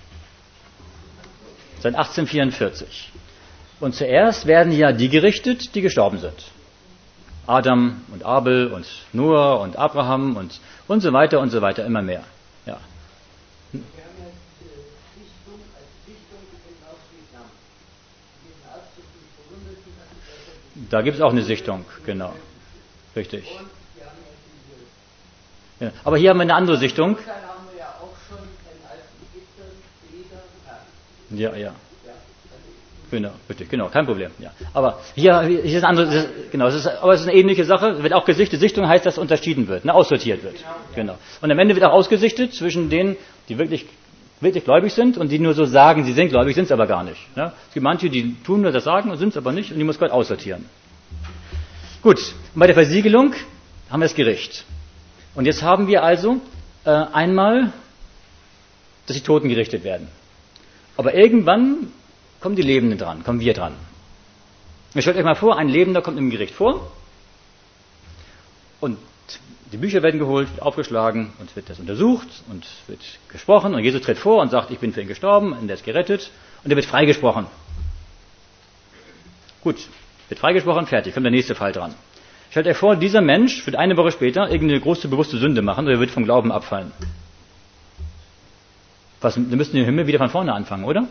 [SPEAKER 1] Seit achtzehnhundertvierundvierzig. Und zuerst werden ja die gerichtet, die gestorben sind. Adam und Abel und Noah und Abraham und, und so weiter und so weiter, immer mehr. Ja.
[SPEAKER 4] Wir haben ja diese Sichtung als Sichtung genau wie Lamm. Diesen Auszug des Verwundeten.
[SPEAKER 1] Da gibt es auch eine Sichtung, genau. Richtig.
[SPEAKER 4] Und wir haben ja diese.
[SPEAKER 1] Ja. Aber hier haben wir eine andere Sichtung.
[SPEAKER 4] Dann haben wir ja auch schon einen alten Gittern, Federn, Herrn.
[SPEAKER 1] Ja, ja. Genau, richtig, genau, kein Problem. Ja. Aber hier, hier ist eine andere, das ist, genau, es ist, aber es ist eine ähnliche Sache. Wird auch gesichtet. Sichtung heißt, dass unterschieden wird, ne, aussortiert wird. Genau. Und am Ende wird auch ausgesichtet zwischen denen, die wirklich, wirklich gläubig sind und die nur so sagen, sie sind gläubig, sind es aber gar nicht. Ne. Es gibt manche, die tun nur das sagen und sind es aber nicht, und die muss Gott aussortieren. Gut. Und bei der Versiegelung haben wir das Gericht. Und jetzt haben wir also äh, einmal, dass die Toten gerichtet werden. Aber irgendwann kommen die Lebenden dran, kommen wir dran. Ihr stellt euch mal vor, ein Lebender kommt im Gericht vor und die Bücher werden geholt, wird aufgeschlagen und wird das untersucht und wird gesprochen und Jesus tritt vor und sagt, ich bin für ihn gestorben und er ist gerettet und er wird freigesprochen. Gut, wird freigesprochen, fertig, kommt der nächste Fall dran. Stellt euch vor, dieser Mensch wird eine Woche später irgendeine große bewusste Sünde machen oder wird vom Glauben abfallen. Was, wir müssten den Himmel wieder von vorne anfangen, oder?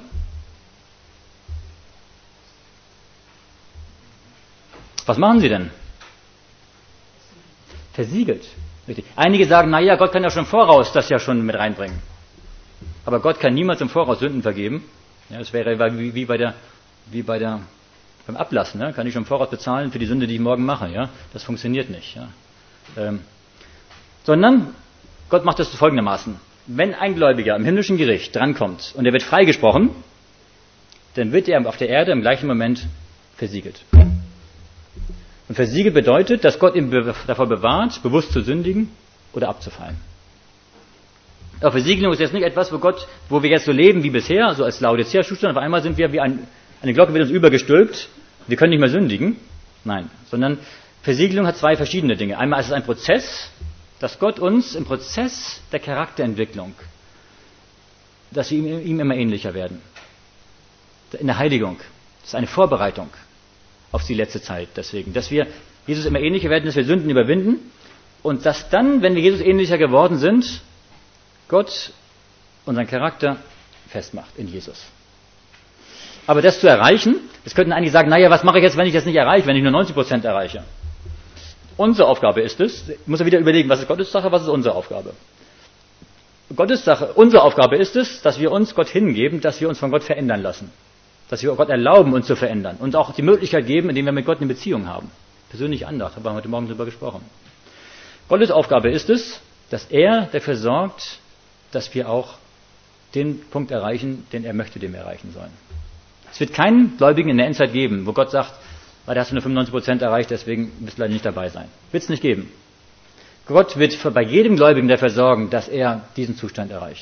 [SPEAKER 1] Was machen sie denn? Versiegelt. Richtig. Einige sagen, naja, Gott kann ja schon voraus das ja schon mit reinbringen. Aber Gott kann niemals im Voraus Sünden vergeben. Ja, das wäre wie, wie bei der, wie bei der, beim Ablassen. Ne? Kann ich schon im Voraus bezahlen für die Sünde, die ich morgen mache. Ja? Das funktioniert nicht. Ja? Ähm, sondern Gott macht das folgendermaßen. Wenn ein Gläubiger im himmlischen Gericht drankommt und er wird freigesprochen, dann wird er auf der Erde im gleichen Moment versiegelt. Und versiegelt bedeutet, dass Gott ihn davor bewahrt, bewusst zu sündigen oder abzufallen. Aber Versiegelung ist jetzt nicht etwas, wo Gott, wo wir jetzt so leben wie bisher, so als Laodicea-Zustand, auf einmal sind wir wie ein, eine Glocke wird uns übergestülpt, wir können nicht mehr sündigen. Nein, sondern Versiegelung hat zwei verschiedene Dinge. Einmal ist es ein Prozess, dass Gott uns im Prozess der Charakterentwicklung, dass wir ihm, ihm immer ähnlicher werden. In der Heiligung. Das ist eine Vorbereitung auf die letzte Zeit deswegen. Dass wir Jesus immer ähnlicher werden, dass wir Sünden überwinden und dass dann, wenn wir Jesus ähnlicher geworden sind, Gott unseren Charakter festmacht in Jesus. Aber das zu erreichen, das könnten einige sagen, naja, was mache ich jetzt, wenn ich das nicht erreiche, wenn ich nur neunzig Prozent erreiche? Unsere Aufgabe ist es, ich muss ja wieder überlegen, was ist Gottes Sache, was ist unsere Aufgabe? Gottes Sache, unsere Aufgabe ist es, dass wir uns Gott hingeben, dass wir uns von Gott verändern lassen. Dass wir Gott erlauben, uns zu verändern. Und auch die Möglichkeit geben, indem wir mit Gott eine Beziehung haben. Persönliche Andacht, haben wir heute Morgen darüber gesprochen. Gottes Aufgabe ist es, dass er dafür sorgt, dass wir auch den Punkt erreichen, den er möchte, den wir erreichen sollen. Es wird keinen Gläubigen in der Endzeit geben, wo Gott sagt, weil da hast du nur fünfundneunzig Prozent erreicht, deswegen wirst du leider nicht dabei sein. Wird es nicht geben. Gott wird bei jedem Gläubigen dafür sorgen, dass er diesen Zustand erreicht.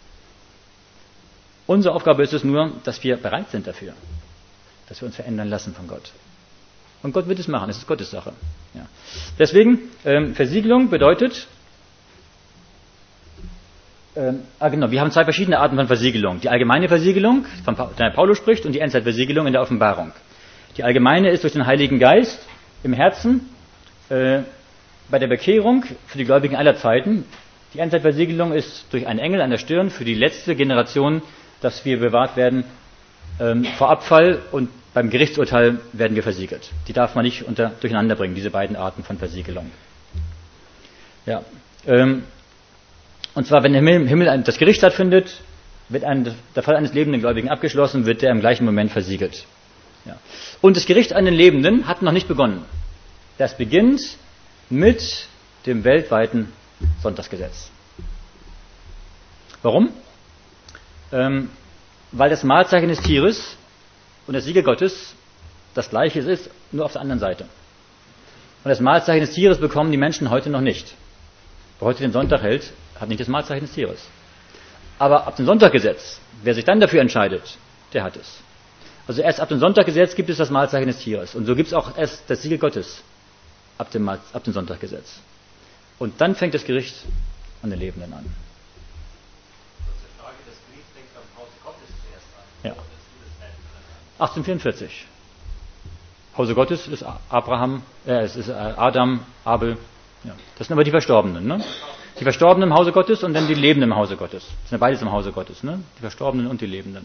[SPEAKER 1] Unsere Aufgabe ist es nur, dass wir bereit sind dafür, dass wir uns verändern lassen von Gott. Und Gott wird es machen, es ist Gottes Sache. Ja. Deswegen, ähm, Versiegelung bedeutet, ähm, ah genau, wir haben zwei verschiedene Arten von Versiegelung. Die allgemeine Versiegelung, von der Paulus spricht, und die Endzeitversiegelung in der Offenbarung. Die allgemeine ist durch den Heiligen Geist im Herzen, äh, bei der Bekehrung für die Gläubigen aller Zeiten. Die Endzeitversiegelung ist durch einen Engel an der Stirn für die letzte Generation, dass wir bewahrt werden ähm, vor Abfall, und beim Gerichtsurteil werden wir versiegelt. Die darf man nicht unter, durcheinander bringen, diese beiden Arten von Versiegelung. Ja, ähm, und zwar, wenn im Himmel das Gericht stattfindet, wird ein, der Fall eines lebenden Gläubigen abgeschlossen, wird der im gleichen Moment versiegelt. Ja. Und das Gericht an den Lebenden hat noch nicht begonnen. Das beginnt mit dem weltweiten Sonntagsgesetz. Warum? Ähm, weil das Mahlzeichen des Tieres und das Siegel Gottes das gleiche ist, nur auf der anderen Seite. Und das Mahlzeichen des Tieres bekommen die Menschen heute noch nicht. Wer heute den Sonntag hält, hat nicht das Mahlzeichen des Tieres. Aber ab dem Sonntaggesetz, wer sich dann dafür entscheidet, der hat es. Also erst ab dem Sonntaggesetz gibt es das Mahlzeichen des Tieres. Und so gibt es auch erst das Siegel Gottes ab dem, Mahl, ab dem Sonntaggesetz. Und dann fängt das Gericht an den Lebenden an. Ja. achtzehnhundertvierundvierzig. Hause Gottes ist Abraham, äh, es ist Adam, Abel. Ja. Das sind aber die Verstorbenen, ne? Die Verstorbenen im Hause Gottes und dann die Lebenden im Hause Gottes. Das sind ja beides im Hause Gottes, ne? Die Verstorbenen und die Lebenden.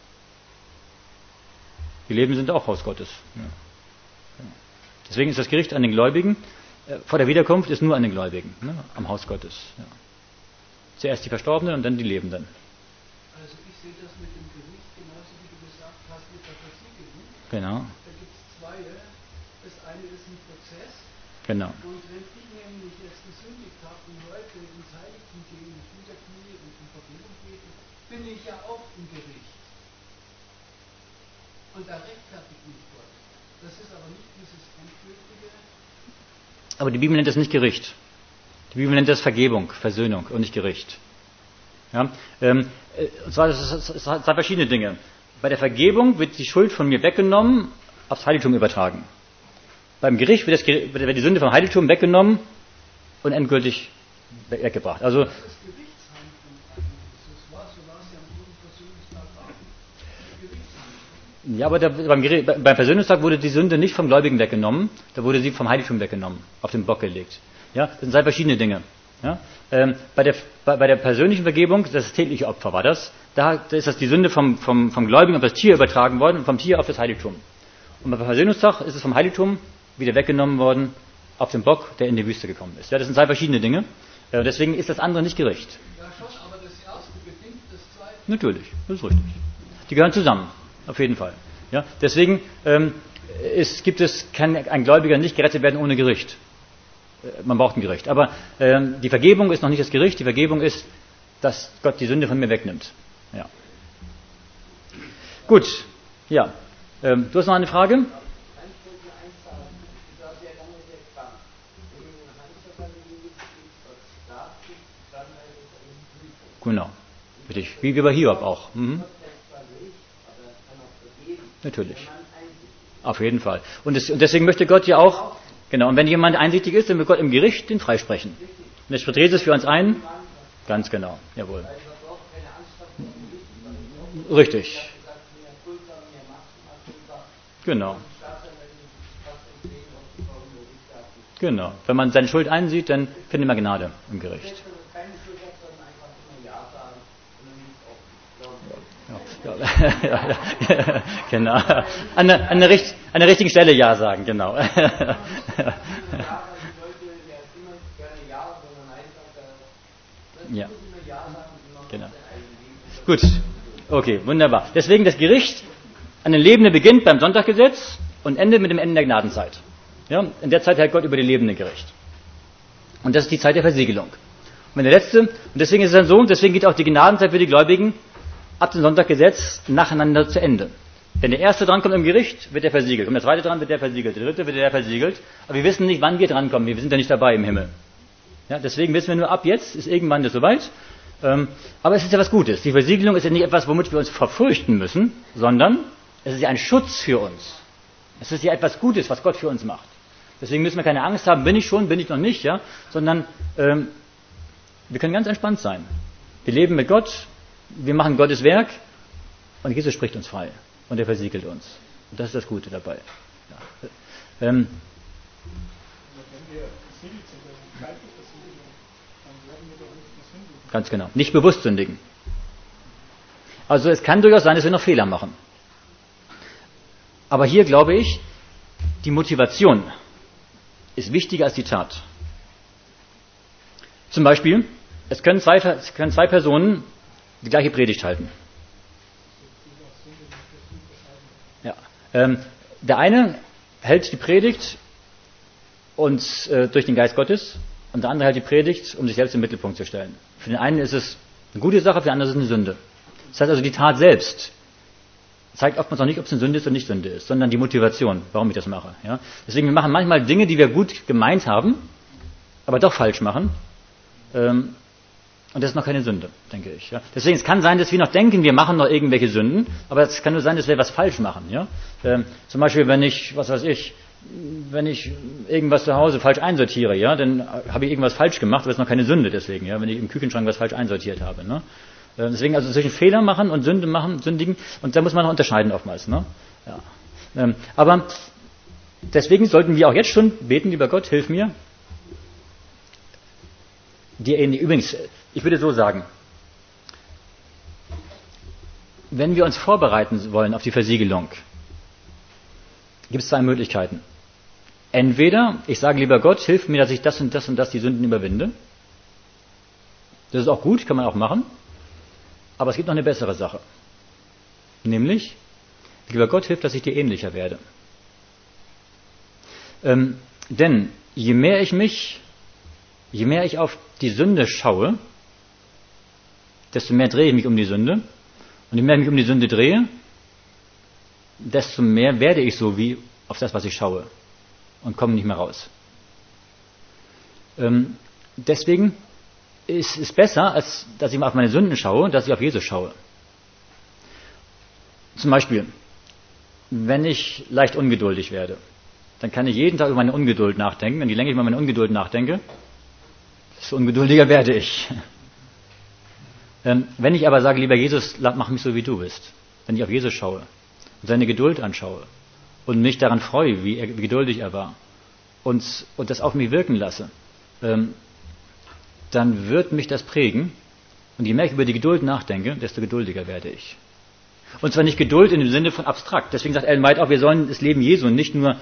[SPEAKER 1] Die Lebenden sind auch Haus Gottes. Ja. Ja. Deswegen ist das Gericht an den Gläubigen, äh, vor der Wiederkunft ist nur an den Gläubigen, ne? Am Haus Gottes. Ja. Zuerst die Verstorbenen und dann die Lebenden.
[SPEAKER 5] Also ich sehe das mit dem Gericht genauso wie du gesagt hast mit der Versiegelung.
[SPEAKER 1] Genau.
[SPEAKER 5] Da gibt es zwei. Das eine ist ein Prozess.
[SPEAKER 1] Genau.
[SPEAKER 5] Und wenn ich nämlich jetzt gesündigt habe und heute ins Heiligtum gehe und niederknie und um Vergebung bete, bin ich ja auch im Gericht. Und da rechtfertigt mich Gott. Das ist aber nicht dieses endgültige.
[SPEAKER 1] Aber die Bibel nennt das nicht Gericht. Die Bibel nennt das Vergebung, Versöhnung und nicht Gericht. Ja, ähm, und zwar das ist, das hat zwei verschiedene Dinge. Bei der Vergebung wird die Schuld von mir weggenommen, aufs Heiligtum übertragen. Beim Gericht wird, das, wird die Sünde vom Heiligtum weggenommen und endgültig weggebracht. Also
[SPEAKER 5] Das ist Gerichtshandlung eigentlich. Das war, so war es ja am Guten Versöhnungstag auch. Gerichtshandlung.
[SPEAKER 1] Ja, aber da, beim, beim Versöhnungstag wurde die Sünde nicht vom Gläubigen weggenommen, da wurde sie vom Heiligtum weggenommen, auf den Bock gelegt. Ja, das sind zwei verschiedene Dinge. Ja, ähm, bei, der, bei, bei der persönlichen Vergebung, das tägliche Opfer war das, da, da ist das die Sünde vom, vom, vom Gläubigen auf das Tier übertragen worden und vom Tier auf das Heiligtum. Und beim Versöhnungstag ist es vom Heiligtum wieder weggenommen worden auf den Bock, der in die Wüste gekommen ist. Ja, das sind zwei verschiedene Dinge. Äh, deswegen ist das andere nicht Gericht.
[SPEAKER 5] Ja schon, aber das erste bedingt das zweite.
[SPEAKER 1] Natürlich, das ist richtig. Die gehören zusammen, auf jeden Fall. Ja, deswegen ähm, ist, gibt es, kann ein Gläubiger nicht gerettet werden ohne Gericht. Äh, man braucht ein Gericht. Aber ähm, die Vergebung ist noch nicht das Gericht. Die Vergebung ist, dass Gott die Sünde von mir wegnimmt. Ja. Gut, ja. Ähm, du hast noch eine Frage? Genau. Richtig. Wie, wie bei Hiob auch. Mhm. Natürlich. Auf jeden Fall. Und, das, und deswegen möchte Gott ja auch, genau, und wenn jemand einsichtig ist, dann wird Gott im Gericht den freisprechen. Und das vertritt es für uns ein. Ganz genau. Jawohl. Richtig. Genau. Genau. Wenn man seine Schuld einsieht, dann findet man Gnade im Gericht. Ja, ja, ja, genau. An der, an, der Richt, an der richtigen Stelle Ja sagen, genau. Ja. Genau. Gut. Okay, wunderbar. Deswegen das Gericht an den Lebenden beginnt beim Sonntaggesetz und endet mit dem Ende der Gnadenzeit. Ja, in der Zeit hält Gott über die Lebenden Gericht. Und das ist die Zeit der Versiegelung. Und wenn der letzte, und deswegen ist es dann so, deswegen geht auch die Gnadenzeit für die Gläubigen ab dem Sonntaggesetz nacheinander zu Ende. Wenn der erste drankommt im Gericht, wird er versiegelt. Und der zweite dran, wird der versiegelt. Der dritte wird der versiegelt. Aber wir wissen nicht, wann wir drankommen. Wir sind ja nicht dabei im Himmel. Ja, deswegen wissen wir nur, ab jetzt ist irgendwann das soweit. Ähm, aber es ist ja was Gutes. Die Versiegelung ist ja nicht etwas, womit wir uns verfürchten müssen, sondern es ist ja ein Schutz für uns. Es ist ja etwas Gutes, was Gott für uns macht. Deswegen müssen wir keine Angst haben, bin ich schon, bin ich noch nicht, ja, sondern ähm, wir können ganz entspannt sein. Wir leben mit Gott, wir machen Gottes Werk und Jesus spricht uns frei und er versiegelt uns. Und das ist das Gute dabei. Ja. Ähm, Ganz genau. Nicht bewusst sündigen. Also es kann durchaus sein, dass wir noch Fehler machen. Aber hier glaube ich, die Motivation ist wichtiger als die Tat. Zum Beispiel, es können zwei, es können zwei Personen die gleiche Predigt halten. Ja. Ähm, der eine hält die Predigt und, äh, durch den Geist Gottes und der andere hält die Predigt, um sich selbst im Mittelpunkt zu stellen. Für den einen ist es eine gute Sache, für den anderen ist es eine Sünde. Das heißt also, die Tat selbst zeigt oftmals auch nicht, ob es eine Sünde ist oder nicht Sünde ist, sondern die Motivation, warum ich das mache. Ja? Deswegen, wir machen manchmal Dinge, die wir gut gemeint haben, aber doch falsch machen. Ähm, und das ist noch keine Sünde, denke ich. Ja? Deswegen, es kann sein, dass wir noch denken, wir machen noch irgendwelche Sünden, aber es kann nur sein, dass wir was falsch machen. Ja? Ähm, zum Beispiel, wenn ich, was weiß ich, wenn ich irgendwas zu Hause falsch einsortiere, ja, dann habe ich irgendwas falsch gemacht, aber es ist noch keine Sünde deswegen, ja, wenn ich im Küchenschrank was falsch einsortiert habe. Ne? Deswegen also zwischen Fehler machen und Sünde machen, sündigen, und da muss man noch unterscheiden oftmals. Ne? Ja. Ähm, aber deswegen sollten wir auch jetzt schon beten, lieber Gott, hilf mir. Die, übrigens, ich würde so sagen, wenn wir uns vorbereiten wollen auf die Versiegelung, gibt es zwei Möglichkeiten. Entweder ich sage, lieber Gott, hilf mir, dass ich das und das und das die Sünden überwinde. Das ist auch gut, kann man auch machen. Aber es gibt noch eine bessere Sache. Nämlich, lieber Gott, hilf, dass ich dir ähnlicher werde. Ähm, denn je mehr ich mich, je mehr ich auf die Sünde schaue, desto mehr drehe ich mich um die Sünde. Und je mehr ich mich um die Sünde drehe, desto mehr werde ich so wie auf das, was ich schaue. Und komme nicht mehr raus. Ähm, deswegen ist es besser, als dass ich mal auf meine Sünden schaue, dass ich auf Jesus schaue. Zum Beispiel, wenn ich leicht ungeduldig werde, dann kann ich jeden Tag über meine Ungeduld nachdenken. Und je länger ich über meine Ungeduld nachdenke, desto ungeduldiger werde ich. Ähm, wenn ich aber sage, lieber Jesus, mach mich so, wie du bist, wenn ich auf Jesus schaue, und seine Geduld anschaue und mich daran freue, wie, er, wie geduldig er war und, und das auf mich wirken lasse, ähm, dann wird mich das prägen. Und je mehr ich über die Geduld nachdenke, desto geduldiger werde ich. Und zwar nicht Geduld in dem Sinne von abstrakt. Deswegen sagt Ellen White auch, wir sollen das Leben Jesu nicht nur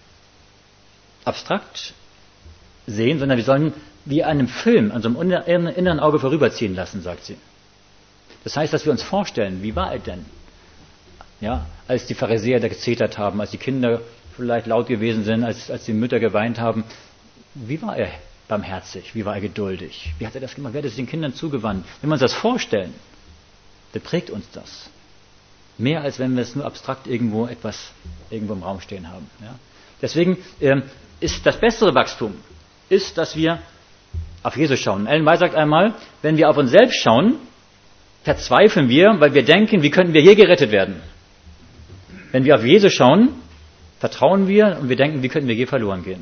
[SPEAKER 1] abstrakt sehen, sondern wir sollen wie einem Film an so einem inneren Auge vorüberziehen lassen, sagt sie. Das heißt, dass wir uns vorstellen, wie war er denn? Ja, als die Pharisäer da gezetert haben, als die Kinder vielleicht laut gewesen sind, als, als die Mütter geweint haben. Wie war er barmherzig? Wie war er geduldig? Wie hat er das gemacht? Wie hat er sich den Kindern zugewandt? Wenn wir uns das vorstellen, dann prägt uns das. Mehr als wenn wir es nur abstrakt irgendwo etwas irgendwo im Raum stehen haben. Ja? Deswegen ähm, ist das bessere Wachstum, ist, dass wir auf Jesus schauen. Ellen White sagt einmal, wenn wir auf uns selbst schauen, verzweifeln wir, weil wir denken, wie könnten wir hier gerettet werden? Wenn wir auf Jesus schauen, vertrauen wir und wir denken, wie könnten wir hier verloren gehen?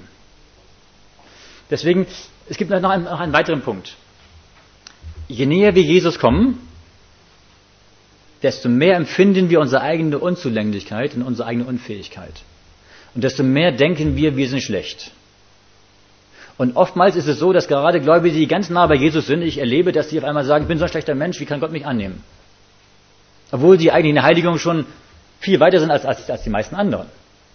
[SPEAKER 1] Deswegen, es gibt noch einen, noch einen weiteren Punkt. Je näher wir Jesus kommen, desto mehr empfinden wir unsere eigene Unzulänglichkeit und unsere eigene Unfähigkeit. Und desto mehr denken wir, wir sind schlecht. Und oftmals ist es so, dass gerade Gläubige, die ganz nah bei Jesus sind, ich erlebe, dass sie auf einmal sagen, ich bin so ein schlechter Mensch, wie kann Gott mich annehmen? Obwohl sie eigentlich in der Heiligung schon viel weiter sind als, als, als die meisten anderen.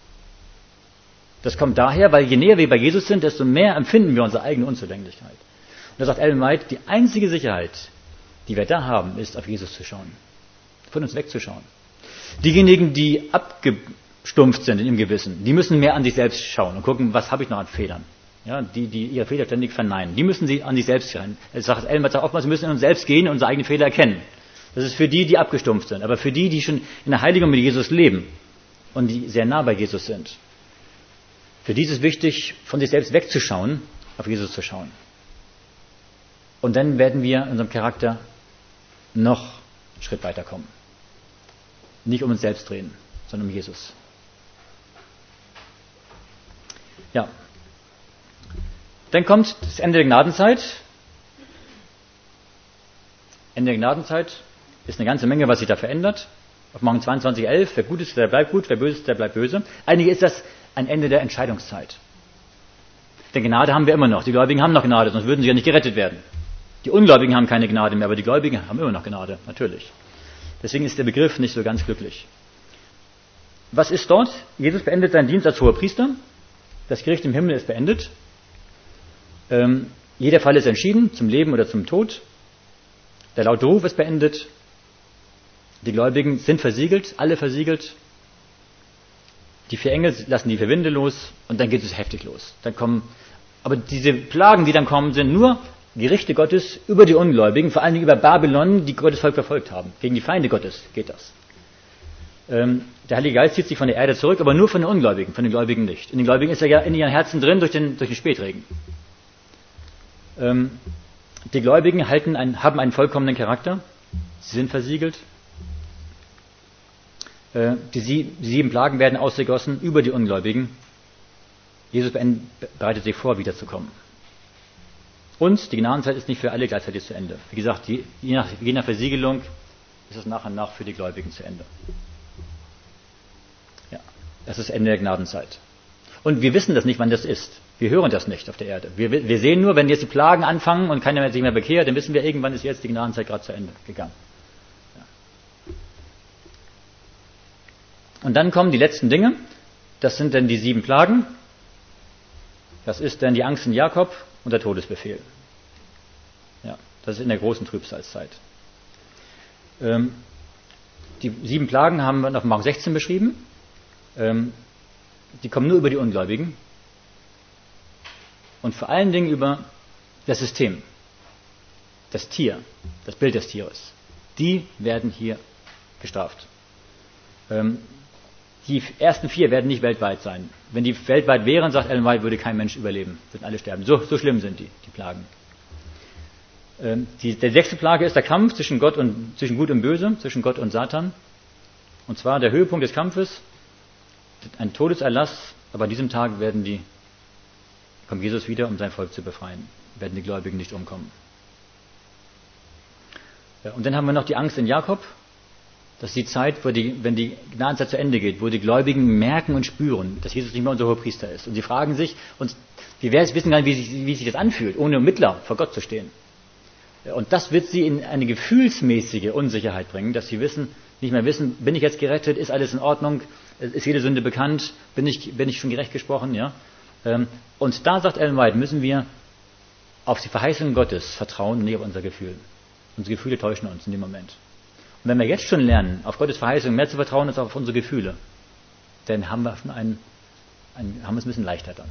[SPEAKER 1] Das kommt daher, weil je näher wir bei Jesus sind, desto mehr empfinden wir unsere eigene Unzulänglichkeit. Und da sagt Ellen White, die einzige Sicherheit, die wir da haben, ist, auf Jesus zu schauen. Von uns wegzuschauen. Diejenigen, die abgestumpft sind in ihrem Gewissen, die müssen mehr an sich selbst schauen und gucken, was habe ich noch an Fehlern. Ja, die, die ihre Fehler ständig verneinen. Die müssen sie an sich selbst schauen. Es sagt Ellen White oftmals, wir müssen in uns selbst gehen und unsere eigenen Fehler erkennen. Das ist für die, die abgestumpft sind. Aber für die, die schon in der Heiligung mit Jesus leben und die sehr nah bei Jesus sind, für die ist es wichtig, von sich selbst wegzuschauen, auf Jesus zu schauen. Und dann werden wir in unserem Charakter noch einen Schritt weiterkommen. Nicht um uns selbst drehen, sondern um Jesus. Ja. Dann kommt das Ende der Gnadenzeit. Ende der Gnadenzeit ist eine ganze Menge, was sich da verändert. Offenbarung zweiundzwanzig elf, wer gut ist, der bleibt gut, wer böse ist, der bleibt böse. Eigentlich ist das ein Ende der Entscheidungszeit. Denn Gnade haben wir immer noch. Die Gläubigen haben noch Gnade, sonst würden sie ja nicht gerettet werden. Die Ungläubigen haben keine Gnade mehr, aber die Gläubigen haben immer noch Gnade, natürlich. Deswegen ist der Begriff nicht so ganz glücklich. Was ist dort? Jesus beendet seinen Dienst als Hoherpriester. Das Gericht im Himmel ist beendet. Ähm, jeder Fall ist entschieden, zum Leben oder zum Tod. Der laute Ruf ist beendet. Die Gläubigen sind versiegelt, alle versiegelt. Die vier Engel lassen die vier Winde los und dann geht es heftig los. Dann kommen, aber diese Plagen, die dann kommen, sind nur Gerichte Gottes über die Ungläubigen, vor allen Dingen über Babylon, die Gottes Volk verfolgt haben. Gegen die Feinde Gottes geht das. Ähm, der Heilige Geist zieht sich von der Erde zurück, aber nur von den Ungläubigen, von den Gläubigen nicht. In den Gläubigen ist er ja in ihren Herzen drin durch den, durch den Spätregen. Ähm, die Gläubigen halten ein, haben einen vollkommenen Charakter. Sie sind versiegelt. Äh, die, sie, die sieben Plagen werden ausgegossen über die Ungläubigen. Jesus bereitet sich vor, wiederzukommen. Und die Gnadenzeit ist nicht für alle gleichzeitig zu Ende. Wie gesagt, je, je, nach, je nach Versiegelung ist es nach und nach für die Gläubigen zu Ende. Ja, das ist Ende der Gnadenzeit. Und wir wissen das nicht, wann das ist. Wir hören das nicht auf der Erde. Wir, wir sehen nur, wenn jetzt die Plagen anfangen und keiner mehr sich mehr bekehrt, dann wissen wir, irgendwann ist jetzt die Gnadenzeit gerade zu Ende gegangen. Ja. Und dann kommen die letzten Dinge. Das sind dann die sieben Plagen. Das ist dann die Angst in Jakob und der Todesbefehl. Ja, das ist in der großen Trübsalzeit. Ähm, die sieben Plagen haben wir in Offenbarung sechzehn beschrieben. Ähm, die kommen nur über die Ungläubigen. Und vor allen Dingen über das System. Das Tier, das Bild des Tieres. Die werden hier gestraft. Ähm, Die ersten vier werden nicht weltweit sein. Wenn die weltweit wären, sagt Ellen White, würde kein Mensch überleben. Würden alle sterben. So, so schlimm sind die, die Plagen. Ähm, die, der sechste Plage ist der Kampf zwischen Gott und, zwischen Gut und Böse, zwischen Gott und Satan. Und zwar der Höhepunkt des Kampfes, ein Todeserlass, aber an diesem Tag werden die, kommt Jesus wieder, um sein Volk zu befreien. Werden die Gläubigen nicht umkommen. Ja, und dann haben wir noch die Angst in Jakob. Das ist die Zeit, wo die, wenn die Gnadenzeit zu Ende geht, wo die Gläubigen merken und spüren, dass Jesus nicht mehr unser Hohepriester ist. Und sie fragen sich, und wir wissen gar nicht, wie sich, wie sich das anfühlt, ohne Mittler vor Gott zu stehen. Und das wird sie in eine gefühlsmäßige Unsicherheit bringen, dass sie wissen, nicht mehr wissen, bin ich jetzt gerettet, ist alles in Ordnung, ist jede Sünde bekannt, bin ich, bin ich schon gerecht gesprochen, ja? Und da, sagt Ellen White, müssen wir auf die Verheißung Gottes vertrauen, nicht auf unser Gefühl. Unsere Gefühle täuschen uns in dem Moment. Und wenn wir jetzt schon lernen, auf Gottes Verheißung mehr zu vertrauen als auf unsere Gefühle, dann haben wir schon einen, einen, haben wir es ein bisschen leichter dann.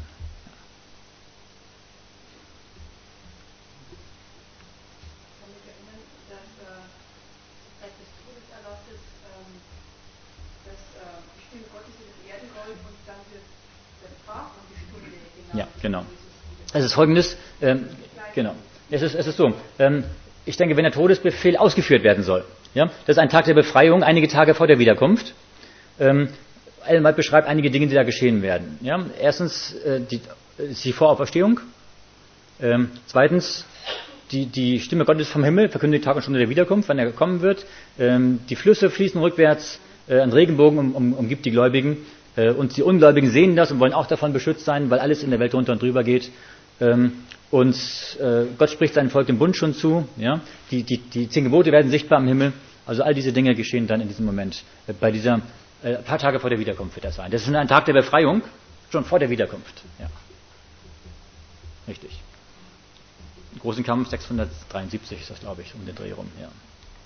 [SPEAKER 1] Ja, genau. Es ist Folgendes, ähm, genau. Es ist, es ist so, ähm, ich denke, wenn der Todesbefehl ausgeführt werden soll, ja, das ist ein Tag der Befreiung, einige Tage vor der Wiederkunft. Ähm, Ellen White beschreibt einige Dinge, die da geschehen werden. Ja, erstens äh, die, ist die Vorauferstehung. Ähm, zweitens die, die Stimme Gottes vom Himmel verkündigt Tag und Stunde der Wiederkunft, wann er kommen wird. Ähm, die Flüsse fließen rückwärts, äh, ein Regenbogen um, um, umgibt die Gläubigen. Und die Ungläubigen sehen das und wollen auch davon beschützt sein, weil alles in der Welt drunter und drüber geht. Und Gott spricht seinem Volk den Bund schon zu. Ja? Die, die, die zehn Gebote werden sichtbar am Himmel. Also all diese Dinge geschehen dann in diesem Moment. Bei dieser, ein paar Tage vor der Wiederkunft wird das sein. Das ist ein Tag der Befreiung, schon vor der Wiederkunft. Ja. Richtig. Im großen Kampf sechshundertdreiundsiebzig ist das, glaube ich, um den Dreh rum. Ja.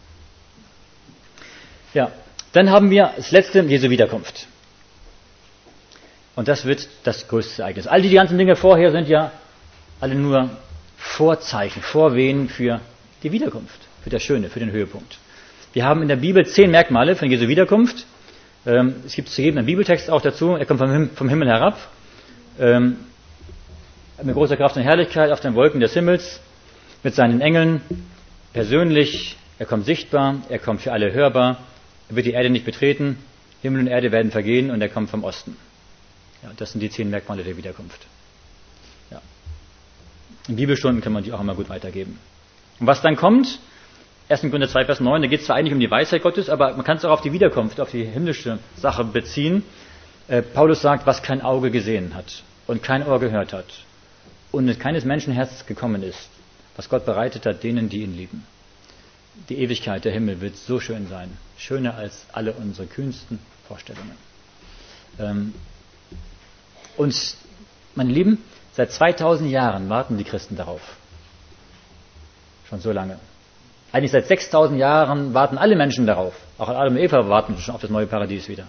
[SPEAKER 1] Ja. Dann haben wir das letzte, Jesu Wiederkunft. Und das wird das größte Ereignis. All die ganzen Dinge vorher sind ja alle nur Vorzeichen, Vorwehen für die Wiederkunft, für das Schöne, für den Höhepunkt. Wir haben in der Bibel zehn Merkmale von Jesu Wiederkunft. Ähm, es gibt zu jedem einen Bibeltext auch dazu. Er kommt vom Himmel, vom Himmel herab, ähm, mit großer Kraft und Herrlichkeit auf den Wolken des Himmels, mit seinen Engeln, persönlich. Er kommt sichtbar, er kommt für alle hörbar. Er wird die Erde nicht betreten. Himmel und Erde werden vergehen und er kommt vom Osten. Ja, das sind die zehn Merkmale der Wiederkunft. Ja. In Bibelstunden kann man die auch immer gut weitergeben. Und was dann kommt, erster Korinther zwei, Vers neun, da geht es zwar eigentlich um die Weisheit Gottes, aber man kann es auch auf die Wiederkunft, auf die himmlische Sache beziehen. Äh, Paulus sagt, was kein Auge gesehen hat und kein Ohr gehört hat und in keines Menschenherz gekommen ist, was Gott bereitet hat, denen, die ihn lieben. Die Ewigkeit, der Himmel wird so schön sein, schöner als alle unsere kühnsten Vorstellungen. Ähm, Und, meine Lieben, seit zweitausend Jahren warten die Christen darauf. Schon so lange. Eigentlich seit sechstausend Jahren warten alle Menschen darauf. Auch Adam und Eva warten schon auf das neue Paradies wieder.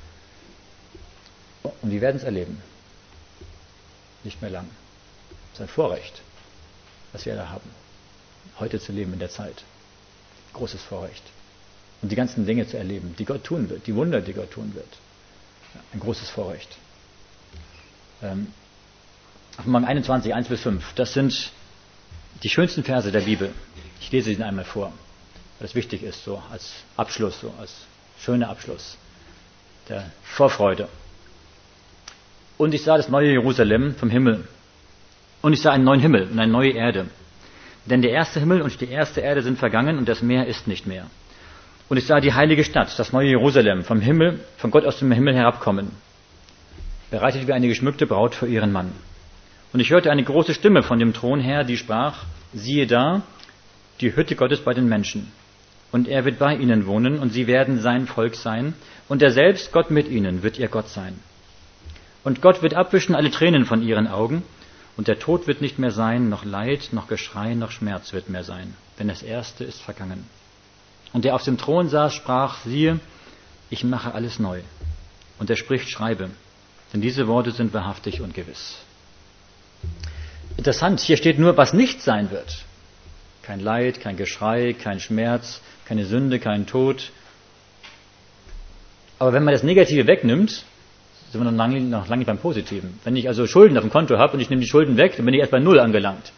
[SPEAKER 1] Und die werden es erleben. Nicht mehr lang. Das ist ein Vorrecht, was wir da haben. Heute zu leben in der Zeit. Großes Vorrecht. Und die ganzen Dinge zu erleben, die Gott tun wird. Die Wunder, die Gott tun wird. Ein großes Vorrecht. Offenbarung einundzwanzig, eins bis fünf. Das sind die schönsten Verse der Bibel. Ich lese sie einmal vor, weil das wichtig ist, so als Abschluss, so als schöner Abschluss der Vorfreude. Und ich sah das neue Jerusalem vom Himmel. Und ich sah einen neuen Himmel und eine neue Erde. Denn der erste Himmel und die erste Erde sind vergangen und das Meer ist nicht mehr. Und ich sah die heilige Stadt, das neue Jerusalem, vom Himmel, von Gott aus dem Himmel herabkommen, bereitet wie eine geschmückte Braut für ihren Mann. Und ich hörte eine große Stimme von dem Thron her, die sprach, siehe da, die Hütte Gottes bei den Menschen. Und er wird bei ihnen wohnen, und sie werden sein Volk sein, und er selbst, Gott mit ihnen, wird ihr Gott sein. Und Gott wird abwischen alle Tränen von ihren Augen, und der Tod wird nicht mehr sein, noch Leid, noch Geschrei, noch Schmerz wird mehr sein, denn das Erste ist vergangen. Und der auf dem Thron saß, sprach, siehe, ich mache alles neu. Und er spricht, schreibe, denn diese Worte sind wahrhaftig und gewiss. Interessant, hier steht nur, was nicht sein wird. Kein Leid, kein Geschrei, kein Schmerz, keine Sünde, kein Tod. Aber wenn man das Negative wegnimmt, sind wir noch lange, noch lange nicht beim Positiven. Wenn ich also Schulden auf dem Konto habe und ich nehme die Schulden weg, dann bin ich erst bei Null angelangt.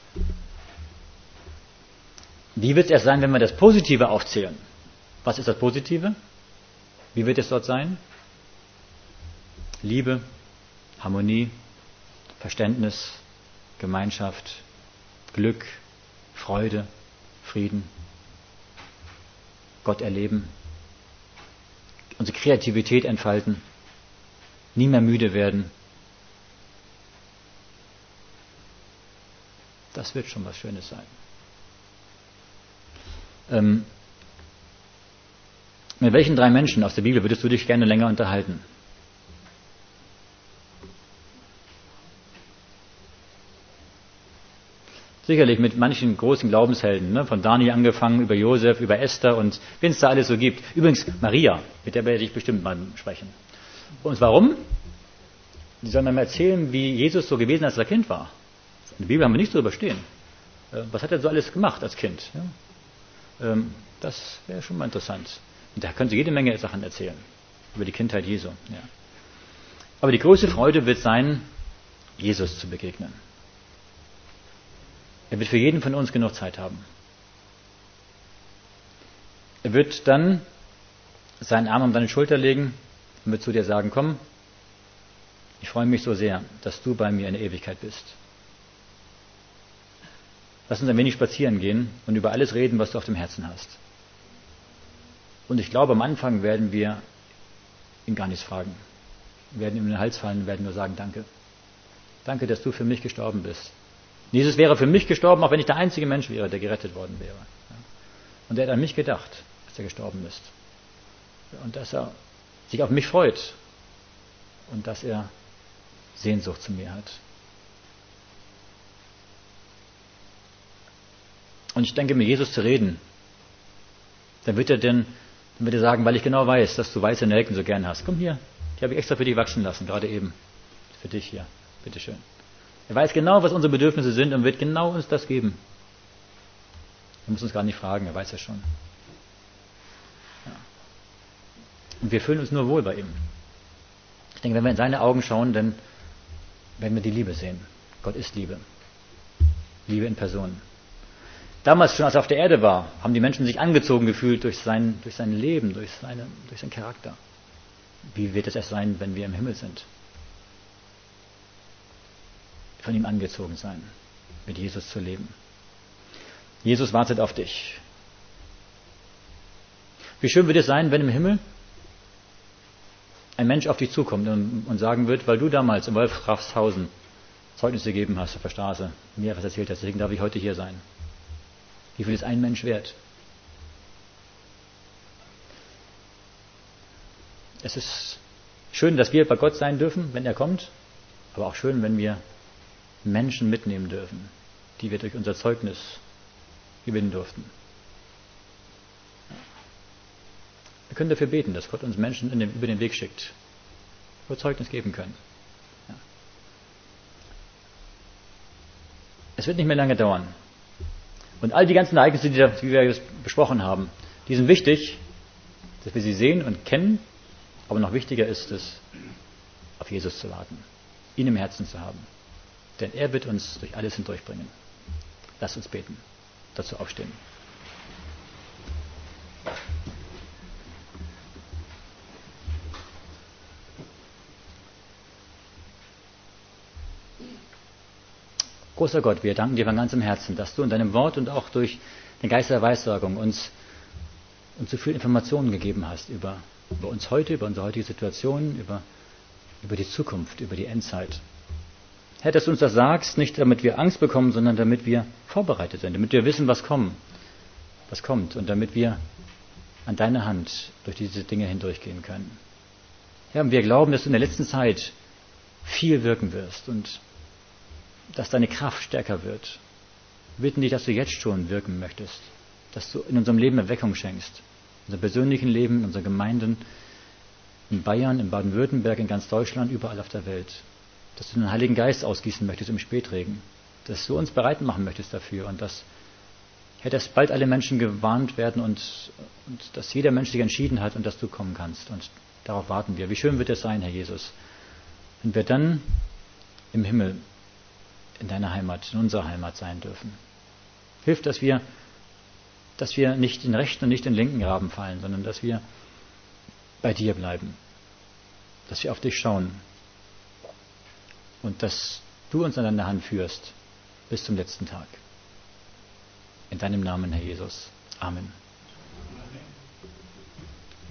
[SPEAKER 1] Wie wird es erst sein, wenn wir das Positive aufzählen? Was ist das Positive? Wie wird es dort sein? Liebe, Harmonie, Verständnis, Gemeinschaft, Glück, Freude, Frieden, Gott erleben, unsere Kreativität entfalten, nie mehr müde werden. Das wird schon was Schönes sein. Ähm, mit welchen drei Menschen aus der Bibel würdest du dich gerne länger unterhalten? Sicherlich mit manchen großen Glaubenshelden, ne? Von Daniel angefangen, über Josef, über Esther und wen es da alles so gibt. Übrigens Maria, mit der werde ich bestimmt mal sprechen. Und warum? Die soll mir mal erzählen, wie Jesus so gewesen ist, als er Kind war. In der Bibel haben wir nichts darüber stehen. Was hat er so alles gemacht als Kind? Ja? Das wäre schon mal interessant. Und da können Sie jede Menge Sachen erzählen über die Kindheit Jesu. Ja. Aber die größte Freude wird sein, Jesus zu begegnen. Er wird für jeden von uns genug Zeit haben. Er wird dann seinen Arm um deine Schulter legen und wird zu dir sagen, komm, ich freue mich so sehr, dass du bei mir in der Ewigkeit bist. Lass uns ein wenig spazieren gehen und über alles reden, was du auf dem Herzen hast. Und ich glaube, am Anfang werden wir ihn gar nichts fragen. Wir werden ihm in den Hals fallen und werden nur sagen, danke. Danke, dass du für mich gestorben bist. Jesus wäre für mich gestorben, auch wenn ich der einzige Mensch wäre, der gerettet worden wäre. Und er hat an mich gedacht, dass er gestorben ist. Und dass er sich auf mich freut. Und dass er Sehnsucht zu mir hat. Und ich denke, mit Jesus zu reden, dann wird er denn, dann wird er sagen, weil ich genau weiß, dass du weiße Nelken so gern hast. Komm hier, die habe ich extra für dich wachsen lassen, gerade eben. Für dich hier, bitteschön. Er weiß genau, was unsere Bedürfnisse sind und wird genau uns das geben. Er muss uns gar nicht fragen, er weiß es schon. Ja. Und wir fühlen uns nur wohl bei ihm. Ich denke, wenn wir in seine Augen schauen, dann werden wir die Liebe sehen. Gott ist Liebe. Liebe in Person. Damals schon, als er auf der Erde war, haben die Menschen sich angezogen gefühlt durch sein, durch sein Leben, durch, seine, durch seinen Charakter. Wie wird es erst sein, wenn wir im Himmel sind? Von ihm angezogen sein, mit Jesus zu leben. Jesus wartet auf dich. Wie schön wird es sein, wenn im Himmel ein Mensch auf dich zukommt und, und sagen wird, weil du damals in Wolfratshausen Zeugnis gegeben hast auf der Straße, mir was erzählt hast, deswegen darf ich heute hier sein. Wie viel ist ein Mensch wert? Es ist schön, dass wir bei Gott sein dürfen, wenn er kommt, aber auch schön, wenn wir Menschen mitnehmen dürfen, die wir durch unser Zeugnis gewinnen durften. Wir können dafür beten, dass Gott uns Menschen in den, über den Weg schickt, wo wir Zeugnis geben können. Ja. Es wird nicht mehr lange dauern. Und all die ganzen Ereignisse, die, da, die wir jetzt besprochen haben, die sind wichtig, dass wir sie sehen und kennen, aber noch wichtiger ist es, auf Jesus zu warten, ihn im Herzen zu haben. Denn er wird uns durch alles hindurchbringen. Lasst uns beten. Dazu aufstehen. Großer Gott, wir danken dir von ganzem Herzen, dass du in deinem Wort und auch durch den Geist der Weissagung uns, uns so viel Informationen gegeben hast über, über uns heute, über unsere heutige Situation, über, über die Zukunft, über die Endzeit. Herr, dass du uns das sagst, nicht damit wir Angst bekommen, sondern damit wir vorbereitet sind, damit wir wissen, was kommt, was kommt und damit wir an deiner Hand durch diese Dinge hindurchgehen können. Herr, und wir glauben, dass du in der letzten Zeit viel wirken wirst und dass deine Kraft stärker wird. Wir bitten dich, dass du jetzt schon wirken möchtest, dass du in unserem Leben Erweckung schenkst, in unserem persönlichen Leben, in unseren Gemeinden, in Bayern, in Baden-Württemberg, in ganz Deutschland, überall auf der Welt. Dass du den Heiligen Geist ausgießen möchtest im Spätregen, dass du uns bereit machen möchtest dafür und dass, Herr, dass bald alle Menschen gewarnt werden und, und dass jeder Mensch sich entschieden hat und dass du kommen kannst. Und darauf warten wir. Wie schön wird es sein, Herr Jesus, wenn wir dann im Himmel in deiner Heimat, in unserer Heimat sein dürfen. Hilf, dass wir, dass wir nicht in den rechten und nicht in den linken Graben fallen, sondern dass wir bei dir bleiben, dass wir auf dich schauen und dass du uns an deiner Hand führst bis zum letzten Tag. In deinem Namen, Herr Jesus. Amen.